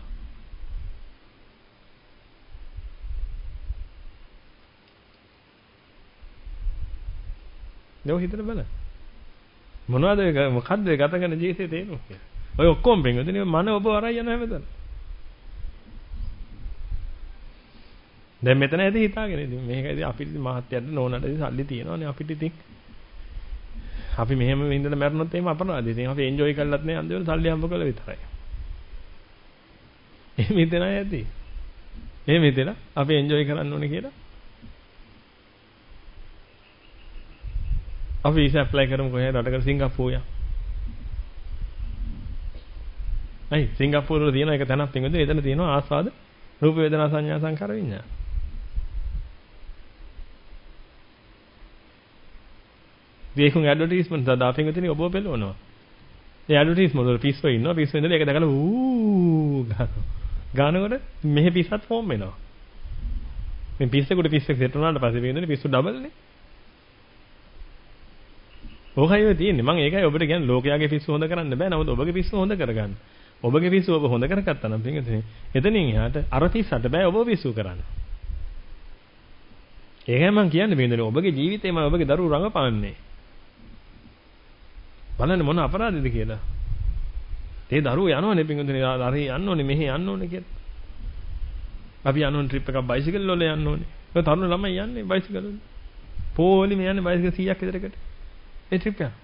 නෝ හිතලා බලන්න. මොනවද මොකද්ද ගත කරන ජීවිතේ තේරුම කියලා. ඔය ඔක්කොම බෙන්ගොතනේ මන ඔබ වරයි යන හැමදාම. දැන් මෙතන ඇද හිතාගෙන ඉතින් මේක ඉතින් අපිට මහත්යන්ට නෝනට ඉතින් සල්ලි තියෙනවානේ අපිට ඉතින්. අපි මෙහෙම ඉඳලා මැරුණොත් එහෙම අපරාධයි. ඉතින් අපි එන්ජොයි කරලත් නේ අන්තිමට සල්ලි හම්බ කළා විතරයි. එහෙම හිතන අය ඇති. එහෙම හිතලා අපි එන්ජොයි කරන්න ඕනේ කියලා. අපි වීසා ඇප්ලයි කරමු කොහෙද රටකට සිංගප්පූරු යා. අයි සිංගප්පූරු වල තියෙන එක තැනක් තියෙනවා. එතන තියෙනවා ආස්වාද රූප වේදනා සංඥා සංකාර විඤ්ඤාණ. මේකුන් ඇඩ්වර්ටයිස්මන්ට් දාපින් ගතිනේ ඔබ බෙලවනවා. ඒ ඇඩ්වර්ටයිස්මන්ට් වල පිස්සෝ ඉන්නවා. පිස්සෝ ඉඳලා ඒක දැකලා ගානවා. ගානකොට මෙහෙ පිස්සත් ෆෝම් වෙනවා. මේ පිස්සෙකුට පිස්සෙක් සෙට් වුණාට පස්සේ වෙන්නේ පිස්සු ඩබල් නේ. ඕකයි ඔය තියෙන්නේ. මම ඒකයි ඔබට කියන්නේ ලෝකයාගේ පිස්සු හොඳ කරන්න බෑ. නමුත් ඔබගේ පිස්සු හොඳ කරගන්න. ඔබගේ පිස්සු ඔබ හොඳ කරගත්තා නම් පින්ගතනේ. එතනින් එහාට අර පිස්සට බෑ ඔබ පිස්සු කරන්න. ඒකයි මම කියන්නේ පින්ගතනේ ඔබගේ ජීවිතේම ඔබගේ දරුවෝ රඟපාන්නේ. බලන්න මොන අපරාධද කියලා. ඒ දරුවෝ යනවනේ පින්ගතනේ හරි යන්න ඕනේ මෙහෙ යන්න ඕනේ කියලා. අපි යනෝනේ ට්‍රිප් එකක් බයිසිකල් වල යන්න ඕනේ. ඒ තරුණ ළමයි යන්නේ බයිසිකල් වල. පොලි මේ යන්නේ බයිසිකල් 100ක් විතරකට. ඒ ට්‍රිප් එක.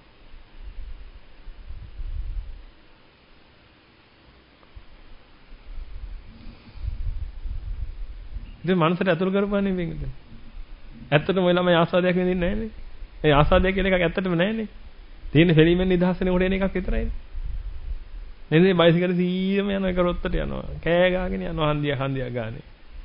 ඉතින් මනසට අතුරු කරපන්නේ මේකද? ඇත්තටම ඔය ළමයි ආස්වාදයක් විඳින්නේ නැහැනේ. ඒ ආස්වාදයක් කියලා එකක් ඇත්තටම නැහැනේ. තියෙන ෆිල්මෙන් නිදහසනේ උඩ එන එකක් විතරයිනේ. නේද? බයිසිකල් 100ම යන එක රොත්තට යනවා. කෑ ගාගෙන යනවා හන්දියක් ගානේ.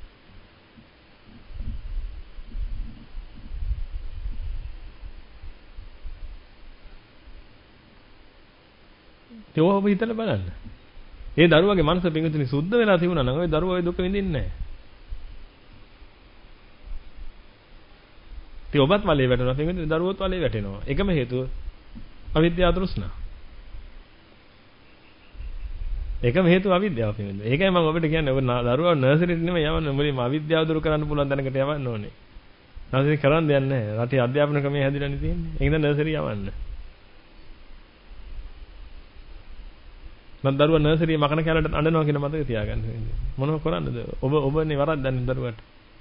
ඒක ඔබ හිතලා බලන්න. ඒ දරුවගේ මනස පිඟුතුනි සුද්ධ වෙලා තිබුණා නම් ওই දරුවා ওই දුක විඳින්නේ නැහැ. ඉතින් ඔබත් වලේ වැටෙනවා පිඟුතුනි දරුවොත් වලේ වැටෙනවා. එකම හේතුව අවිද්‍යාව තෘෂ්ණා. එකම හේතුව අවිද්‍යාව පිඟුතුනි. ඒකයි මම ඔබට කියන්නේ ඔබ දරුවා නර්සරිට නෙමෙයි යවන්න මුලින්ම අවිද්‍යාව දුරු කරන්න පුළුවන් දැනකට යවන්න ඕනේ. නර්සරි කරන් දෙයක් නැහැ. රටේ අධ්‍යාපන ක්‍රමය හැදිලානේ තියෙන්නේ. ඒක නිසා නර්සරි යවන්න. මම දරුවා නර්සරියේ මකන කැලට අඬනවා කියන මතක තියාගන්න. මොනව කරන්නද? ඔබනේ වරද්දන්නේ දරුවට.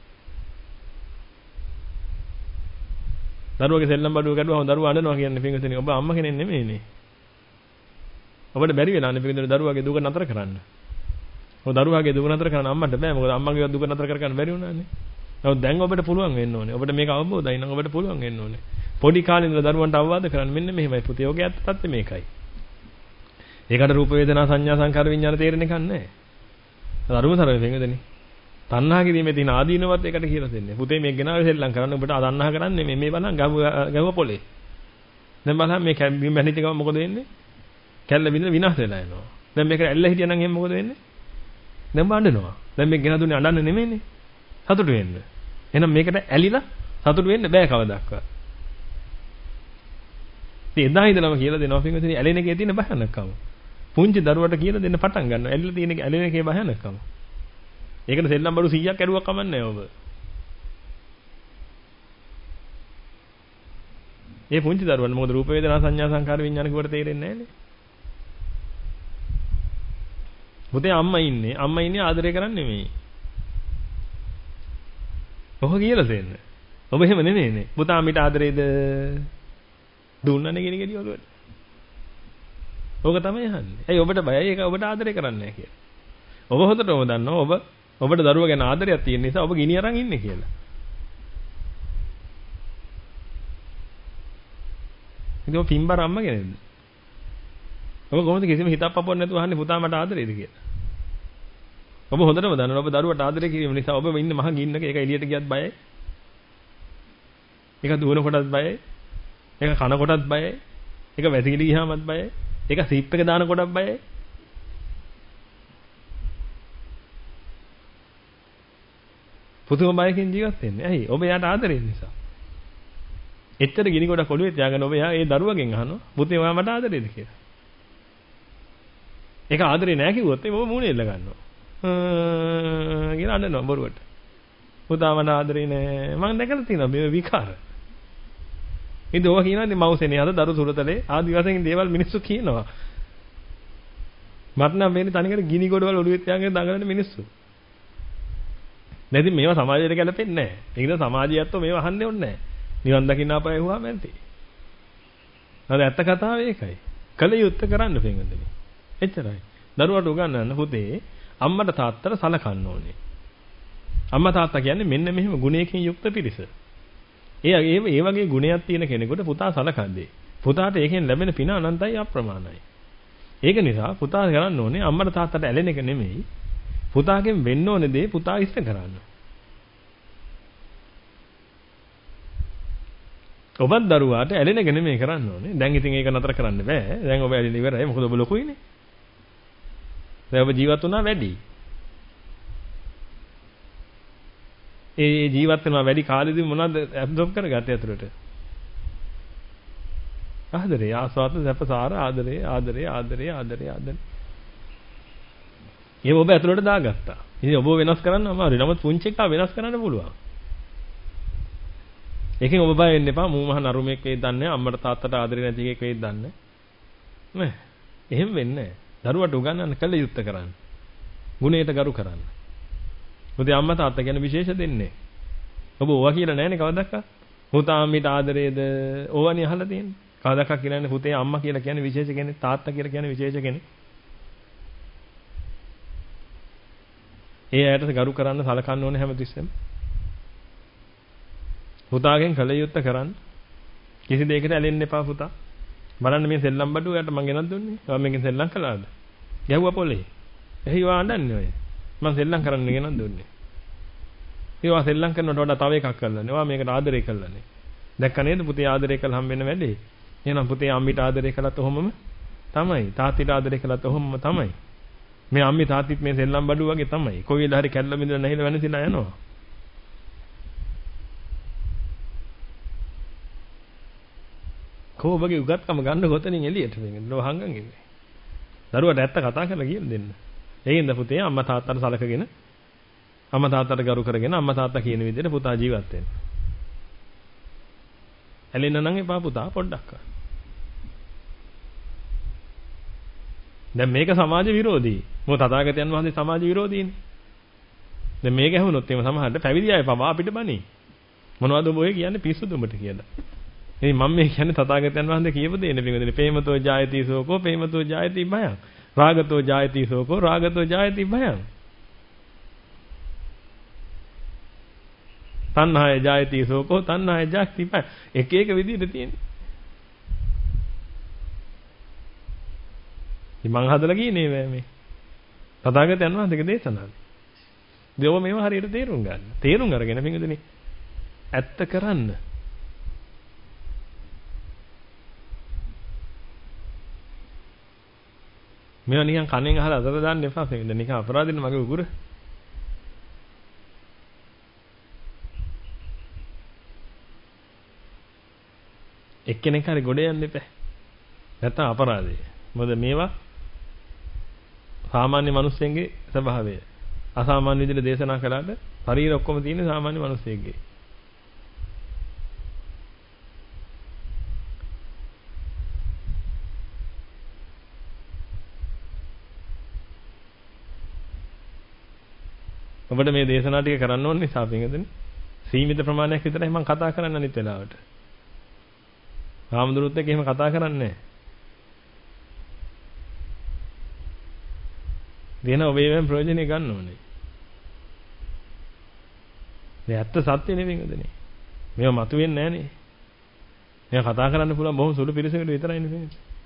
දරුවගේ සෙල්ලම් බඩුව ගැඩුවම දරුවා අඬනවා කියන්නේ පින්විතනේ ඔබ අම්මා කෙනෙක් නෙමෙයිනේ. ඔබට බැරි වෙලානේ පින්විතනේ දරුවාගේ දුක නතර කරන්න. ඔය දරුවාගේ දුක නතර කරන්න අම්මට බෑ. මොකද අම්මගේ දුක නතර කර ගන්න බැරි වුණානේ. නමුත් දැන් ඔබට පුළුවන් වෙන්න ඕනේ. ඔබට මේක අවබෝධයි නම් ඔබට පුළුවන් වෙන්න ඕනේ. පොඩි කාලේ ඉඳලා දරුවන්ට අවවාද කරන්න මෙන්න මෙහෙමයි පුතේ. ඔගේ ඇත්ත තත්ත්වය මේකයි. ඒකට රූප වේදනා සංඥා සංකාර විඥාන තේරෙන්නේ නැහැ. ධර්මතරය වෙනදනේ. තණ්හාගීමේ තියෙන ආදීනවත් ඒකට කියලා දෙන්නේ. පුතේ මේක ගෙනාවේ සෙල්ලම් කරන්න ඔබට තණ්හා කරන්නේ මේ බලන්න ගව පොලේ. දැන් බලන්න මේ කැම්බින් බැඳිච්ච ගම මොකද වෙන්නේ? කැල්ල බින්ද විනාශ වෙලා යනවා. දැන් මේක ඇල්ල හිටියනම් එහෙනම් මොකද වෙන්නේ? දැන් බාඬනවා. දැන් මේක ගෙනා දුන්නේ අඬන්න නෙමෙයිනේ. සතුටු වෙන්න. එහෙනම් මේකට ඇලිලා සතුටු වෙන්න බෑ කවදාවත්. ඉතින් එදා ඉඳලම කියලා දෙනවා පින්වතුනි ඇලෙන එකේ තියෙන භයානකම. පුංචි දරුවට කියලා දෙන්න පටන් ගන්නවා. ඇලිලා තියෙන ඇලෙන එකේ භයානකම. ඒකට සෙල්ලම් බඩු 100ක් ඇරුවක් කමන්නේ ඔබ. ඒ පුංචි දරුවන් මොකද රූප වේදනා සංඥා සංකාර විඥාන කිව්වට තේරෙන්නේ නැහැනේ. පුතේ අම්මා ඉන්නේ ආදරය කරන්නේ නෙමෙයි. ඔහො කියලා දෙන්න. ඔබ එහෙම නෙමෙයිනේ. පුතා මිට ආදරේද දුන්නනේ කියන එකදී ඔළුවට. ඕක තමයි අහන්නේ. ඇයි ඔබට බයයි ඒක ඔබට ආදරය කරන්නේ නැහැ කියලා. ඔබ හොඳටම දන්නවා ඔබට දරුවා ගැන ආදරයක් තියෙන නිසා ඔබ ගිනි අරන් ඉන්නේ කියලා. ඉතින් ඔබ පින්බර අම්මා කෙනෙක්ද? ඔබ කොහොමද කිසිම හිතක් පපුවක් නැතුව අහන්නේ පුතා මට ආදරේද කියලා? ඔබ හොඳටම දන්නවා ඔබ දරුවට ආදරය කිරීම නිසා ඔබ ඉන්නේ මහ ගින්නක ඒක එළියට ගියත් බයයි. ඒක දුවන කොටත් බයයි. ඒක කන කොටත් බයයි. ඒක වැසිකිලි ගියාමත් බයයි. ඒක සීප් එක දාන කොටත් බයයි. පුතුම බයකින් ජීවත් වෙන්නේ. ඇයි? ඔබ යාට ආදරේ නිසා. එච්චර ගිනි ගොඩක් ඔළුවේ තියාගෙන ඔබ යා ඒ දරුවගෙන් අහනවා පුතේ ඔයා මට ආදරේද කියලා. ඒක ආදරේ නෑ කිව්වොත් ඔබ මූණේ එල්ල ගන්නවා. කියලා අඬනවා බොරුවට. පුතා මට ආදරේ නෑ. මම දැකලා තියෙනවා මේ විකාර. ඉතින් ඔවා කියනවා ඉතින් මවුසෙනේ අද දරු සුරතලේ ආදි වශයෙන් දේවල් මිනිස්සු කියනවා. මට නම් මේනේ තනිකර ගිනි ගොඩවල් ඔළුවේ තියාගෙන දඟලන මිනිස්සු. නැති මේවා සමාජයට ගැලපෙන්නේ නැහැ. ඒ නිසා සමාජයත්ව මේවා අහන්නේ ඕනේ නැහැ. නිවන් දකින්න ආපහු එහුවාම ඇති. අද ඇත්ත කතාව ඒකයි. කල යුත්තේ කරන්න පින්වදනේ. එච්චරයි. දරුවට උගන්වන්න පුතේ අම්මට තාත්තට සලකන්න ඕනේ. අම්මා තාත්තා කියන්නේ මෙන්න මෙහෙම ගුණයකින් යුක්ත පිරිස. ඒ වගේ ගුණයක් තියෙන කෙනෙකුට පුතා සලකන්නේ. පුතාට ඒකෙන් ලැබෙන පින අනන්තයි අප්‍රමාණයි. ඒක නිසා පුතා කරන්න ඕනේ අම්මට තාත්තට ඇලෙන එක නෙමෙයි. පුතාගෙන් වෙන්න ඕනේ දේ පුතා ඉෂ්ට කරන්න. ඔබත් දරුවාට ඇලෙන එක නෙමෙයි කරන්න ඕනේ. දැන් ඉතින් ඒක නතර කරන්න බෑ. දැන් ඔබ ඇලිලා ඉවරයි. මොකද ඔබ ලොකුයිනේ. දැන් ඔබ ජීවත් වුණා වැඩි. ඒ ජීවත් වෙනවා වැඩි කාලෙදී මොනවද ඇබ්සොබ් කරගත්තේ අතුරට? ආදරේ, ආස්වාද, සැපසාර, ආදරේ. ඒ ඔබ ඇතුළට දාගත්තා. ඉතින් ඔබ වෙනස් කරන්න අමාරුයි. නමුත් පුංචි එකා වෙනස් කරන්න පුළුවන්. ඒකෙන් ඔබ බය වෙන්න එපා. මූ මහ නරුමෙක් වෙයි දන්නේ අම්මට තාත්තට ආදරේ නැති එකෙක් වෙයි දන්නේ නෑ. එහෙම වෙන්නේ නෑ. දරුවට උගන්වන්න කළ යුත්තේ කරන්න. ගුණයට ගරු කරන්න. මොකද අම්මා තාත්තා කියන විශේෂ දෙන්නේ. ඔබ ඕවා කියලා නෑනේ කවදාවත්. පුතා අම්මිට ආදරේද ඕවනේ අහලා තියෙන්නේ. කවදාවත් කියන්නේ පුතේ අම්මා කියලා කියන්නේ විශේෂ කෙනෙක්, තාත්තා කියලා කියන්නේ විශේෂ කෙනෙක්. ඒ ඇයට ගරු කරන්න සලකන්න ඕනේ හැමතිස්සෙම. පුතාගෙන් කල යුත්තේ කරන්න. කිසි දෙයකට ඇලෙන්න එපා පුතා. බලන්න මේ සෙල්ලම් බඩුව යට මං ගෙනත් දුන්නේ. ඔයා මේකෙන් සෙල්ලම් කළාද? ගැහුවා පොලේ. එහි වාඩන්නේ ඔය. මං සෙල්ලම් කරන්න ගෙනත් දුන්නේ. ඒවා සෙල්ලම් කරනකොට වඩා තව එකක් කරලානේ. ඔයා මේකට ආදරේ කළානේ. දැක්ක නේද පුතේ ආදරේ කළා හම් වෙන වැඩේ. එහෙනම් පුතේ අම්මිට ආදරේ කළත් ඔහොමම තමයි. තාත්තිට ආදරේ කළත් ඔහොමම තමයි. මේ අම්මේ තාත්තිත් මේ සෙල්ලම් බඩුව වගේ තමයි. කොයි වෙලාව හරි කැල්ල බින්දලා නැහිලා වෙනසිලා යනවා. කොහොමගේ උගත්කම ගන්න ගොතනින් එළියට වෙන්නේ ලෝහංගන් ඉන්නේ. දරුවට ඇත්ත කතා කරලා කියලා දෙන්න. ඒකින්ද පුතේ අම්මා තාත්තට සලකගෙන අම්මා තාත්තට ගරු කරගෙන අම්මා තාත්තා කියන විදිහට පුතා ජීවත් වෙන්න. ඇලෙන්න නම් එපා පුතා පොඩ්ඩක්. දැන් මේක සමාජ විරෝධී. මොකද තථාගතයන් වහන්සේ සමාජ විරෝධීනේ. දැන් මේක ඇහුනොත් එහෙම සමහරට පැවිදි අය පවා අපිට බනි. මොනවද ඔබ ඔය කියන්නේ පිස්සුද උඹට කියලා. ඉතින් මම මේ කියන්නේ තථාගතයන් වහන්සේ කියපු දෙන්නේ පිටුදෙනේ ප්‍රේමතෝ ජායති සෝකෝ ප්‍රේමතෝ ජායති භයං. රාගතෝ ජායති සෝකෝ රාගතෝ ජායති භයං. තණ්හාය ජායති සෝකෝ තණ්හාය ජායති භයං. එක එක විදිහට තියෙන්නේ. ඉතින් මං හදලා කියන්නේ මේ තථාගතයන් වහන්සේගේ දේශනාවයි. දෙව මේවා හරියට තේරුම් ගන්න. තේරුම් අරගෙන පිටුදෙනේ ඇත්ත කරන්න. මේවා නිකන් කණෙන් අහලා අතට දාන්න එපා. මේක නිකන් අපරාධින මගේ උගුර. එක්කෙනෙක් හරි ගොඩ යන්න එපා. නැත්තම් අපරාධය. මොකද මේවා සාමාන්‍ය මිනිස්සුන්ගේ ස්වභාවය. අසාමාන්‍ය විදිහට දේශනා කළාට ශරීර ඔක්කොම තියෙන සාමාන්‍ය මිනිස්සෙක්ගේ. ඔබට මේ දේශනා ටික කරන්න ඕනේ නිසා පින්වතුනි සීමිත ප්‍රමාණයක් විතරයි මම කතා කරන්න අනිත් වෙලාවට. රාමදුරුත් එක්ක එහෙම කතා කරන්නේ නැහැ. දෙන ඔබේම ප්‍රයෝජනෙ ගන්න ඕනේ. මේ ඇත්ත සත්‍ය නෙවෙයි නේද? මේව මතුවෙන්නේ නැහනේ. මේව කතා කරන්න පුළුවන් බොහොම සුළු පිරිසකට විතරයි නේ.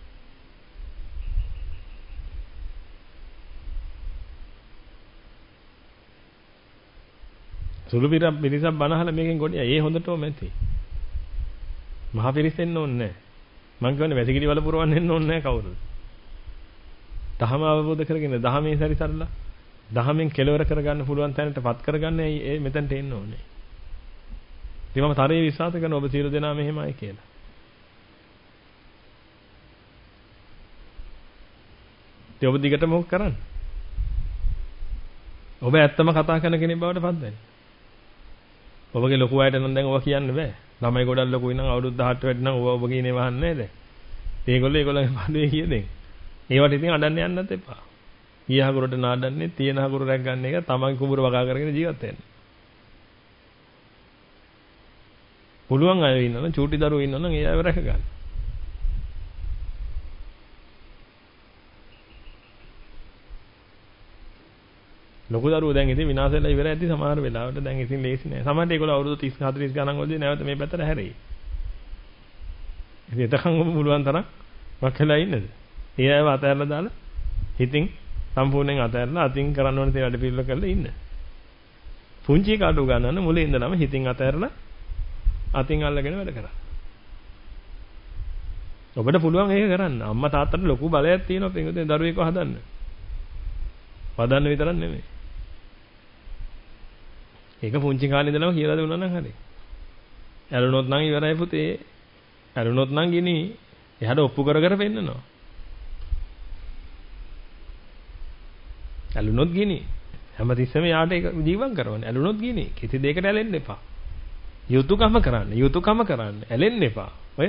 සුළු පිරිසක් බනහලා මේකෙන් ගොඩියා. ඒ හොඳටම ඇති. මහා පිරිස් එන්න ඕනේ නැහැ. මං කියන්නේ වැසිකිලි වල පුරවන්න එන්න ඕනේ නැහැ කවුරුත්. දහම අවබෝධ කරගෙන දහමේ සැරිසරලා දහමෙන් කෙලවර කරගන්න පුළුවන් තැනටපත් කරගන්න ඒ මෙතනට එන්න ඕනේ. ඉතින් මම තරයේ විශ්වාස කරන ඔබ සියලු දෙනා මෙහෙමයි කියලා. ඉතින් ඔබ දිගටම මොකක් කරන්නේ? ඔබ ඇත්තම කතා කරන කෙනෙක් බවට පත් වෙන්න. ඔබගේ ලොකු අයට නම් දැන් ඔබ කියන්න බෑ. ළමයි ගොඩක් ලොකුයි නම් අවුරුදු 18 වැඩි නම් ඔබ කියන්නේ වහන්නේ නේද? ඒගොල්ලෝගේ පදේ කියදෙන්. ඒවට ඉතින් අඬන්න යන්නත් එපා. ඊයහගුරට නාඩන්නේ තියෙන හගුර රැක් ගන්න එක තමන්ගේ කුඹුර වගා කරගෙන ජීවත් වෙන්න. පුළුවන් අය ඉන්නවනම් චූටි දරුවෝ ඉන්නවනම් ඒ අයව රැක ගන්න. ලොකු දරුවෝ දැන් ඉතින් විනාශ වෙලා ඉවරයි ඇති සමහර වෙලාවට දැන් ඉතින් ලේසි නෑ. සමහරට ඒගොල්ලෝ අවුරුදු 30 40 ගණන් වලදී නැවත මේ පැත්තට හැරෙයි. ඉතින් එතකන් පුළුවන් තරම් වක්කලා ඉන්නද? ඒ අයව අතහැරලා දාලා හිතින් සම්පූර්ණයෙන් අතහැරලා අතින් කරන්න ඕන තේ වැඩ පිළිවෙල කරලා ඉන්න. පුංචි කාඩු ගන්නන්න මුලින් ඉඳලම හිතින් අතහැරලා අතින් අල්ලගෙන වැඩ කරා. ඔබට පුළුවන් ඒක කරන්න. අම්මා තාත්තට ලොකු බලයක් තියෙනවා පිටුදේ දරුවෙක්ව හදන්න. වදන්න විතරක් නෙමෙයි. ඒක පුංචි කාලේ ඉඳලම කියලා දුන්නා නම් හරි. ඇලුනොත් නම් ඉවරයි පුතේ. ඇලුනොත් නම් ගිනි. එහාට ඔප්පු කර කර පෙන්නනවා. ඇලුනොත් ගිනි. හැමතිස්සෙම යාට ඒක ජීවත් කරවන්නේ. ඇලුනොත් ගිනි. කිසි දෙයකට ඇලෙන්න එපා. යුතුයකම කරන්න. යුතුයකම කරන්න. ඇලෙන්න එපා. ඔය.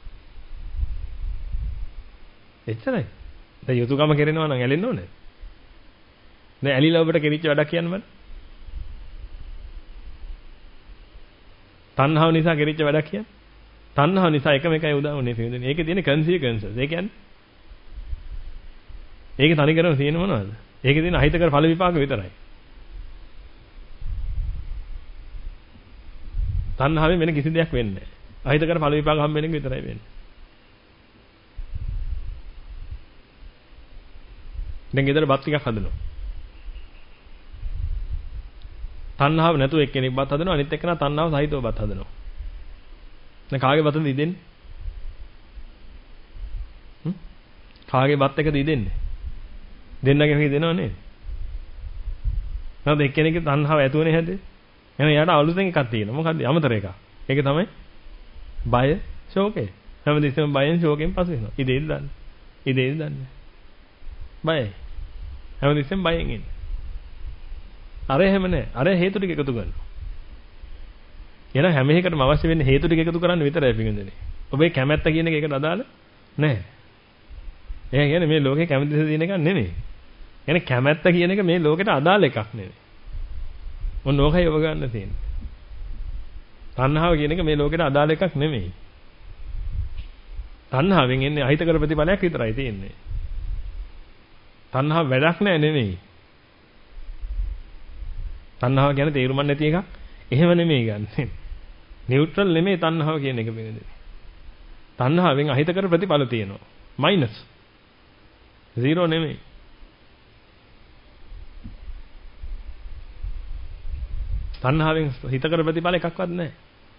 එච්චරයි. දැන් යුතුයකම කරනවා නම් ඇලෙන්න ඕනේ. දැන් ඇලිලා ඔබට කෙරිච්ච වැඩක් කියන්න බෑ. තණ්හාව නිසා කෙරිච්ච වැඩක් කියන්නේ. තණ්හාව නිසා එකම එකයි උදාහරණේ තියෙන්නේ. ඒකේ තියෙන කන්සිකවන්සස්. ඒ කියන්නේ ඒකේ තනි කරම තියෙන මොනවද? ඒකේ තියෙන අහිතකර ඵල විපාක විතරයි. තණ්හාවෙන් වෙන කිසි දෙයක් වෙන්නේ නැහැ. අහිතකර ඵල විපාක හම්බෙන එක විතරයි වෙන්නේ. දැන් ගෙදර බත් ටිකක් හදනවා. තණ්හාව නැතුව එක්කෙනෙක් බත් හදනවා අනිත් එක්කෙනා තණ්හාව සහිතව බත් හදනවා. දැන් කාගේ බතද ඉදෙන්නේ? කාගේ බත් එකද ඉදෙන්නේ? දෙන්නගේ දෙනව නේද? නැත්නම් එක්කෙනෙක්ගේ තණ්හාව ඇතුවනේ හැදේ. එහෙනම් යාට අලුතෙන් එකක් තියෙනවා. මොකද්ද? අමතර එකක්. ඒක තමයි බය, ශෝකය. හැමදෙස්සම බයෙන් ශෝකයෙන් පසු වෙනවා. ඉදේද දන්නේ. ඉදේද දන්නේ. බයයි. හැමදෙස්සම බයෙන් ඉන්නේ. අර එහෙම නැහැ. අර හේතු ටික එකතු කරනවා. එහෙනම් හැම එකකටම අවශ්‍ය වෙන්නේ හේතු ටික එකතු කරන්න විතරයි පිටින්දනේ. ඔබේ කැමැත්ත කියන එක ඒකට අදාළ නැහැ. ඒ කියන්නේ මේ ලෝකේ කැමැති දේ තියෙන එකක් නෙමෙයි. කියන්නේ කැමැත්ත කියන එක මේ ලෝකෙට අදාළ එකක් නෙමෙයි. මොන ලෝකයි ඔබ ගන්න තියෙන්නේ. තණ්හාව කියන එක මේ ලෝකෙට අදාළ එකක් නෙමෙයි. තණ්හාවෙන් එන්නේ අහිතකර ප්‍රතිඵලයක් විතරයි තියෙන්නේ. තණ්හාව වැඩක් නෑ නෙමෙයි. තණ්හාව කියන්නේ තේරුම් නැති එකක්. එහෙම නෙමෙයි ගන්න. නියුට්‍රල් නෙමෙයි තණ්හාව කියන එක වෙන්නේ. තණ්හාවෙන් අහිතකර ප්‍රතිඵල තියෙනවා. මයිනස්. 0 නෙමෙයි. තණ්හාවෙන් හිතකර ප්‍රතිඵල එකක්වත් නැහැ.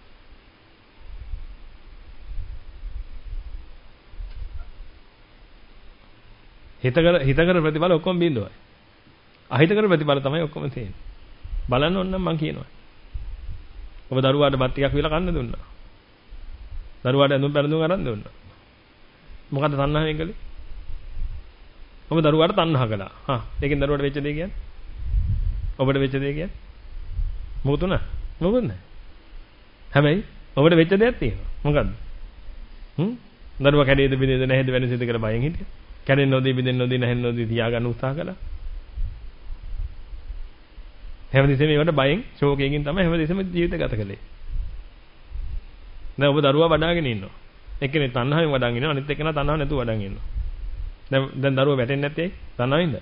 හිතකර ප්‍රතිඵල ඔක්කොම බිඳුවයි. අහිතකර ප්‍රතිඵල තමයි ඔක්කොම තියෙන්නේ. බලන්න ඕන නම් මම කියනවා. ඔබ දරුවාට බත් ටිකක් විලා කන්න දුන්නා. දරුවාට ඇඳුම් පැළඳුම් අරන් දුන්නා. මොකද්ද තණ්හාවෙන් කළේ? ඔබ දරුවාට තණ්හා කළා. ඒකෙන් දරුවාට වෙච්ච දේ කියන්නේ? ඔබට වෙච්ච දේ කියන්නේ? මොකද උනා? මොකද නැහැ. හැබැයි ඔබට වෙච්ච දෙයක් තියෙනවා. මොකද්ද? දරුවා කැඩේද බිඳේද නැහැද වෙනසෙද කියලා බයෙන් හිටියා. කැඩෙන්නේ නොදී බිඳෙන්නේ නොදී නැහෙන්නේ නොදී තියාගන්න උත්සාහ කළා. හැමදෙස්සෙම ඒවට බයෙන් ශෝකයෙන් තමයි හැමදෙස්සෙම ජීවිත ගත කළේ. දැන් ඔබ දරුවා වඩාගෙන ඉන්නවා. එක්කෙනෙක් තණ්හාවෙන් වඩාගෙන ඉන්නවා අනිත් එක්කෙනා තණ්හාව නැතුව වඩාගෙන ඉන්නවා. දැන් දරුවා වැටෙන්නේ නැත්තේ තණ්හාවෙන්ද?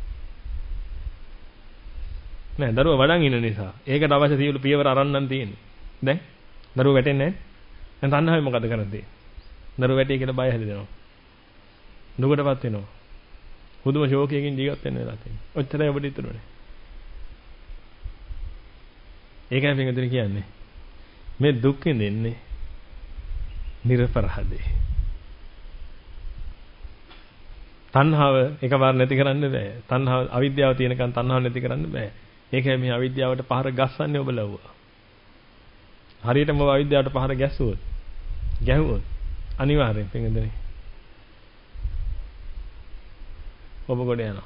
නෑ දරුවා වඩාගෙන ඉන්න නිසා. ඒකට අවශ්‍ය සියලු පියවර අරන්නම් තියෙන්නේ. දැන් දරුවා වැටෙන්නේ නැහැ. දැන් තණ්හාවෙන් මොකද කරන්නේ? දරුවා වැටේ කියලා බය හැදෙනවා. දුකටපත් වෙනවා. හුදුම ශෝකයෙන් ජීවත් වෙන්න වෙලා තියෙනවා. ඔච්චරයි ඔබට ඉතුරුනේ. ඒකයි පින්වතුනි කියන්නේ. මේ දුක් විඳින්නේ නිර්පරහදේ. තණ්හාව එකපාර නැති කරන්න බෑ. තණ්හාව අවිද්‍යාව තියෙනකන් තණ්හාව නැති කරන්න බෑ. ඒකයි මේ අවිද්‍යාවට පහර ගස්සන්නේ ඔබ ලව්වා. හරියටම ඔබ අවිද්‍යාවට පහර ගැහුවොත් අනිවාර්යෙන් පින්වතුනි ඔබ ගොඩ යනවා.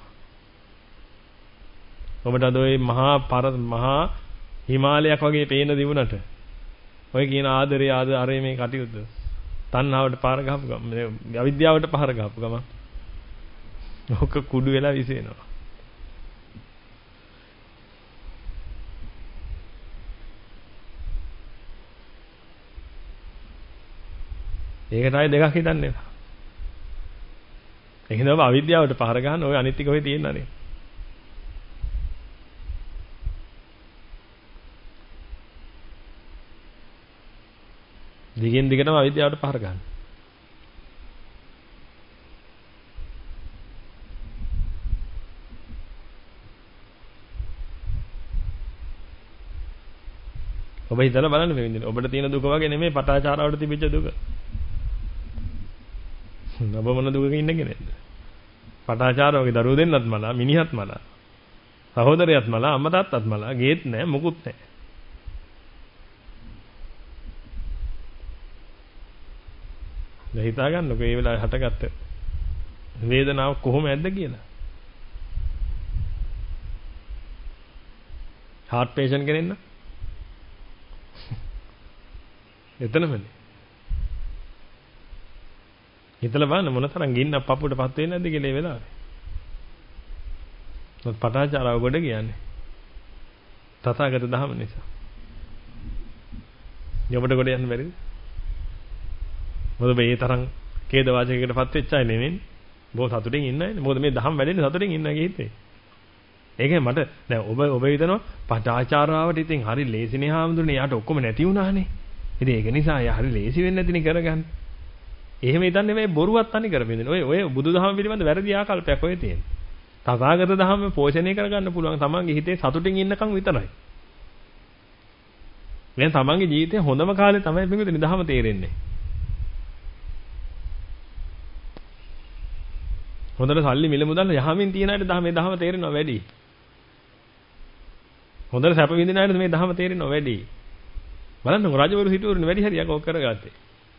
ඔබට අද ওই මහා හිමාලයක් වගේ පේන දිවුනට ඔය කියන ආදරේ අරේ මේ කටයුතු තණ්හාවට පාර ගහපු ගම අවිද්‍යාවට පහර ගහපු ගම ඔක කුඩු වෙලා විසෙනවා. ඒකටයි දෙකක් හිතන්න එපා. එහෙනම් අවිද්‍යාවට පහර ගන්න ඔය අනිත් ටික ඔය තියෙනනේ. දිගින් දිගටම අවිද්‍යාවට පහර ගන්න. ඔබ හිතලා බලන්න මේ විදිහට. ඔබට තියෙන දුක වගේ නෙමෙයි පටාචාරාවට තිබිච්ච දුක. ඔබ මොන දුකක ඉන්නේ නේද? පටාචාරාවගේ දරුවෝ දෙන්නත් මලා, මිනිහත් මලා, සහෝදරයත් මලා, අම්මා තාත්තත් මලා, ගේත් නැහැ, මොකුත් නැහැ. දැන් හිතා ගන්නකො මේ වෙලාවේ හටගත්ත වේදනාව කොහොම ඇද්ද කියලා. heart patient කෙනෙක් න ะ එතනමනේ. හිතලා බලන්න මොන තරම් ගින්නක් පපුවටපත් වෙන්නේ නැද්ද කියලා ඒ වෙලාවේ. මොකද පටාචාරාව ගොඩ කියන්නේ. තථාගත ධහම නිසා. යොබට ගොඩ යන්න බැරිද? මොකද මේ තරම් ඛේද වාචකයකටපත් වෙච්ච අය නෙමෙයි. බොහොම සතුටින් ඉන්නයි. මොකද මේ ධහම වැඩෙන්නේ සතුටින් ඉන්නගේ හිතේ. ඒකයි මට දැන් ඔබ හිතනවා පටාචාරාවට ඉතින් හරි ලේසිනේ හාමුදුරනේ. යාට ඔක්කොම නැති වුණානේ. ඉතින් ඒක නිසා යා හරි ලේසි වෙන්නේ නැතිනේ කරගන්න. එහෙම හිතන්නේ මේ බොරුවක් තනි කරපෙන්නේ. ඔය බුදුදහම පිළිබඳ වැරදි ආකල්පයක් ඔය තියෙන්නේ. තථාගත ධහම පෝෂණය කරගන්න පුළුවන් තමන්ගේ හිතේ සතුටින් ඉන්නකම් විතරයි. දැන් තමන්ගේ ජීවිතේ හොඳම කාලේ තමයි මේකෙදි ධහම තේරෙන්නේ. හොඳට සල්ලි මිල මුදල් යහමින් තියන අයට මේ ධහම තේරෙනවා වැඩි. හොඳට සැප විඳින අයට මේ ධහම තේරෙනවා වැඩි. බලන්නකො රජවරු හිටවරුනේ වැඩි හරියක් ඕක කරගත්තේ.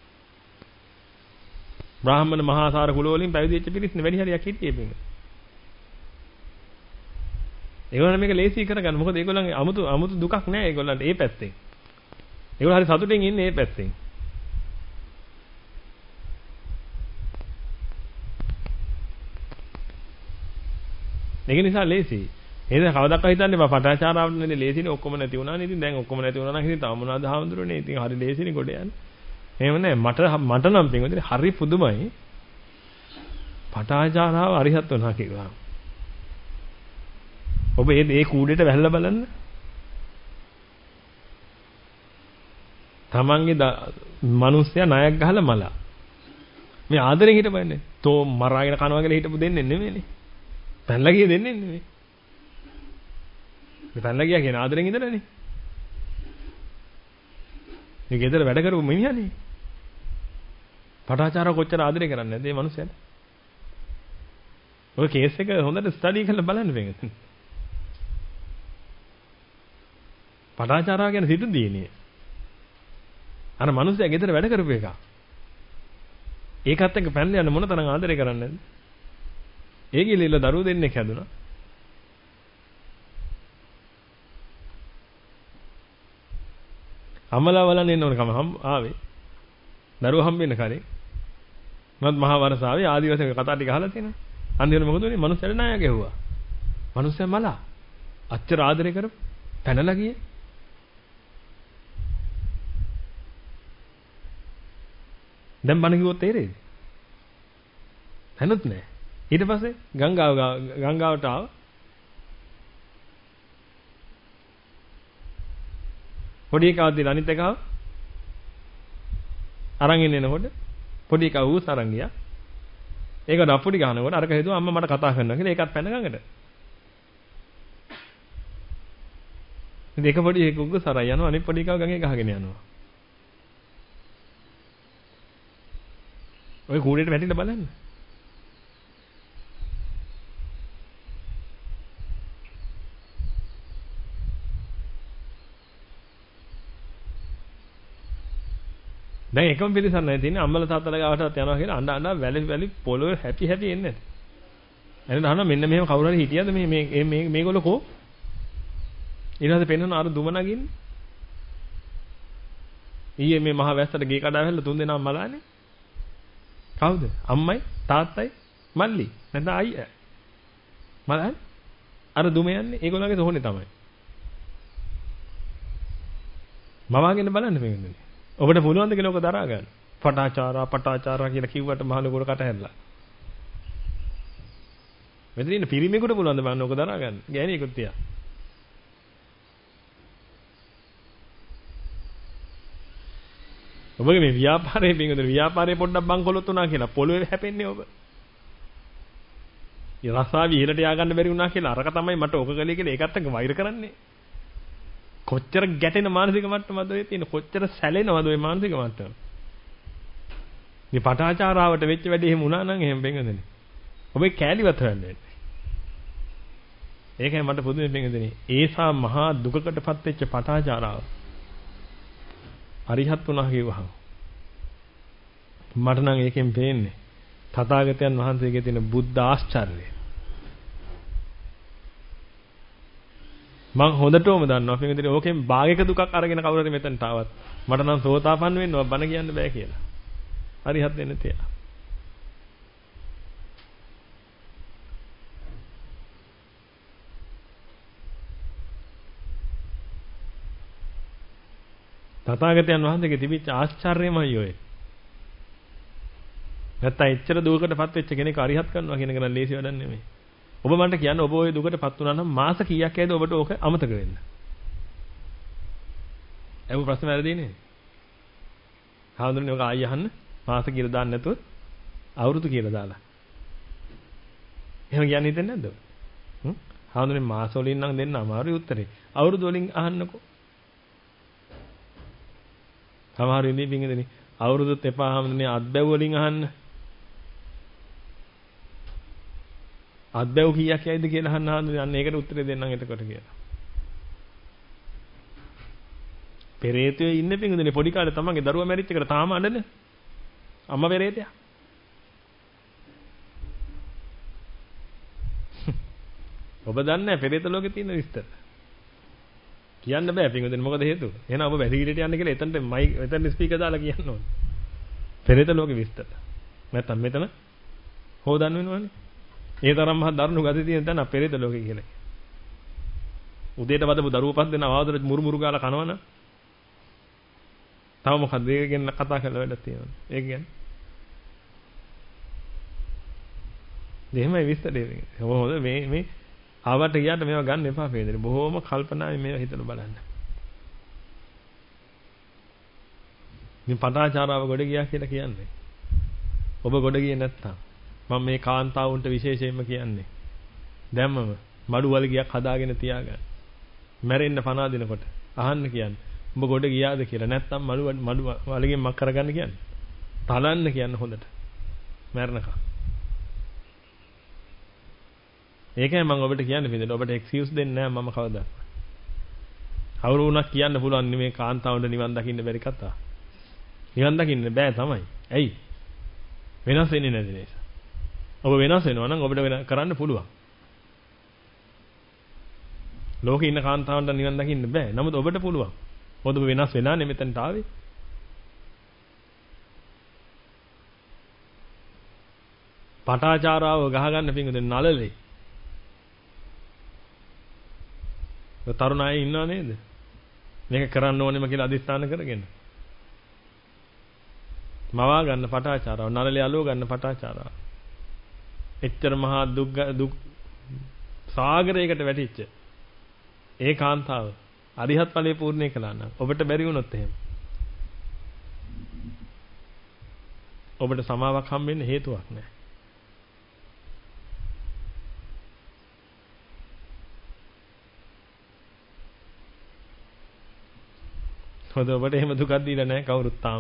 බ්‍රාහ්මණ මහාසාර කුල වලින් පැවිදි වෙච්ච පිරිස්නේ වැඩි හරියක් හිටියේ මේක. ඒගොල්ලන් මේක ලේසි කරගන්න. මොකද ඒගොල්ලන්ගේ අමුතු දුකක් නෑ ඒගොල්ලන්ට ඒ පැත්තෙන්. ඒගොල්ලෝ හරි සතුටින් ඉන්නේ ඒ පැත්තෙන්. ඒක නිසා ලේසි. එහෙනම් කවදාවත් හිතන්නේ බා පටාචාරාවට නෙද ලේසිනේ ඔක්කොම නැති වුණානේ. ඉතින් දැන් ඔක්කොම නැති වුණා නම් ඉතින් තාම මොනවද හාමුදුරනේ. ඉතින් හරි ලේසිනේ ගොඩ යන්නේ. එහෙම නෑ මට නම් පින්වතුනි හරි පුදුමයි. පටාචාරාව අරිහත් වුණා කියලා. ඔබ මේ කූඩේට වැහලා බලන්න. තමන්ගේ මිනිස්සයා ණයක් ගහලා මලා. මේ ආදරෙන් හිටපන්නේ. තෝ මරාගෙන කනවා කියලා හිටපු දෙන්නේ නෙමෙයිනේ. පැනලා ගියේ දෙන්නේ නෙමෙයි. මේ පැනලා ගියා කියන ආදරෙන් ඉඳලානේ. මේ ගෙදර වැඩ කරපු මිනිහනේ. පටාචාරව කොච්චර ආදරේ කරන්නේ නැද්ද මේ මිනිස්සයාට? ඔය කේස් එක හොඳට ස්ටඩි කරලා බලන්න වෙන්නේ. පටාචාරව ගැන සිටු දිනේ. අර මිනිස්සයා ගෙදර වැඩ කරපු එක. ඒකත් එක්ක පැනලා යන්න මොන තරම් ආදරේ කරන්නේ නැද්ද? ඒ ගිලිල්ල දරුවෝ දෙන්නෙක් හැදුනා. අම්මලා බලන්න එන්න ඕනකම ආවේ. දරුවෝ හම්බෙන්න කලින්. මත් මහා වරසාවේ ආදිවාසී කතා ටික අහලා තියෙනවා. අන්තිමට මොකද උනේ? මනුස්සයල ණය ගැහුවා. මනුස්සයා මලා. අච්චර ආදරේ කරපු පැනලා ගියේ. දැන් බණ කිව්වොත් තේරෙයිද? දැනුත් නෑ. ඊට පස්සේ ගංගාවට ආවා. පොඩි එකා දිලා අනිත් එකා අරන් එනකොට පොඩි එකා ඌ සරන් ගියා. ඒක නප්පුඩි ගහනකොට අරක හිතුවා අම්මා මට කතා කරනවා කියලා ඒකත් පැන ගඟට. ඉතින් එක පොඩි එකෙක් උග්ග සරයි යනවා අනිත් පොඩි එකා ගඟේ ගහගෙන යනවා. ඔය කූඩේට වැටිලා බලන්න. දැන් එකම පිළිසන්න නැහැ තියෙන්නේ අම්මලා තාත්තලා ගාවටත් යනවා කියලා අඬ වැලි පොළොවේ හැපි එන්නේ නැති. එතන අහනවා මෙන්න මෙහෙම කවුරු හරි හිටියද මේගොල්ලෝ කෝ? ඊට පස්සේ පෙන්නන අර දුම නගින්නේ. ඊයේ මේ මහ වැස්සට ගේ කඩා වැල්ල 3 දෙනා මලානේ. කවුද? අම්මයි තාත්තයි මල්ලි නැත්නම් අයියා. මලන් අර දුම යන්නේ ඒගොල්ලන්ගේ සෝහනේ තමයි. මවාගෙන බලන්න මේකනේ. ඔබට පුළුවන් ද කියලා ඔක දරා ගන්න. පටාචාරා කියලා කිව්වට මහලුකුර කට හැරලා. මෙතන ඉන්න පිරිමියෙකුට පුළුවන් ද බලන්න ඔක දරා ගන්න. ගෑණියෙකුත් තියා. ඔබගේ මේ ව්‍යාපාරයේ පොඩ්ඩක් බංකොලොත් වුණා කියලා පොළොවේ හැපෙන්නේ ඔබ. ඒ රසාවි ඉහළට යා ගන්න බැරි වුණා කියලා අරක තමයි මට ඔක කලේ කියලා ඒකත් එක්ක වෛර කරන්නේ. කොච්චර ගැටෙන මානසික මට්ටමද ඔය තියෙන කොච්චර සැලෙනවද ඔය මානසික මට්ටම. මේ පටාචාරාවට වෙච්ච වැඩේ එහෙම වුණා නම් එහෙම බෙන්ගදනේ. ඔබේ කෑලිවත් හොයන්නේ. ඒකයි මට පුදුමෙ බෙන්ගදනේ. ඒසා මහා දුකකටපත් වෙච්ච පටාචාරාව. අරිහත් වුණා කියවහම. මට නම් ඒකෙන් පේන්නේ තථාගතයන් වහන්සේගේ තියෙන බුද්ධ ආශ්චර්යය. මං හොඳටම දන්නවා පිටින් ඕකෙන් භාගයක දුකක් අරගෙන කවුරු හරි මෙතනට ආවත් මට නම් සෝතාපන්න වෙන්නව බණ කියන්න බෑ කියලා. හරිහත් වෙන්න තියා. තථාගතයන් වහන්සේගේ තිබිච්ච ආශ්චර්යමයි ඔය. නැත්නම් එච්චර දුකකටපත් වෙච්ච කෙනෙක් අරිහත් කරනවා කියන එක නම් ලේසි වැඩක් නෙමෙයි. ඔබ මන්ට කියන්න ඔබ ওই දුකටපත් වුණා නම් මාස කීයක් ඇයිද ඔබට ඕක අමතක වෙන්න? ඒක ප්‍රශ්න වැරදි නේ. හාමුදුරනේ ඔක ආයි අහන්න මාස කියලා දාන්න නැතුව අවුරුදු කියලා දාලා. එහෙම කියන්නේ හිතෙන්නේ නැද්ද? හාමුදුරනේ මාස වලින් නම් දෙන්න අමාරුයි උත්තරේ. අවුරුදු වලින් අහන්නකෝ. සමහර වෙලෙ බින්ගදනේ අවුරුදුත් එපා හාමුදුරනේ අත්බැව් වලින් අහන්න. අත්බැව් කීයක් යයිද කියලා අහන්න හාමුදුරනේ අන්න ඒකට උත්තරේ දෙන්නම් එතකොට කියලා. පෙරේතයෝ ඉන්නේ පින්දුනේ පොඩි කාලේ තමන්ගේ දරුවා මැරිච්ච එකට තාම අඬන අම්මා පෙරේතයා. ඔබ දන්නේ නැහැ පෙරේත ලෝකේ තියෙන විස්තර. කියන්න බෑ පින්දුනේ මොකද හේතුව? එහෙනම් ඔබ වැලිගිරියට යන්න කියලා එතනට ස්පීකර් දාලා කියන්න ඕනේ. පෙරේත ලෝකේ විස්තර. නැත්තම් මෙතන හොදන්න වෙනවනේ. ඒ තරම් මහ දරුණු ගති තියෙන තැන පෙරේත ලෝකේ කියලා. උදේට වදපු දරුවෝ පස් දෙනා ආවදර මුරුමුරු ගාලා කනවනම් තව මොකක්ද ඒක ගැන කතා කරලා වැඩක් තියෙනවා. ඒක ගැන. දෙහිමයි විස්තරේ. හොඳ මේ ආවට ගියාට මේවා ගන්න එපා පේදෙන. බොහොම කල්පනාවෙන් මේවා හිතලා බලන්න. මේ පටාචාරාව ගොඩ ගියා කියලා කියන්නේ. ඔබ ගොඩ ගියේ නැත්තම් මම මේ කාන්තාවුන්ට විශේෂයෙන්ම කියන්නේ. දැම්මම මඩු වලිගයක් හදාගෙන තියාගන්න. මැරෙන්න පණ අදිනකොට අහන්න කියන්නේ. උඹ ගොඩ ගියාද කියලා. නැත්තම් මඩු වලිගෙන් මක් කරගන්න කියන්නේ. තලන්න කියන්නේ හොඳට. මැරෙනකම්. ඒකයි මම ඔබට කියන්නේ පිළිදෙන. ඔබට එක්ස්කියුස් දෙන්නේ නැහැ මම කවදාවත්. කවුරු වුණත් කියන්න පුළුවන් මේ කාන්තාවුන්ට නිවන් දකින්න බැරි කතා. නිවන් දකින්න බෑ තමයි. ඇයි? වෙනස් වෙන්නේ නැති නිසා. ඔබ වෙනස් වෙනවා නම් ඔබට කරන්න පුළුවන්. ලෝකේ ඉන්න කාන්තාවන්ට නිවන් දකින්න බෑ. නමුත් ඔබට පුළුවන්. මොකද ඔබ වෙනස් වෙනානේ මෙතනට ආවේ. පටාචාරාව ගහගන්න පිංගුද නලලේ. තරුණ අය ඉන්නව නේද? මේක කරන්න ඕනෙම කියලා අදිස්ථාන කරගෙන. මවා ගන්න පටාචාරාව, නලලේ අලුව ගන්න පටාචාරාව. එච්චර මහා දුක් සාගරයකට වැටිච්ච ඒ කාන්තාව අරිහත් ඵලයේ පූර්ණේ කළා නම් ඔබට බැරි වුණොත් එහෙම. ඔබට සමාවක් හම්බෙන්න හේතුවක් නැහැ. මොකද ඔබට එහෙම දුකක් දීලා නැහැ කවුරුත් තාම.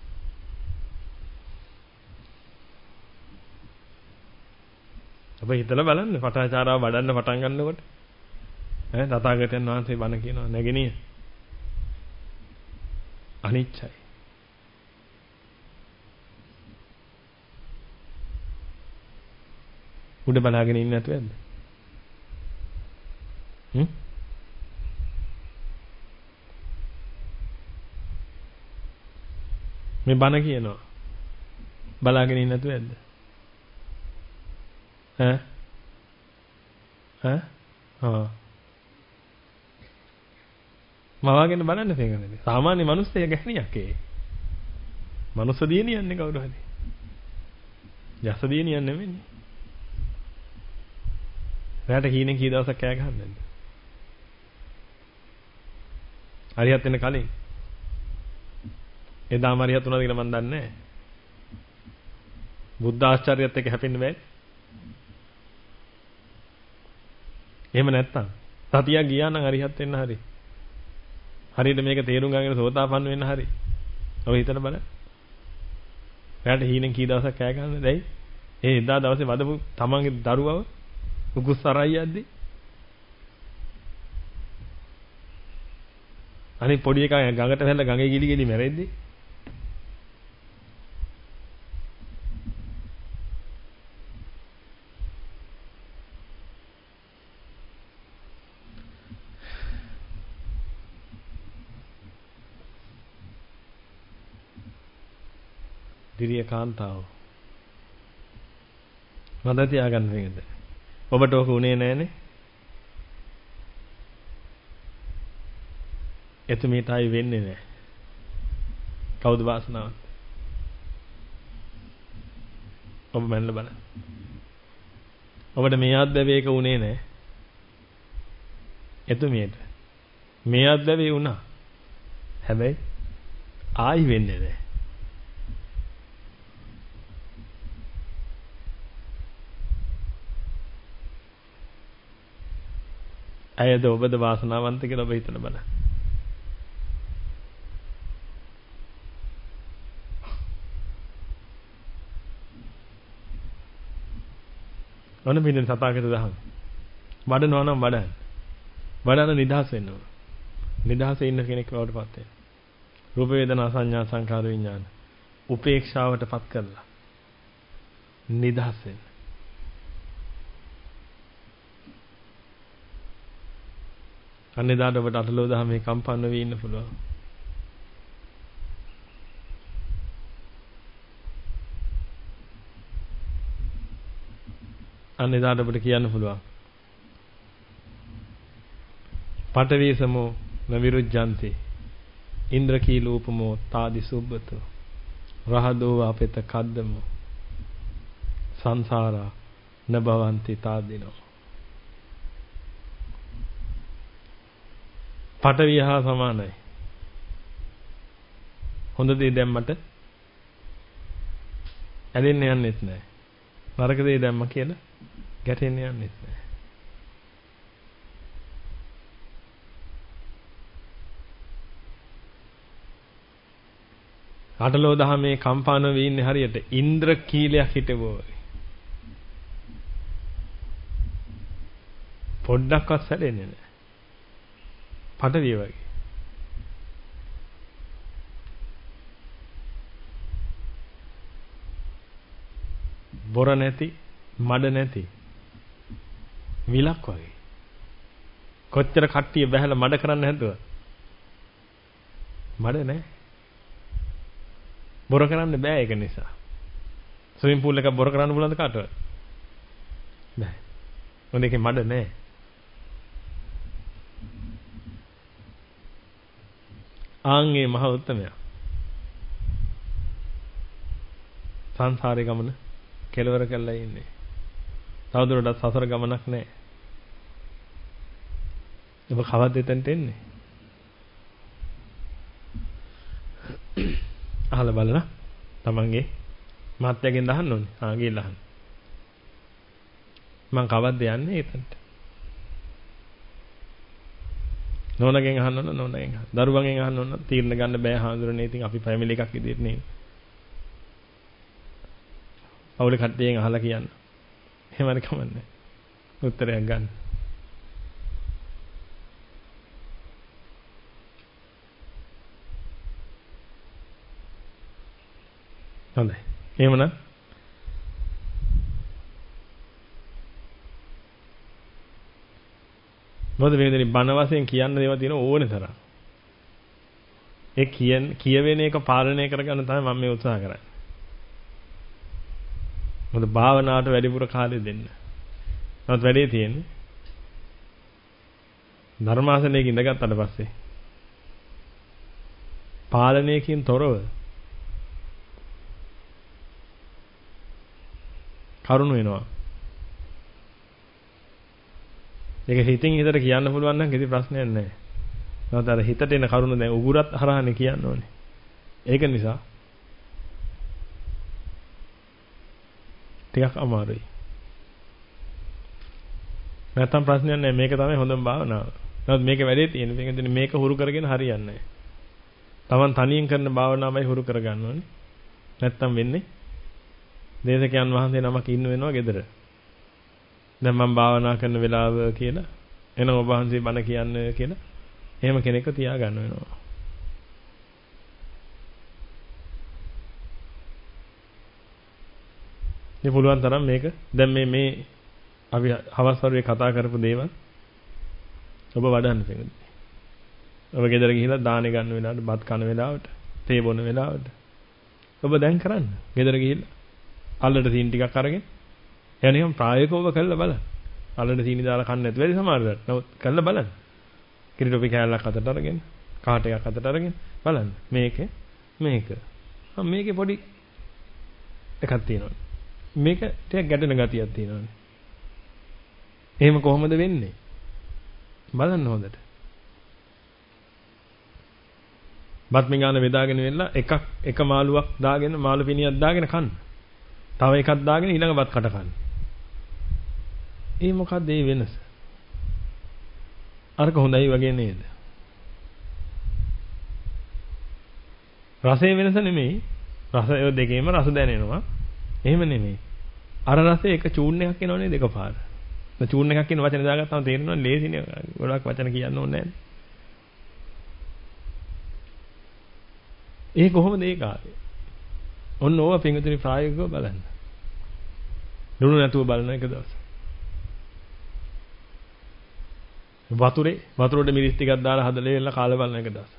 ඔබ හිතලා බලන්න පටාචාරාව වඩන්න පටන් ගන්නකොට තථාගතයන් වහන්සේ බණ කියනවා නැගිනිය අනිච්චයි. උඩ බලාගෙන ඉන්නේ නැතුව ඇද්ද? මේ බණ කියනවා බලාගෙන ඉන්නේ නැතුව ඇද්ද? මවාගෙන බලන්න තේරෙන්නේ. සාමාන්‍ය මිනිස්සෙක් ගැහණියක් ඒ. මනුස්ස දියණියන්නේ කවුරු හරි. යස දියණියක් නෙමෙයි. රැට කීනේ කී දවසක් කෑ ගහන්නේ නැද්ද? හරියට වෙන කලින්. එදාම හරියට උනාද කියලා මන් දන්නේ නැහැ. බුද්ධ ආශ්චර්යයත් එක්ක හැපෙන්න බෑ. එහෙම නැත්තම් සතියක් ගියා නම් හරියට වෙන්න හරි. හරියට මේක තේරුම් ගන්න සෝතාපන්න වෙන්න හරි. ඔය හිතලා බලන්න. එයාට හීනෙන් කී දවසක් කෑ ගන්නද ඇයි? ඒ එදා දවසේ වදපු තමන්ගේ දරුවව උකුස් අරයි යද්දි අනේ පොඩි එකා ගඟට වැල්ලා ගඟේ ගිලි ගිලි මැරෙද්දි දිරිය කාන්තාව මන්ද තියාගන්න මේකද ඔබට ඔක උනේ නැහනේ එතුමීට ආයි වෙන්නේ නැහැ කවුද වාසනාවක් ඔබ මැනලා බලන්න ඔබට මේ ආත්මයක උනේ නැහැ එතුමියට මේ ආත්මයේ වුණා හැබැයි ආයි වෙන්නේ නැහැ අයද ඔබද වාසනාවන්ත කියලා ඔබ හිතන බලන්න. ඔන්න පිටින් සතාකට දහම්. වඩනවා නම් වඩන්න. වඩන නිදහස් වෙන්න ඕන. නිදහසේ ඉන්න කෙනෙක් බවට පත් වෙන්න. රූප වේදනා සංඥා සංකාර විඥාන උපේක්ෂාවටපත් කරලා නිදහස් වෙන්න. අන්නේදාට ඔබට අටලෝ දහමේ කම්පා නොවී ඉන්න පුළුවන්. අන්නේදාට ඔබට කියන්න පුළුවන්. පඨවීසමෝ නවිරුජ්ජන්ති ඉන්ද්‍රකීලූපමෝ තාදි සුබ්බතෝ රහදෝ අපෙත කද්දමෝ සංසාරා නබවಂತಿ තාදිනෝ පඨවිය හා සමානයි. හොඳ දේ දැම්මට ඇලෙන්න යන්නෙත් නැහැ. නරක දේ දැම්ම කියලා ගැටෙන්න යන්නෙත් නැහැ. අටලෝ දහමේ කම්පාන වෙ ඉන්නේ හරියට ඉන්ද්‍ර කීලයක් හිටවෝ වගේ. පොඩ්ඩක්වත් සැලෙන්නේ නැහැ. පටවිය වගේ. බොර නැති, මඩ නැති විලක් වගේ. කොච්චර කට්ටිය බහැලා මඩ කරන්න හැදුවා. මඩ නැහැ. බොර කරන්න බෑ ඒක නිසා. ස්විමින් pool එකක් බොර කරන්න පුළුවන්ද කාටවත්? බෑ. මොකද ඒකේ මඩ නැහැ. ආන්ගේ මහ උත්තමයා. සංසාරේ ගමන කෙලවර කරලා ඉන්නේ. තවදුරටත් සසර ගමනක් නැහැ. ඔබ කවද්ද එතනට එන්නේ? අහලා බලලා තමන්ගේ මාත්‍යාගෙන් අහන්න ඕනේ. ගිහලා අහන්න. මං කවද්ද යන්නේ එතනට? නෝනගෙන් අහන්න ඕන නෝනගෙන් අහන්න. දරුවන්ගෙන් අහන්න ඕන තීරණ ගන්න බෑ හාමුදුරනේ. ඉතින් අපි ෆැමිලි එකක් විදිහට නේ. අවුල කට්ටියෙන් අහලා කියන්න. එහෙම හරි කමන්නේ. උත්තරයක් ගන්න. හොඳයි. එහෙමනම් මොකද මේ දෙනි බණ වශයෙන් කියන්න දේවල් තියෙන ඕනේ තරම්. ඒ කියවෙන එක පාලනය කරගන්න තමයි මම මේ උත්සාහ කරන්නේ. මොකද භාවනාවට වැඩිපුර කාලය දෙන්න. නමුත් වැඩේ තියෙන්නේ ධර්මාසනයක ඉඳගත්තාට පස්සේ පාලනයකින් තොරව කරුණ වෙනවා. ඒක හිතින් හිතට කියන්න පුළුවන් නම් කිසි ප්‍රශ්නයක් නැහැ. නමුත් අර හිතට එන කරුණ දැන් උගුරත් හරහානේ කියන්න ඕනේ. ඒක නිසා ටිකක් අමාරුයි. නැත්තම් ප්‍රශ්නයක් නැහැ. මේක තමයි හොඳම භාවනාව. නමුත් මේක වැඩේ තියෙන්නේ. මේක හුරු කරගෙන හරියන්නේ නැහැ. Taman තනියෙන් කරන භාවනාවයි හුරු කරගන්න ඕනේ. නැත්තම් වෙන්නේ දේශකයන් වහන්සේ නමක් ඉන්න වෙනවා ගෙදර. දැන් මම භාවනා කරන වෙලාව කියලා එන ඔබ වහන්සේ බණ කියන්නේ කියලා එහෙම කෙනෙක්ව තියා ගන්න වෙනවා. මේ පුළුවන් තරම් මේක දැන් මේ අපි හවස් වරුවේ කතා කරපු දේවල් ඔබ වඩන්න තියෙනවා. ඔබ ගෙදර ගිහිල්ලා දානේ ගන්න වෙලාවට, බත් කන වෙලාවට, තේ බොන වෙලාවට ඔබ දැන් කරන්න. ගෙදර ගිහිල්ලා අල්ලට සීනි ටිකක් අරගෙන එනිකම් ප්‍රායෝගිකව කරලා බලන්න. අල්ලට සීනි දාලා කන්න නැති වෙයි සමහරවිට. නමුත් කරලා බලන්න. කිරිටොපි කෑල්ලක් අතට අරගෙන, කාට එකක් අතට අරගෙන බලන්න. මේක. මේකේ පොඩි එකක් තියෙනවා. මේක ටිකක් ගැටෙන ගතියක් තියෙනවානේ. එහෙම කොහොමද වෙන්නේ? බලන්න හොඳට. බත් මිගාන වේදාගෙන වෙලා එක මාළුවක් දාගෙන මාළු පිනියක් දාගෙන කන්න. තව එකක් දාගෙන ඊළඟ බත් කට කන්න. ඒ මොකක්ද මේ වෙනස? අරක හොඳයි වගේ නේද? රසයේ වෙනස නෙමෙයි. රස ඒ දෙකේම රස දැනෙනවා. එහෙම නෙමෙයි. අර රසයේ එක චූර්ණ එකක් එනවනේ දෙකපාර. චූර්ණ එකක් කියන වචන දාගත්තාම තේරෙනවා ලේසිනේ. ගොඩක් වචන කියන්න ඕනේ නැහැ. ඒ කොහොමද ඒක ආවේ? ඔන්න ඕවා පින්විතනි ප්‍රායෝගිකව බලන්න. ලුණු නැතුව බලන එක දවස. වතුරට මිරිස් ටිකක් දාලා හදලා එල්ල කාලා බලන එක දවස.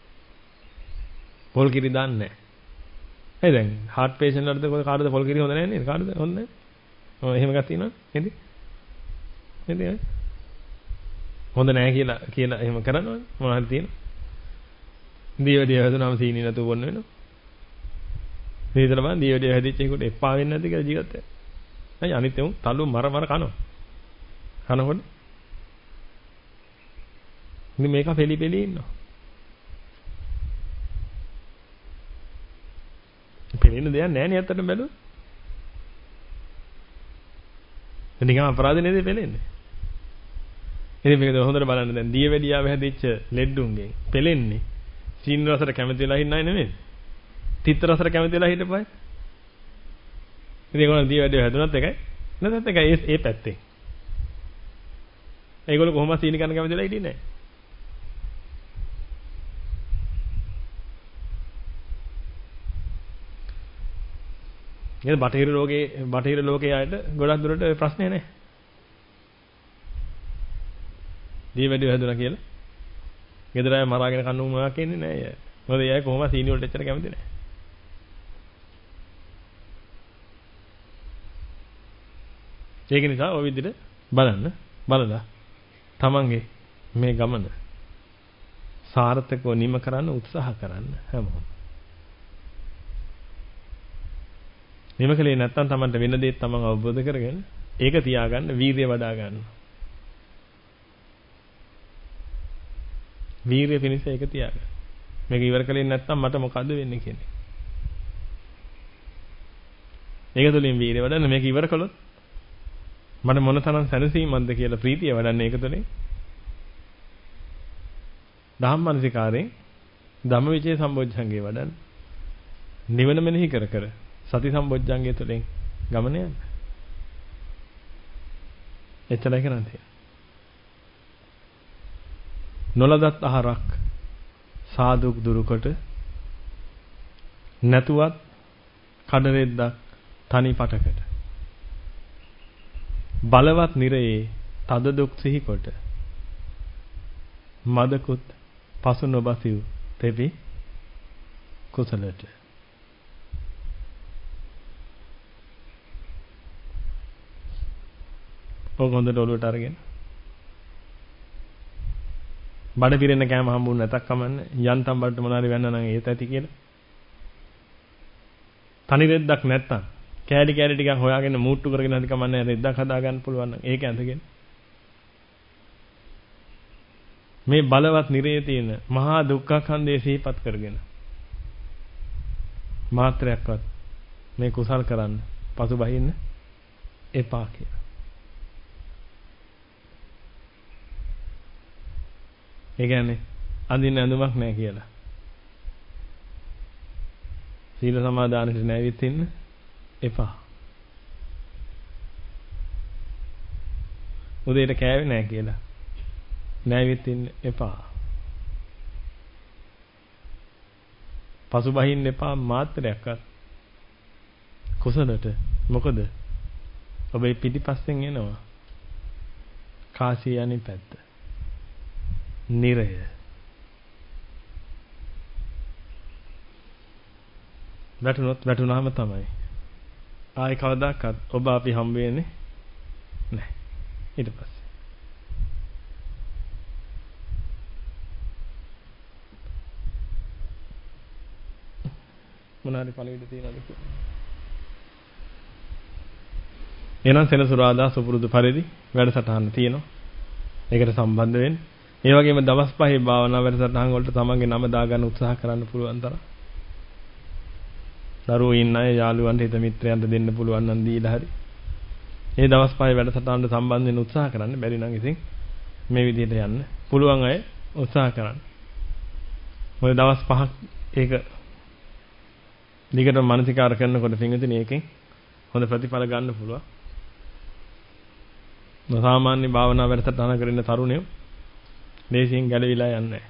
පොල් කිරි දාන්නේ නැහැ. ඒ දැන් heart patient වලට කාටද පොල් කිරි හොඳ නැහැ නේද? කාටද හොඳ නැහැ? ඔව් එහෙම එකක් තියෙනවා නේද? නේද? හොඳ නැහැ කියලා එහෙම කරනවනේ. මොනවා හරි තියෙනවා. දීවැඩිය හැදුනම සීනි නැතුව බොන්න වෙනවා. මේ විතර බලන්න දීවැඩිය හැදිච්ච එකට එපා වෙන්නේ නැද්ද කියලා ජීවත් වෙනවා. අයි අනිත් උන් තලු මර කනවා. කනකොට ඉතින් මේක පෙලි ඉන්නවා. පෙලෙන්න දෙයක් නැහැ නේ අතට බැලුවොත්. නිකන් අපරාධ නේද පෙලෙන්නේ. ඉතින් මේක හොඳට බලන්න දැන් දීවැඩියාව හැදිච්ච ලෙඩුන්ගෙන් පෙලෙන්නේ සීනි රසට කැමති වෙලා ඉන්නයි නෙමෙයි. තිත්ත රසට කැමති වෙලා හිටපයි. ඉතින් ඒගොල්ලෝ දීවැඩිය හැදුනත් එකයි. නැත්නම් එකයි ඒ පැත්තේ. ඒගොල්ලෝ කොහොමද සීනි කන්න කැමති වෙලා හිටියේ නැහැ. නේද? බටහිර ලෝකයේ අයට ගොඩක් දුරට ප්‍රශ්නේ නැහැ. දී වැඩි වැදුනා කියලා. ගෙදර අය මරාගෙන කන්න උමා කියන්නේ නැහැ. මොකද ඒ අය කොහොමද සීනි වලට එච්චර කැමති නැහැ. ඒක නිසා ඔය විදිහට බලලා තමන්ගේ මේ ගමන සාර්ථකව නිම කරන්න උත්සාහ කරන්න හැමෝම. නිම කලේ නැත්තම් තමන්ට වෙන දේත් තමන් අවබෝධ කරගෙන ඒක තියාගන්න වීරිය වඩා ගන්න. වීරිය පිණිස ඒක තියාගන්න. මේක ඉවර කලේ නැත්තම් මට මොකද්ද වෙන්නේ කියන්නේ. ඒක තුළින් වීරිය වඩන්න මේක ඉවර කළොත් මට මොන තරම් සැනසීමක්ද කියලා ප්‍රීතිය වඩන්නේ ඒක තුළින්. ධම්මනිකාරේ ධම්මවිචේ සම්බොජ්ජංගේ වඩන්න. නිවන මෙනෙහි කර සති සම්බොජ්ජංගේ තුළින් ගමන යන්න. එච්චරයි කරන්නේ. නොලදත් ආහාරක් සාදුක් දුරුකොට නැතුවත් කඩරෙද්දක් තනි පටකට බලවත් නිරයේ තද දුක් සිහි කොට මදකුත් පසු නොබසිව් තෙපි කුසලට. ඔක හොඳට ඔලුවට අරගෙන බඩ පිරෙන්න කෑම හම්බුනේ නැතක් කමන්නේ යන්තම් බඩට මොනාරි වෙන්න නම් ඒත් ඇති කියලා. තනි රෙද්දක් නැත්තම් කෑලි ටිකක් හොයාගෙන මූට්ටු කරගෙන හරි කමන්නේ රෙද්දක් හදා ගන්න පුළුවන් නම් ඒක ඇඳගෙන මේ බලවත් නිරයේ තියෙන මහා දුක්ඛඛන්දේ සිහිපත් කරගෙන මාත්‍රයක්වත් මේ කුසල් කරන්න පසු බහින්න එපා කියලා. ඒ කියන්නේ අඳින්න ඇඳුමක් නැහැ කියලා. සීල සමාදානෙට නැවිත් ඉන්න එපා. උදේට කෑවේ නැහැ කියලා. නැවිත් ඉන්න එපා. පසු බහින්න එපා මාත්‍රයක්වත්. කුසලට මොකද? ඔබේ පිටිපස්සෙන් එනවා. කාසිය යන්නේ පැත්ත. නිරය. වැටුනහම තමයි. ආයි කවදාකවත් ඔබ අපි හම්බ වෙන්නේ නැහැ. ඊට පස්සේ මොනාරි පළවෙනි තියනද කියලා. එහෙනම් සෙනසුරාදා සුපුරුදු පරිදි වැඩසටහන තියෙනවා. ඒකට සම්බන්ධ වෙන්න. ඒ වගේම දවස් 5 භාවනා වැඩසටහන් වලට තමන්ගේ නම දාගන්න උත්සාහ කරන්න පුළුවන් තරම්. දරුවෝ ඉන්න අය යාළුවන්ට හිත මිත්‍රයන්ට දෙන්න පුළුවන් නම් දීලා හරි. මේ දවස් 5 වැඩසටහනට සම්බන්ධ වෙන්න උත්සාහ කරන්න. බැරි නම් ඉතින් මේ විදිහට යන්න. පුළුවන් අය උත්සාහ කරන්න. මොකද දවස් 5ක් ඒක දිගටම මානසිකාර කරනකොට පින්විතනේ ඒකෙන් හොඳ ප්‍රතිඵල ගන්න පුළුවන්. සාමාන්‍ය භාවනා වැඩසටහන කරන තරුණයෝ දේශයෙන් ගැලවිලා යන්නේ නැහැ.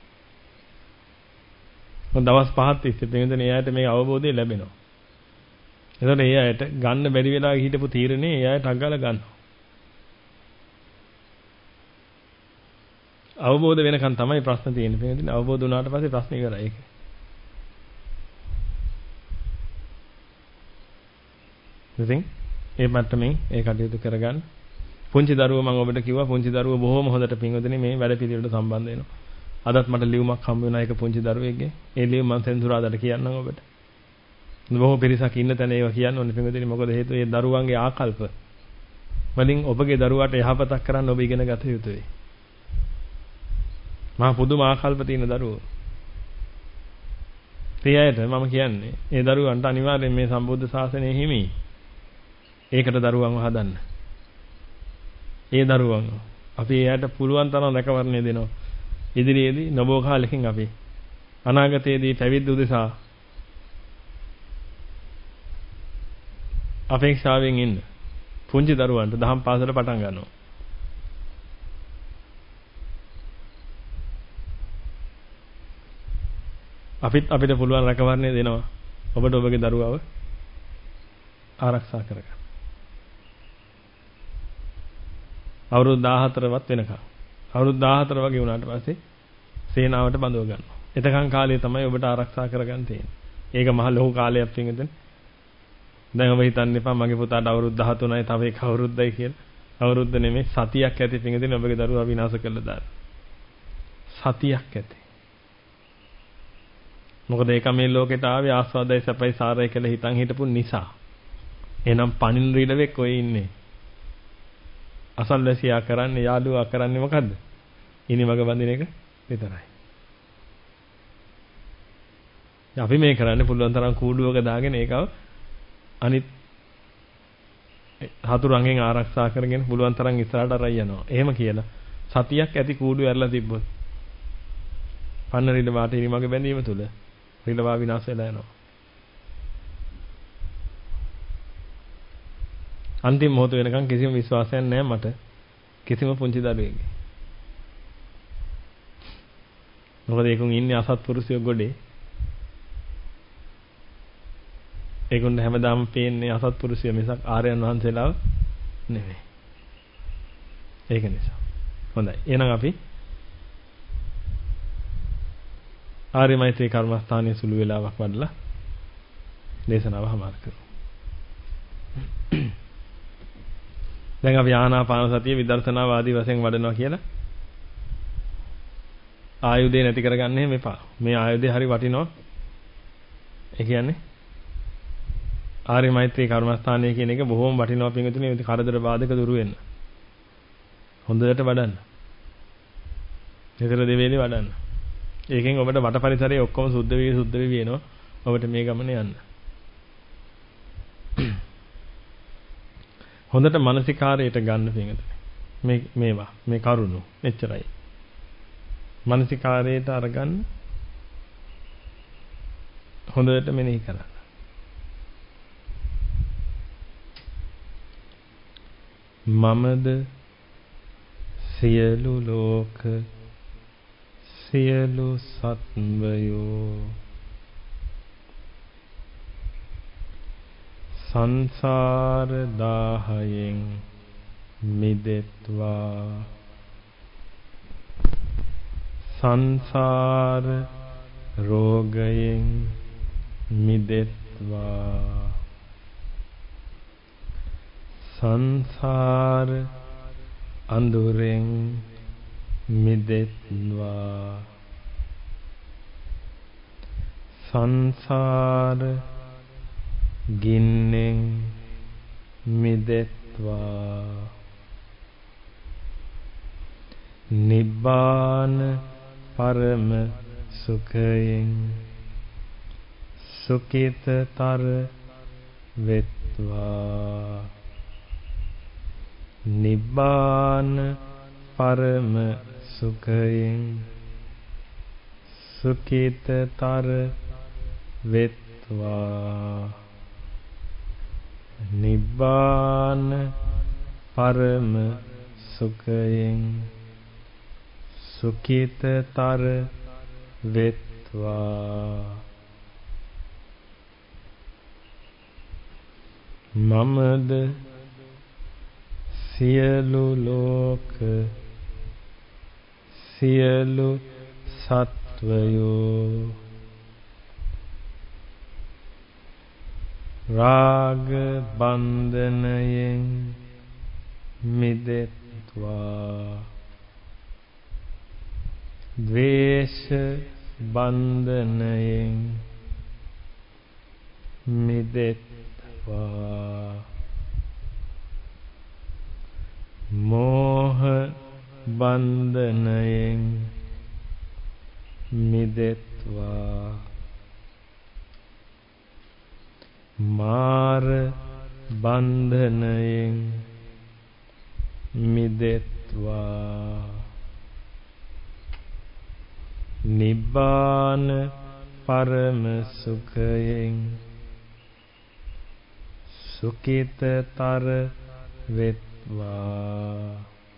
දවස් 5ක් තිස්සේ පින්විතනේ එයාට මේ අවබෝධය ලැබෙනවා. එතකොට ඒ අයට ගන්න බැරි වෙලා හිටපු තීරණේ ඒ අයට අග්ගල ගන්නවා. අවබෝධ වෙනකන් තමයි ප්‍රශ්න තියෙන්නේ. පින්විතනේ අවබෝධ වුණාට පස්සේ ප්‍රශ්න ඉවරයි ඒක. ඉතින් ඒ මට්ටමින් ඒ කටයුතු කරගන්න. පුංචි දරුවෝ මම ඔබට කිව්වා පුංචි දරුවෝ බොහොම හොඳට පින්වදනේ මේ වැඩ පිළිවෙලට සම්බන්ධ වෙනවා. අදත් මට ලියුමක් හම්බ වුණා ඒක පුංචි දරුවෙක්ගේ. ඒ ලියුම මම සෙන්සුරාදාට කියන්නම් ඔබට. බොහෝ පිරිසක් ඉන්න තැන ඒවා කියන්න ඕනේ පින්වදනේ මොකද හේතුව ඒ දරුවන්ගේ ආකල්ප වලින් ඔබගේ දරුවාට යහපතක් කරන්න ඔබ ඉගෙන ගත යුතුයි. මහා පුදුම ආකල්ප තියෙන දරුවෝ. එයාට මම කියන්නේ ඒ දරුවන්ට අනිවාර්යෙන් මේ සම්බුද්ධ ශාසනය හිමි. ඒකට දරුවන්ව හදන්න. ඒ දරුවන් අපි එයාට පුළුවන් තරම් රැකවරණය දෙනවා. ඉදිරියේදී නොබෝ කාලෙකින් අපි අනාගතයේදී පැවිද්ද උදෙසා අපේක්ෂාවෙන් ඉන්න පුංචි දරුවන්ට දහම් පාසල පටන් ගන්නවා. අපිට පුළුවන් රැකවරණය දෙනවා. ඔබට ඔබගේ දරුවව ආරක්ෂා කරගන්න. අවුරුදු 14වත් වෙනකම්. අවුරුදු 14 වගේ වුණාට පස්සේ සේනාවට බඳව ගන්නවා. එතකන් කාලේ තමයි ඔබට ආරක්ෂා කරගන්න තියෙන්නේ. ඒක මහ ලොකු කාලයක් පිටින්. දැන් ඔබ හිතන්න එපා මගේ පුතාට අවුරුදු 13යි තව එක අවුරුද්දයි කියලා. අවුරුද්ද නෙමෙයි සතියක් ඇති පිටින් ඔබගේ දරුවා විනාශ කළා දාන්න. සතියක් ඇති. මොකද ඒක මේ ලෝකෙට ආවේ ආස්වාදයි සැපයි සාරයි කියලා හිතන් හිටපු නිසා. එහෙනම් පණින් රීඩවෙක් ඔය ඉන්නේ. අසල්වැසියා කරන්නේ යාළුවා කරන්නේ මොකද්ද? ඉනිමග බඳින එක විතරයි. අපි මේ කරන්නේ පුළුවන් තරම් කූඩුවක දාගෙන ඒකව අනිත් හතුරුන්ගෙන් ආරක්ෂා කරගෙන පුළුවන් තරම් ඉස්සරහට අරයි යනවා. එහෙම කියලා සතියක් ඇති කූඩුව ඇරලා තිබ්බොත් පන්න රිල වාට ඉනිමග බැඳීම තුල රිලවා විනාශ වෙලා යනවා. අන්තිම මොහොත වෙනකන් කිසිම විශ්වාසයක් නැහැ මට කිසිම පුංචි දරුවෙක්ගේ. මොකද ඒකුන් ඉන්නේ අසත්පුරුෂයෝ ගොඩේ. ඒකුන් හැමදාම පේන්නේ අසත්පුරුෂයෝ මිසක් ආර්යයන් වහන්සේලාව නෙමෙයි. ඒක නිසා. හොඳයි. එහෙනම් අපි ආර්ය මෛත්‍රී කර්මස්ථානයේ සුළු වේලාවක් වඩලා දේශනාව හමාර කරමු. දැන් අපි ආනාපාන සතිය විදර්ශනා වාදී වශයෙන් වඩනවා කියලා ආයුධය නැති කරගන්න එහෙම එපා. මේ ආයුධය හරි වටිනවා. ඒ කියන්නේ ආර්ය මෛත්‍රී කර්මස්ථානය කියන එක බොහොම වටිනවා පින්විතනේ මේ කරදර බාධක දුරු වෙන්න. හොඳට වඩන්න. විතර දෙවේලේ වඩන්න. ඒකෙන් ඔබට වට පරිසරයේ ඔක්කොම සුද්ධ වෙවි එනවා. ඔබට මේ ගමන යන්න. හොඳට මානසිකාරයට ගන්න පින්විතනේ. මේවා මේ කරුණු එච්චරයි. මානසිකාරයට අරගන්න හොඳට මෙනෙහි කරන්න. මමද සියලු ලෝක සියලු සත්වයෝ සංසාර දාහයෙන් මිදෙත්වා සංසාර රෝගයෙන් මිදෙත්වා සංසාර අඳුරෙන් මිදෙත්වා සංසාර ගින්නෙන් මිදෙත්වා නිබ්බාන පරම සුඛයෙන් සුඛිතතර වෙත්වා නිබ්බාන පරම සුඛයෙන් සුඛිතතර වෙත්වා නිබ්බාන පරම සුඛයෙන් සුඛිතතර වෙත්වා මමද සියලු ලෝක සියලු සත්වයෝ රාග බන්ධනයෙන් මිදෙත්වා ද්වේෂ බන්ධනයෙන් මිදෙත්වා මෝහ බන්ධනයෙන් මිදෙත්වා මාර බන්ධනයෙන් මිදෙත්වා නිබ්බාන පරම සුඛයෙන් සුඛිතතර වෙත්වා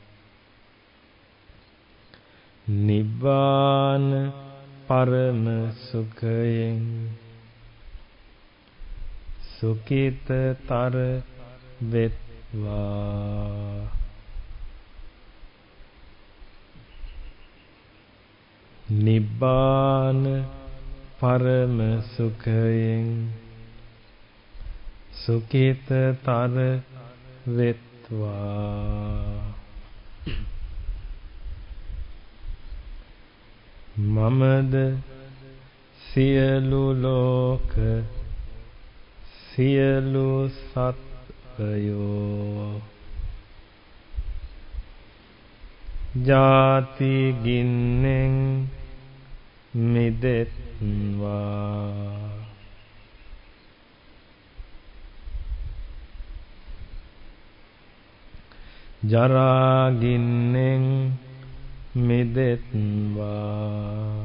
නිබ්බාන පරම සුඛයෙන් සුඛිතතර වෙත්වා නිබ්බාන පරම සුඛයෙන් සුඛිතතර වෙත්වා මමද සියලු ලෝක සියලු සත්වයෝ ජාති ගින්නෙන් මිදෙත්වා ජරා ගින්නෙන් මිදෙත්වා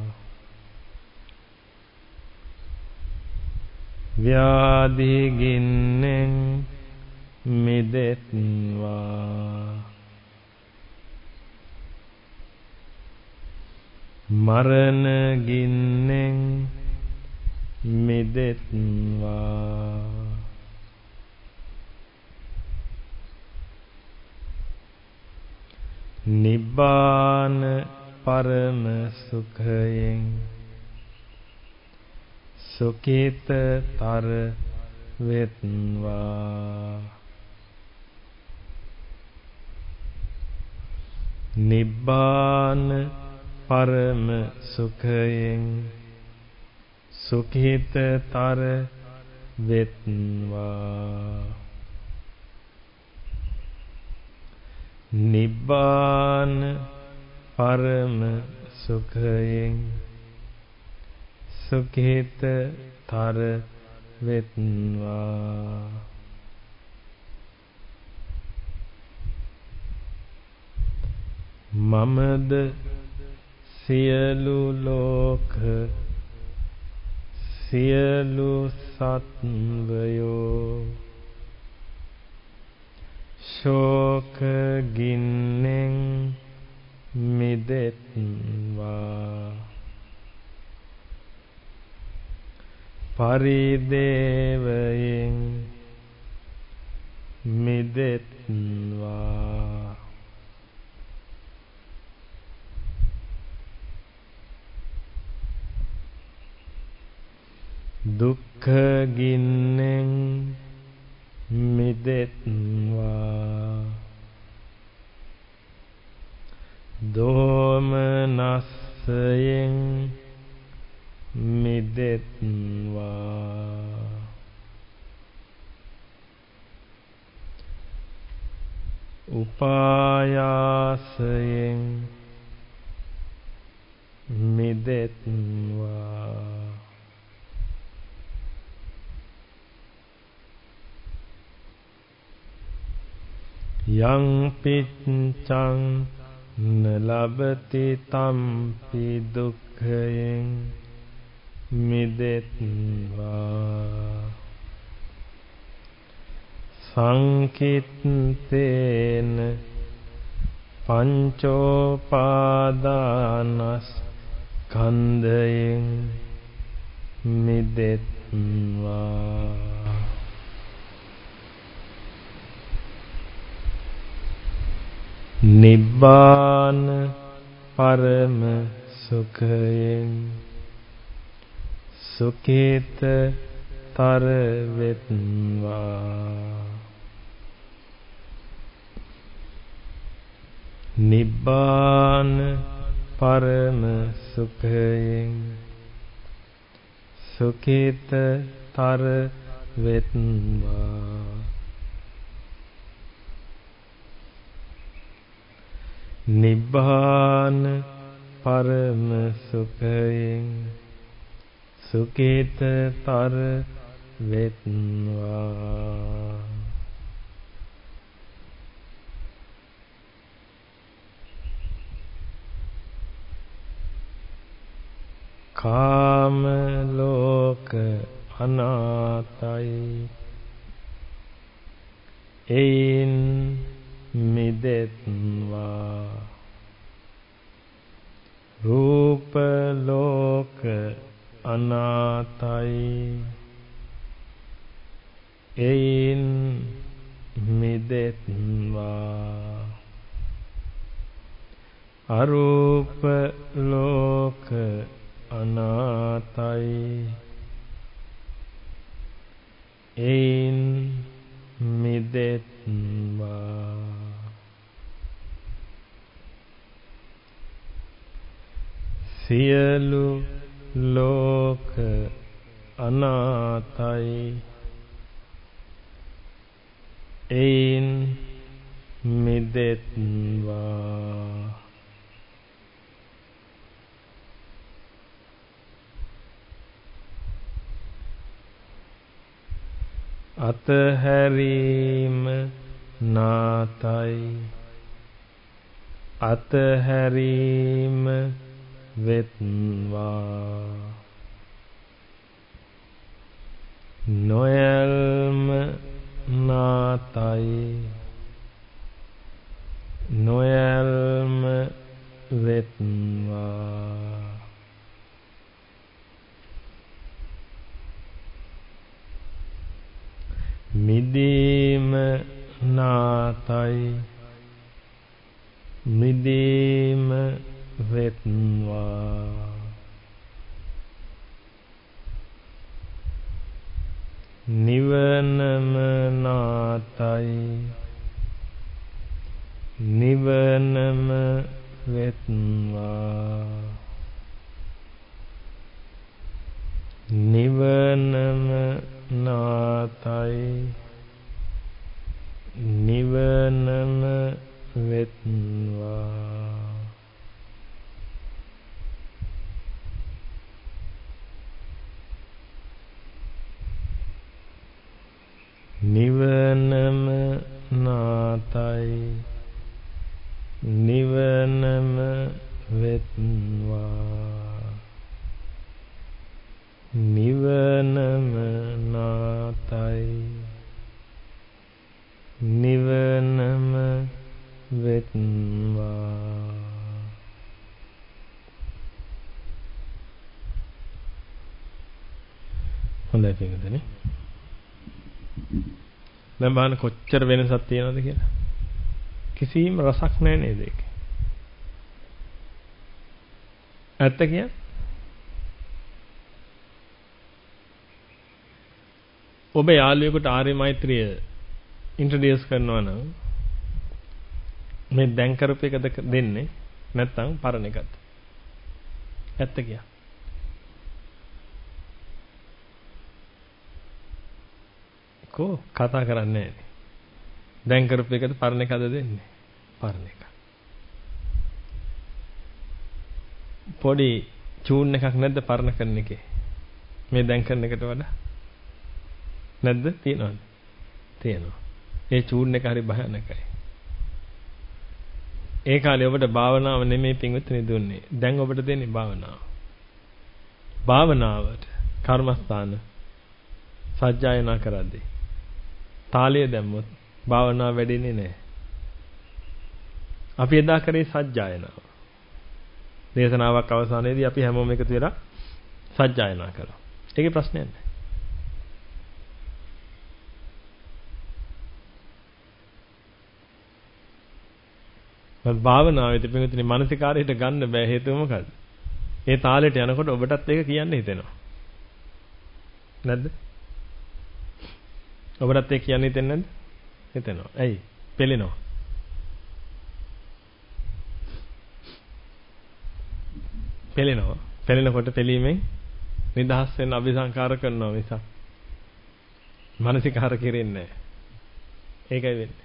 ව්‍යාධි ගින්නෙන් මිදෙත්වා මරණ ගින්නෙන් මිදෙත්වා නිබ්බාන පරම සුඛයෙන් සුඛිතතර වෙත්වා නිබ්බාන පරම සුඛයෙන් සුඛිතතර වෙත්වා නිබ්බාන පරම සුඛයෙන් සුඛිතතර වෙත්වා මමද සියලු ලෝක සියලු සත්වයෝ ශෝක ගින්නෙන් මිදෙත්වා පරිදේවයෙන් මිදෙත්වා දුක්ඛ ගින්නෙන් මිදෙත්වා දෝමනස්සයෙන් මිදෙත්වා උපායාසයෙන් මිදෙත්වා යං පිච්ඡං නලබති තම්පි දුක්ඛයෙන් මිදෙත්වා සංකිත්තේන පංචෝපාදානස්කන්ධයෙන් මිදෙත්වා නිබ්බාන පරම සුඛයෙන් සුඛිතතර වෙත්වා නිබ්බාන පරම සුඛයෙන් සුඛිතතර වෙත්වා නිබ්බාන පරම සුඛයෙන් සුඛිතතර වෙත්වා කාම ලෝක අනාතයි එයින් මිදෙත්වා රූප ලෝක අනාතයි එයින් මිදෙත්වා. අරූප ලෝක අනාතයි. එයින් මිදෙත්වා. සියලු ලෝක අනාතයි. එයින් මිදෙත්වා. අතහැරීම නාතයි. අතහැරීම වෙත්වා. නොයල්ම නාතයි. නොයල්ම වෙත්වා. මිදීම නාතයි. මිදීම වෙත්වා. නිවනම නාතයි. නිවනම වෙත්වා. නිවනම නාතයි. නිවනම වෙත්වා. නිවනම නාතයි. නිවනම වෙත්වා. නිවනම නාතයි. නිවනම වෙත්වා. හොඳයි පිටුදනේ. දැන් බලන්න කොච්චර වෙනසක් තියෙනවද කියලා. කිසිම රසක් නැහැ නේද ඒකේ. ඇත්ත කියන්නේ ඔබ යාළුවෙකුට ආර්ය මෛත්‍රිය ඉන්ට්‍රොඩියුස් කරනවා නම් මේ දැන් කරපු එක දෙන්නේ නැත්නම් පරණ එකත්. ඇත්ත කියා. කෝ කතා කරන්නේ නැහැ. දැන් කරපු එකද පරණ එකද දෙන්නේ? පරණ එක. පොඩි චූන් එකක් නැද්ද පරණ කරන එකේ? මේ දැන් කරන එකට වඩා නැද්ද? තියෙනවද? තියෙනවා. ඒ චූන් එක හරි භයානකයි. ඒ කාලේ ඔබට භාවනාව නෙමෙයි පින්විතනේ දුන්නේ. දැන් ඔබට දෙන්නේ භාවනාව. භාවනාවට කර්මස්ථාන සජ්ජායනා කරද්දී තාලය දැම්මොත් භාවනාව වැඩෙන්නේ නැහැ. අපි එදා කරේ සජ්ජායනාව. දේශනාවක් අවසානයේදී අපි හැමෝම එකතු වෙලා සජ්ජායනා කළා. ඒකේ ප්‍රශ්නයක් නැහැ. භාවනාවේදී පිටුතුනි මානසිකාරයට ගන්න බෑ හේතුව මොකද්ද? ඒ තාලෙට යනකොට ඔබටත් ඒක කියන්න හිතෙනවා. නැද්ද? ඔබටත් ඒක කියන්න හිතෙන්නේ නැද්ද? හිතෙනවා. ඇයි? පෙළෙනවා. පෙළෙනවා. පෙළෙනකොට පෙළීමෙන් නිදහස් වෙන්න අபிසංකාර කරනවා මිසක් මානසිකාර කෙරෙන්නේ නැහැ. ඒකයි වෙන්නේ.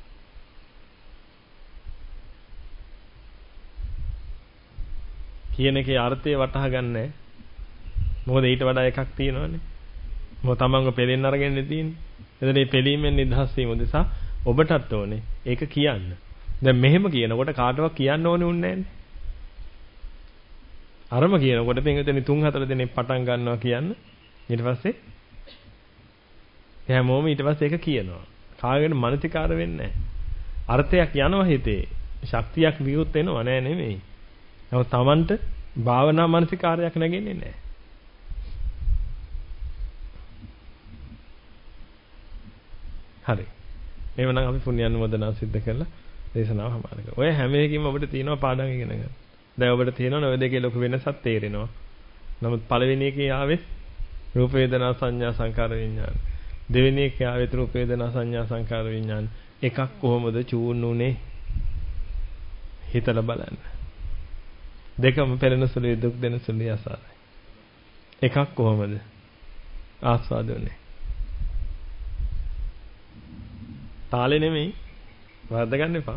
කියන එකේ අර්ථය වටහා ගන්නෑ. මොකද ඊට වඩා එකක් තියෙනවනේ. මොකද තමන්ව පෙලෙන්න අරගෙන තියෙන්නේ. එතන මේ පෙලීමෙන් නිදහස් වීම උදෙසා ඔබටත් ඕනේ ඒක කියන්න. දැන් මෙහෙම කියනකොට කාටවත් කියන්න ඕනේ උන්නේ නැන්නේ. අරම කියනකොට පින්විතනි 3-4 දෙනෙක් පටන් ගන්නවා කියන්න. ඊට පස්සේ හැමෝම ඊට පස්සේ ඒක කියනවා. කාගෙන් මානසිකාර වෙන්නේ නැහැ. අර්ථයක් යනවා හිතේ. ශක්තියක් විවුත් වෙනවා නෑ නෙමෙයි. නමුත් Tamanට භාවනා මානසිකාරයක් නැගෙන්නේ නැහැ. හරි. එහෙනම් අපි පුණ්‍යානුමෝදනා සිද්ධ කරලා දේශනාව හමාර කරමු. ඔය හැම එකකින්ම ඔබට තියෙනවා පාඩම් ඉගෙන ගන්න. දැන් ඔබට තියෙනවා ඔය දෙකේ ලොකු වෙනසක් තේරෙනවා. නමුත් පළවෙනි එකේ ආවෙත් රූප වේදනා සංඥා සංකාර විඥාන. දෙවෙනි එකේ ආවෙත් රූප වේදනා සංඥා සංකාර විඥාන. එකක් කොහොමද චූන් උනේ? හිතලා බලන්න. දෙකම පෙළෙන සුළුයි දුක් දෙන සුළුයි අසාරයි. එකක් කොහොමද ආස්වාද උනේ? තාලේ නෙමෙයි. වරද්ද ගන්න එපා.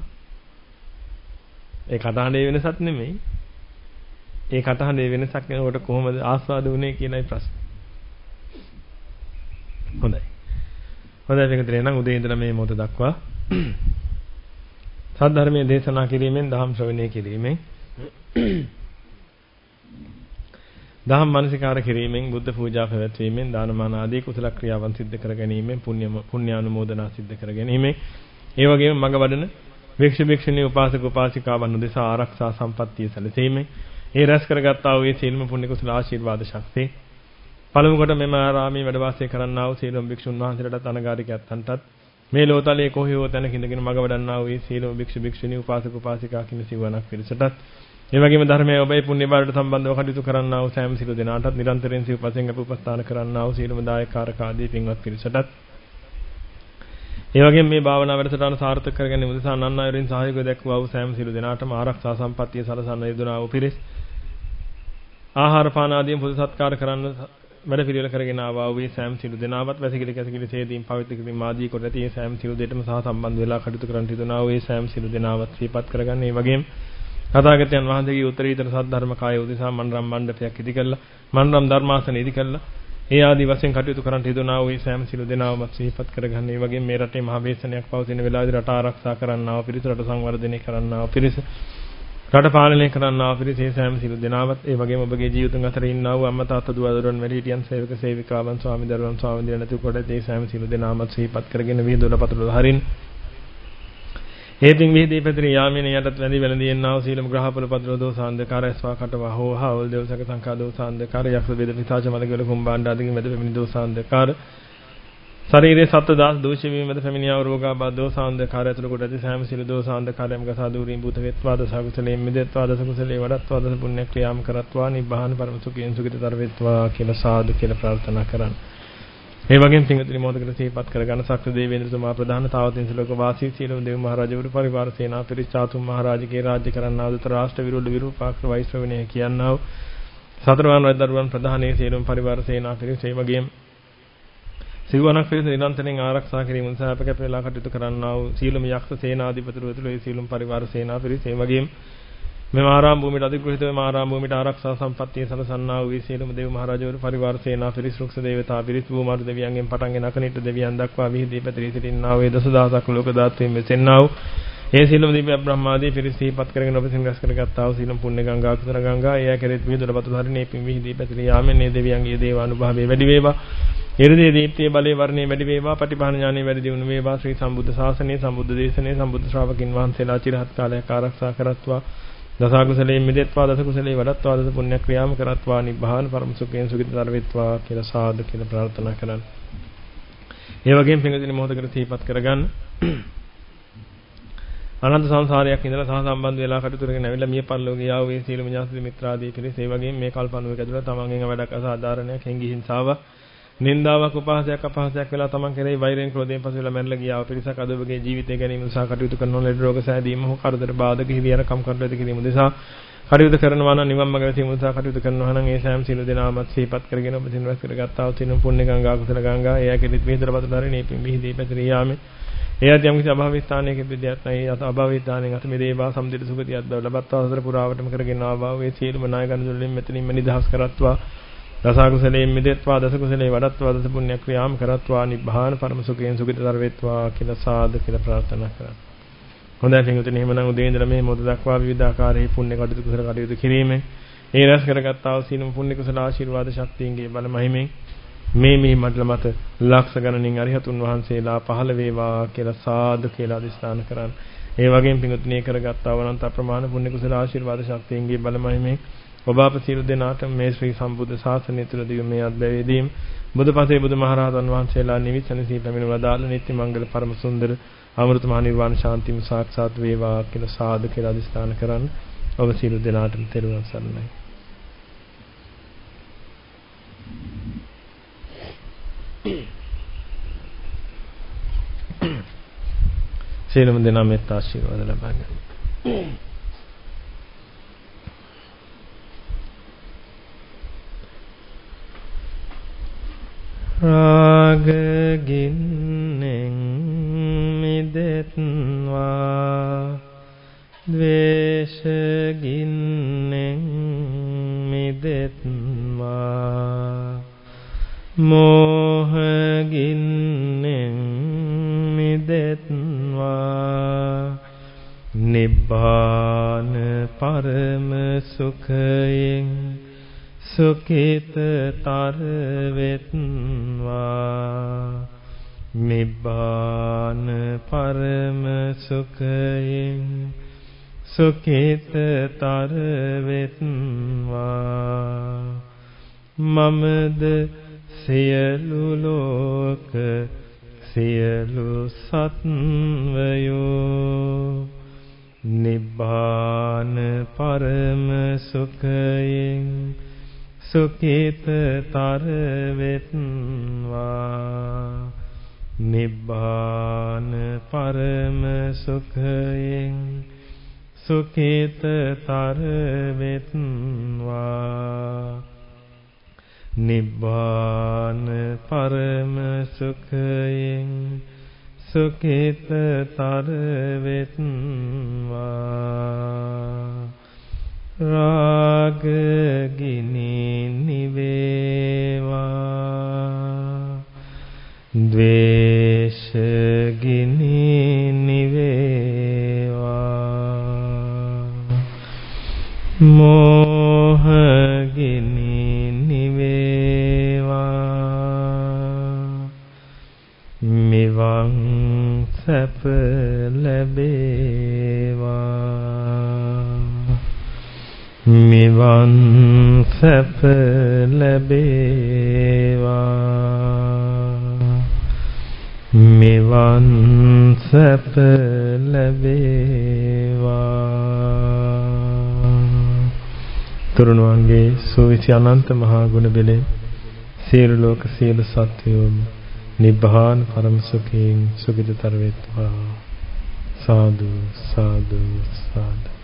ඒ කතාහඬේ වෙනසක් නෙමෙයි. ඒ කතාහඬේ වෙනසක් වෙනකොට කොහොමද ආස්වාද උනේ කියලායි ප්‍රශ්නේ. හොඳයි. හොඳයි පිටුදේ නම් උදේ ඉඳලා මේ මොහොත දක්වා සද්ධර්මයේ දේශනා කිරීමෙන් දහම් ශ්‍රවණය කිරීමෙන් දහම් මනසිකාර කිරීමෙන් බුද්ධ පූජා පැවැත්වීමෙන් දානමාන ආදී කුසල ක්‍රියාවන් සිද්ධ කර ගැනීමෙන් පුණ්‍යානුමෝදනා සිද්ධ කර ගැනීමෙන් ඒ වගේම මඟ වඩන භික්ෂුණී උපාසක උපාසිකාවන් උදෙසා ආරක්ෂා සම්පත්තිය සැලසීමෙන් ඒ රැස් කරගත්තා වූ සීලම පුණ්‍ය කුසල ආශිර්වාද ශක්තිය පළමු කොට මෙම ආරාමයේ වැඩ වාසය කරන්නා වූ සීලම භික්ෂුන් වහන්සේලාට අනගාരികයන්ටත් මේ ලෝතලයේ කොහේ හෝ තැනක ඉඳගෙන මඟ වඩන්නා වූ සීලම භික්ෂුණී උපාසක උපාසිකා කින සිවණක් පිරිසටත් ඒ වගේම ධර්මයේ ඔබේ පුණ්‍ය බාරට සම්බන්ධව කටයුතු කරන්නා වූ සෑම සිළු දෙනාටත් නිරන්තරයෙන් සිව්පසෙන් අප උපස්ථාන කරන්නා වූ සීලම දායකකාරක ආදී පින්වත් පිරිසටත් ඒ වගේම මේ භාවනා වැඩසටහන සාර්ථක කර ගැනීම උදෙසා නන් අයුරින් සහයෝගය දක්වවා වූ සෑම සිළු දෙනාටම ආරක්ෂා සම්පත්තිය සලසන යෙදුනා වූ පිරිස් ආහාර පාන ආදී පොදු සත්කාර කරන්න වැඩ පිළිවෙල කරගෙන ආවා වූ සෑම සිළු දෙනාවත් වැසිකිලි කැසිකිලි සේදීන් පවිත්‍ර කිරීම ආදී කොට ඇති සෑම සිළු දෙයටම සහ සම්බන්ධ වෙලා කටයුතු කරන්න යෙදුනා වූ සෑම සිළු දෙනාවත් සිහිපත් කරගන්න. ඒ වගේම තථාගතයන් වහන්සේගේ උත්තරීතර සද්ධර්ම කාය උදෙසා මන්රම් මණ්ඩපයක් ඉදි කළා මන්රම් ධර්මාසන ඉදි කළා ඒ ආදී වශයෙන් කටයුතු කරන් තියදුනා වූ සෑම සිළු දෙනාවම සිහිපත් කරගන්න. ඒ වගේම මේ රටේ මහ වේසනයක් පවතින වෙලාවේදී රට ආරක්ෂා කරන්නා වූ පිරිස රට සංවර්ධනය කරන්නා වූ පිරිස රට පාලනය කරන්නා වූ පිරිස සෑම සිළු දෙනාවත් ඒ වගේම ඔබගේ ජීවිතුන් අතර ඉන්නා වූ අම්මා තාත්තා දුව දරුවන් වැඩිහිටියන් සේවක සේවිකාවන් ස්වාමි දරුවන් ස්වාමි දින නැති කොට ඒ සෑම සිළු දෙනාම සිහිපත් කරගෙන විහිදුවල පතුල හරින් හේතින් විහිදී පැතිරී යාමින යටත් වැඳි වැළඳී එන්නා වූ සීලම ග්‍රහපල පදල දෝසාන්ධකාරය ස්වාකටව හෝහවල් දේවසක සංඛා දෝසාන්ධකාරය යක්ෂ වේද පිසාච මලකවල කුම්බාණ්ඩ ආදී මැද පැමිණි දෝසාන්ධකාර ශරීරයේ සත්ත්ව දාස් දෝෂී වීම මැද පැමිණියා වූ රෝගාබාධ දෝසාන්ධකාරය අතුළු කොට ඇති සෑම සිළු දෝසාන්ධකාරයම ගසා දූරීම් භූත වේත්වා දස කුසලයෙන් මිදෙත්වා දස කුසලේ වඩත්වා දස පුණ්‍ය ක්‍රියාම් කරත්වා නිබ්බාන පරම සුඛයෙන් සුඛිතතර වෙත්වා කියලා සාදු කියලා ප්‍රාර්ථනා කරන්න. ඒ වගේම පින්වතුනි මොහොතකට සිහිපත් කරගන්න ශක්‍ර දේවේන්ද්‍රතුමා ප්‍රධාන තාවතින් ශ්ලෝක වාසී සීලම දේව මහරජවරු පරිවාර සේනා පිරිස් චාතුම් මහරජකේ රාජ්‍ය කරන්නා වූ රාෂ්ට්‍ර විරුද්ධ විරූපාක්ෂ වෛශ්‍රවණය කියන්නා වූ සතරවන් රජදරුවන් ප්‍රධානයේ සීලම පරිවාර සේනා පිරිස් ඒ වගේම සිවණක් පිරිස නිරන්තරයෙන් ආරක්ෂා කිරීම උදෙසා අප කැප වෙලා කටයුතු කරන්නා වූ සීලම යක්ෂ සේනාධිපතිවරු ඇතුළු ඒ සීලම පරිවාර සේනා පිරිස් ඒ වගේම මෙම ආරාම භූමියට අධිග්‍රහිත වෙම ආරාම භූමියට ආරක්ෂා සම්පත්තිය සලසන්නා වූ සීලම දේව මහරජවරු පරිවාර සේනා පිරිස් රුක්ෂ දේවතා පිරිස් භූමාරු දෙවියන්ගෙන් පටන්ගෙන අකනිට දෙවියන් දක්වා විහිදී පැතිරී සිටින්නා වූ දසදහසක් ලෝක ධාතුන් මෙසෙන්නා වූ ඒ සීලම දිව්‍ය බ්‍රහ්මාදී පිරිස් සිහිපත් කරගෙන ඔබ සිංගස් කරගත්තා වූ සීලම පුණ්‍ය ගංගා කුසල ගංගා එය කෙරෙත් විහිදුල පතු හරිනේ පින් විහිදී පැතිරී යාමෙන් මේ දෙවියන්ගේ දේවානුභාවයේ වැඩි වේවා ඉරදී දීප්තිය බලේ වර්ණේ වැඩි වේවා පටිභාන ඥානෙ වැඩි දියුණු වේවා ශ්‍රී සම්බුද්ධ ශාසනයේ සම්බුද්ධ දේශනයේ සම්බුද්ධ ශ්‍රාවකින් වහන්සේලා චිරහත් කාලයක් ආරක්ෂා කරත්වා දසකුසලයෙන් මිදෙත්වා දසකුසලේ වඩත්වා දස පුණ්‍ය ක්‍රියාම කරත්වා නිබ්බාන පරම සුඛයෙන් සුඛිතතර වෙත්වා කියලා සාදු කියලා ප්‍රාර්ථනා කරන්න. ඒ වගේම පින්වතුනි මොහොතකට සිහිපත් කරගන්න. අනන්ත සංසාරයක් ඉඳලා සහ සම්බන්ධ වෙලා කටයුතු කරගෙන ඇවිල්ලා මිය පරලෝකයේ ආව මේ සීලම ඥාති මිත්‍රාදී පිරිස ඒ වගේම මේ කල්පණුවක ඇතුළත තමන්ගෙන් වැඩක් අසාධාරණයක් හැංගි හිංසාවක් නින්දාවක් උපහාසයක් අපහාසයක් වෙලා තමන් කෙරෙහි වෛරයෙන් ක්‍රෝධයෙන් පසු වෙලා මැරලා ගියා වූ පිරිසක් අද ඔබගේ ජීවිතය ගැනීම උදෙසා කටයුතු කරන ලෙඩ රෝග සෑදීම හෝ කරදර බාධක හිරියර කම් කරදර කිරීම උදෙසා කටයුතු කරනවා නම් නිවන් මඟ වැසීම උදෙසා කටයුතු කරනවා නම් ඒ සෑම සීල දෙනාමත් සිහිපත් කරගෙන ඔබ සින්වත් කරගත්තා වූ සිනම් පුණ්‍ය ගංගා කුසල ගංගා එය කෙලිත් විහිදලා බතුතරේ නීපින් විහිදී පැතිරී යාමේ එයත් යම් කිසි අභාව ස්ථානයක විද්‍යාවක් නැහැ අත අභාව ස්ථානයෙන් අත මෙදේවා සම්දිත සුගතියක් බව ලබත්තා සතර පුරාවටම කරගෙන ආවා වේ සීලම නායකන් දුලින් මෙතනින්ම නිදහස් කරත්වා දසකුසලයෙන් මිදෙත්වා දසකුසලේ වඩත්වා දස පුණ්‍ය ක්‍රියාම් කරත්වා නිබ්බාන පරම සුඛයෙන් සුඛිතතර වෙත්වා කියලා සාදු කියලා ප්‍රාර්ථනා කරා. හොඳයි පින්වතුනි එහෙමනම් උදේ ඉඳලා මේ මොහොත දක්වා විවිධ ආකාරයේ පුණ්‍ය කටයුතු කුසල කටයුතු කිරීමෙන් ඒ රැස් කරගත්තා වූ සීලම පුණ්‍ය කුසල ආශිර්වාද ශක්තියන්ගේ බල මහිමෙන් මේ මඩල මත ලක්ෂ ගණනින් අරිහතුන් වහන්සේලා පහළ වේවා කියලා සාදු කියලා අදිස්ථාන කරන්. ඒ වගේම පින්වතුනි කරගත්තා වනන්ත අප්‍රමාණ පුණ්‍ය කුසල ආශිර්වාද ශක්තියන්ගේ බල මහිමෙන් ඔබ අප සියලු දෙනාට මේ ශ්‍රී සම්බුද්ධ ශාසනය තුළදී මේ අත්දැකීම් බුදුපසේ බුදුමහරහතන් වහන්සේලා නිවිසනසී පැමිණ වදාළ නිත්‍ය මංගල පරම සුන්දර අමෘතමහා නිර්වාණ ශාන්තිම සාක්ෂාත් වේවා කියලා සාදු කියලා අදිස්ථාන කරන් ඔබ සියලු දෙනාටම තෙරුවන් සරණයි. සියලුම දෙනා මෙත් ආශිර්වාද ලබා ගන්න. රාග ගින්නෙන් මිදෙත්වා ද්වේෂ ගින්නෙන් මිදෙත්වා මෝහ ගින්නෙන් මිදෙත්වා නිබ්බාන පරම සුඛයෙන් සුඛිතතර වෙත්වා නිබ්බාන පරම සුඛයෙන් සුඛිතතර වෙත්වා මමද සියලු ලෝක සියලු සත්වයෝ නිබ්බාන පරම සුඛයෙන් සුඛිතතර වෙත්වා නිබ්බාන පරම සුඛයෙන් සුඛිතතර වෙත්වා නිබ්බාන පරම සුඛයෙන් සුඛිතතර වෙත්වා රාග ගිනි නිවේවා ද්වේෂ ගිනි නිවේවා මෝහ ගිනි නිවේවා මෙවන් සැප ලැබේවා මෙවන් සැප ලැබේවා මෙවන් සැප ලැබේවා තුරුණුවන්ගේ සූවිසි අනන්ත මහා ගුණ බෙලෙන් සියලු ලෝක සියලු සත්වයෝම නිබ්බාන පරම සුඛයෙන් සුඛිතතර වෙත්වා සාදු සාදු සාදු